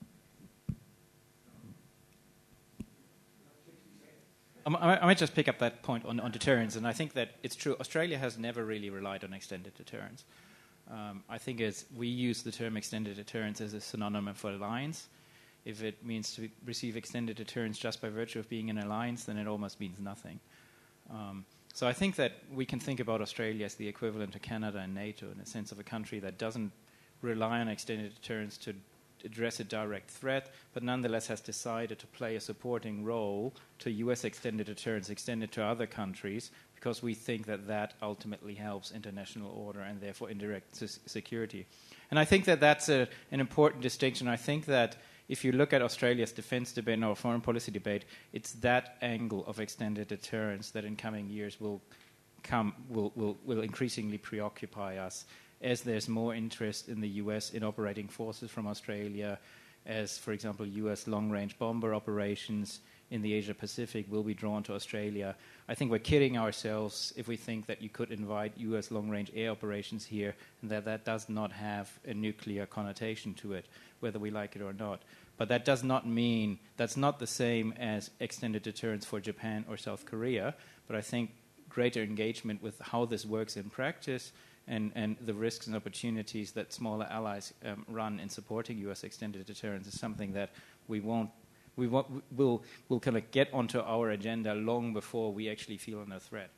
I might just pick up that point on deterrence, and I think that it's true. Australia has never really relied on extended deterrence. I think we use the term extended deterrence as a synonym for alliance. If it means to receive extended deterrence just by virtue of being an alliance, then it almost means nothing. So I think that we can think about Australia as the equivalent to Canada and NATO in the sense of a country that doesn't rely on extended deterrence to address a direct threat, but nonetheless has decided to play a supporting role to U.S. extended deterrence extended to other countries because we think that ultimately helps international order and therefore indirect security. And I think that that's an important distinction. I think that if you look at Australia's defence debate or foreign policy debate, it's that angle of extended deterrence that in coming years will increasingly preoccupy us as there's more interest in the US in operating forces from Australia, as, for example, US long-range bomber operations in the Asia-Pacific will be drawn to Australia. I think we're kidding ourselves if we think that you could invite US long-range air operations here and that does not have a nuclear connotation to it, whether we like it or not. But that does not mean that's not the same as extended deterrence for Japan or South Korea, but I think greater engagement with how this works in practice and the risks and opportunities that smaller allies run in supporting U.S. extended deterrence is something that we'll kind of get onto our agenda long before we actually feel under threat.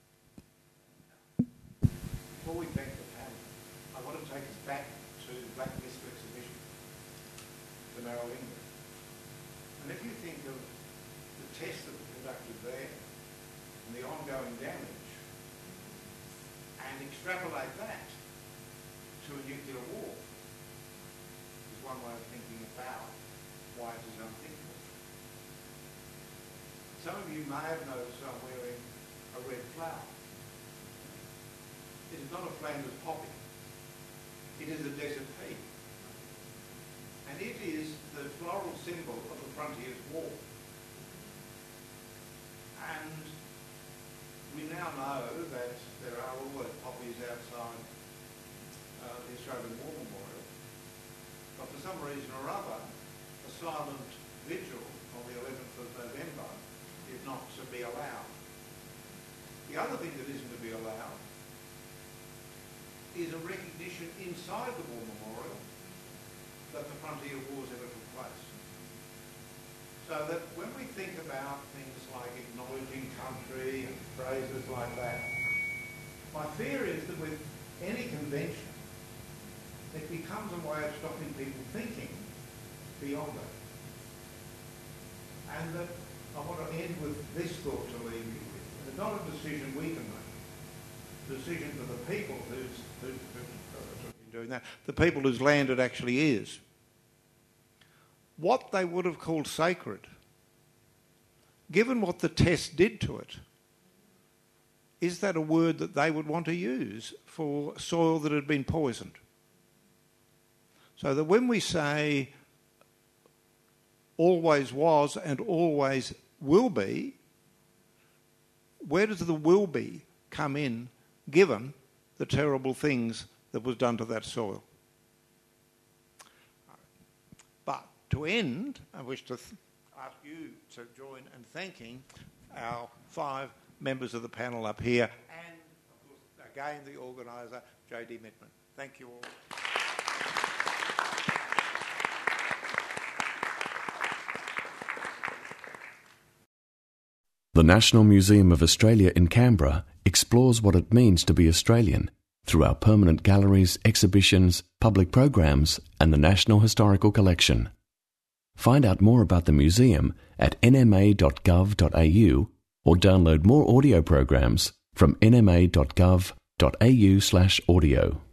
Before we thank the panel, I want to take us back to the Black Mesa exhibition, the Merrill England. And if you think of the tests that were conducted there and the ongoing damage, and extrapolate that to a nuclear war, is one way of thinking about why it is unthinkable. Some of you may have noticed I'm wearing a red flower. It is not a Flanders poppy. It is a desert pea. And it is the floral symbol of the Frontiers War. And we now know that there are always poppies outside the Australian War Memorial. But for some reason or other, a silent vigil on the 11th of November is not to be allowed. The other thing that isn't to be allowed is a recognition inside the War Memorial that the frontier wars ever took place. So that when we think about things like acknowledging country and phrases like that, my fear is that with any convention, it becomes a way of stopping people thinking beyond that. And that I want to end with this thought to leave you with. It's not a decision we can make. The decision for the people who's doing that, the people whose land it actually is. What they would have called sacred, given what the test did to it, is that a word that they would want to use for soil that had been poisoned? So that when we say always was and always will be, where does the will be come in given the terrible things that was done to that soil? But to end, I wish to ask you to join in thanking our 5 members of the panel up here and, of course, again, the organiser, J.D. Mittman. Thank you all. The National Museum of Australia in Canberra explores what it means to be Australian through our permanent galleries, exhibitions, public programs and the National Historical Collection. Find out more about the museum at nma.gov.au or download more audio programs from nma.gov.au/audio.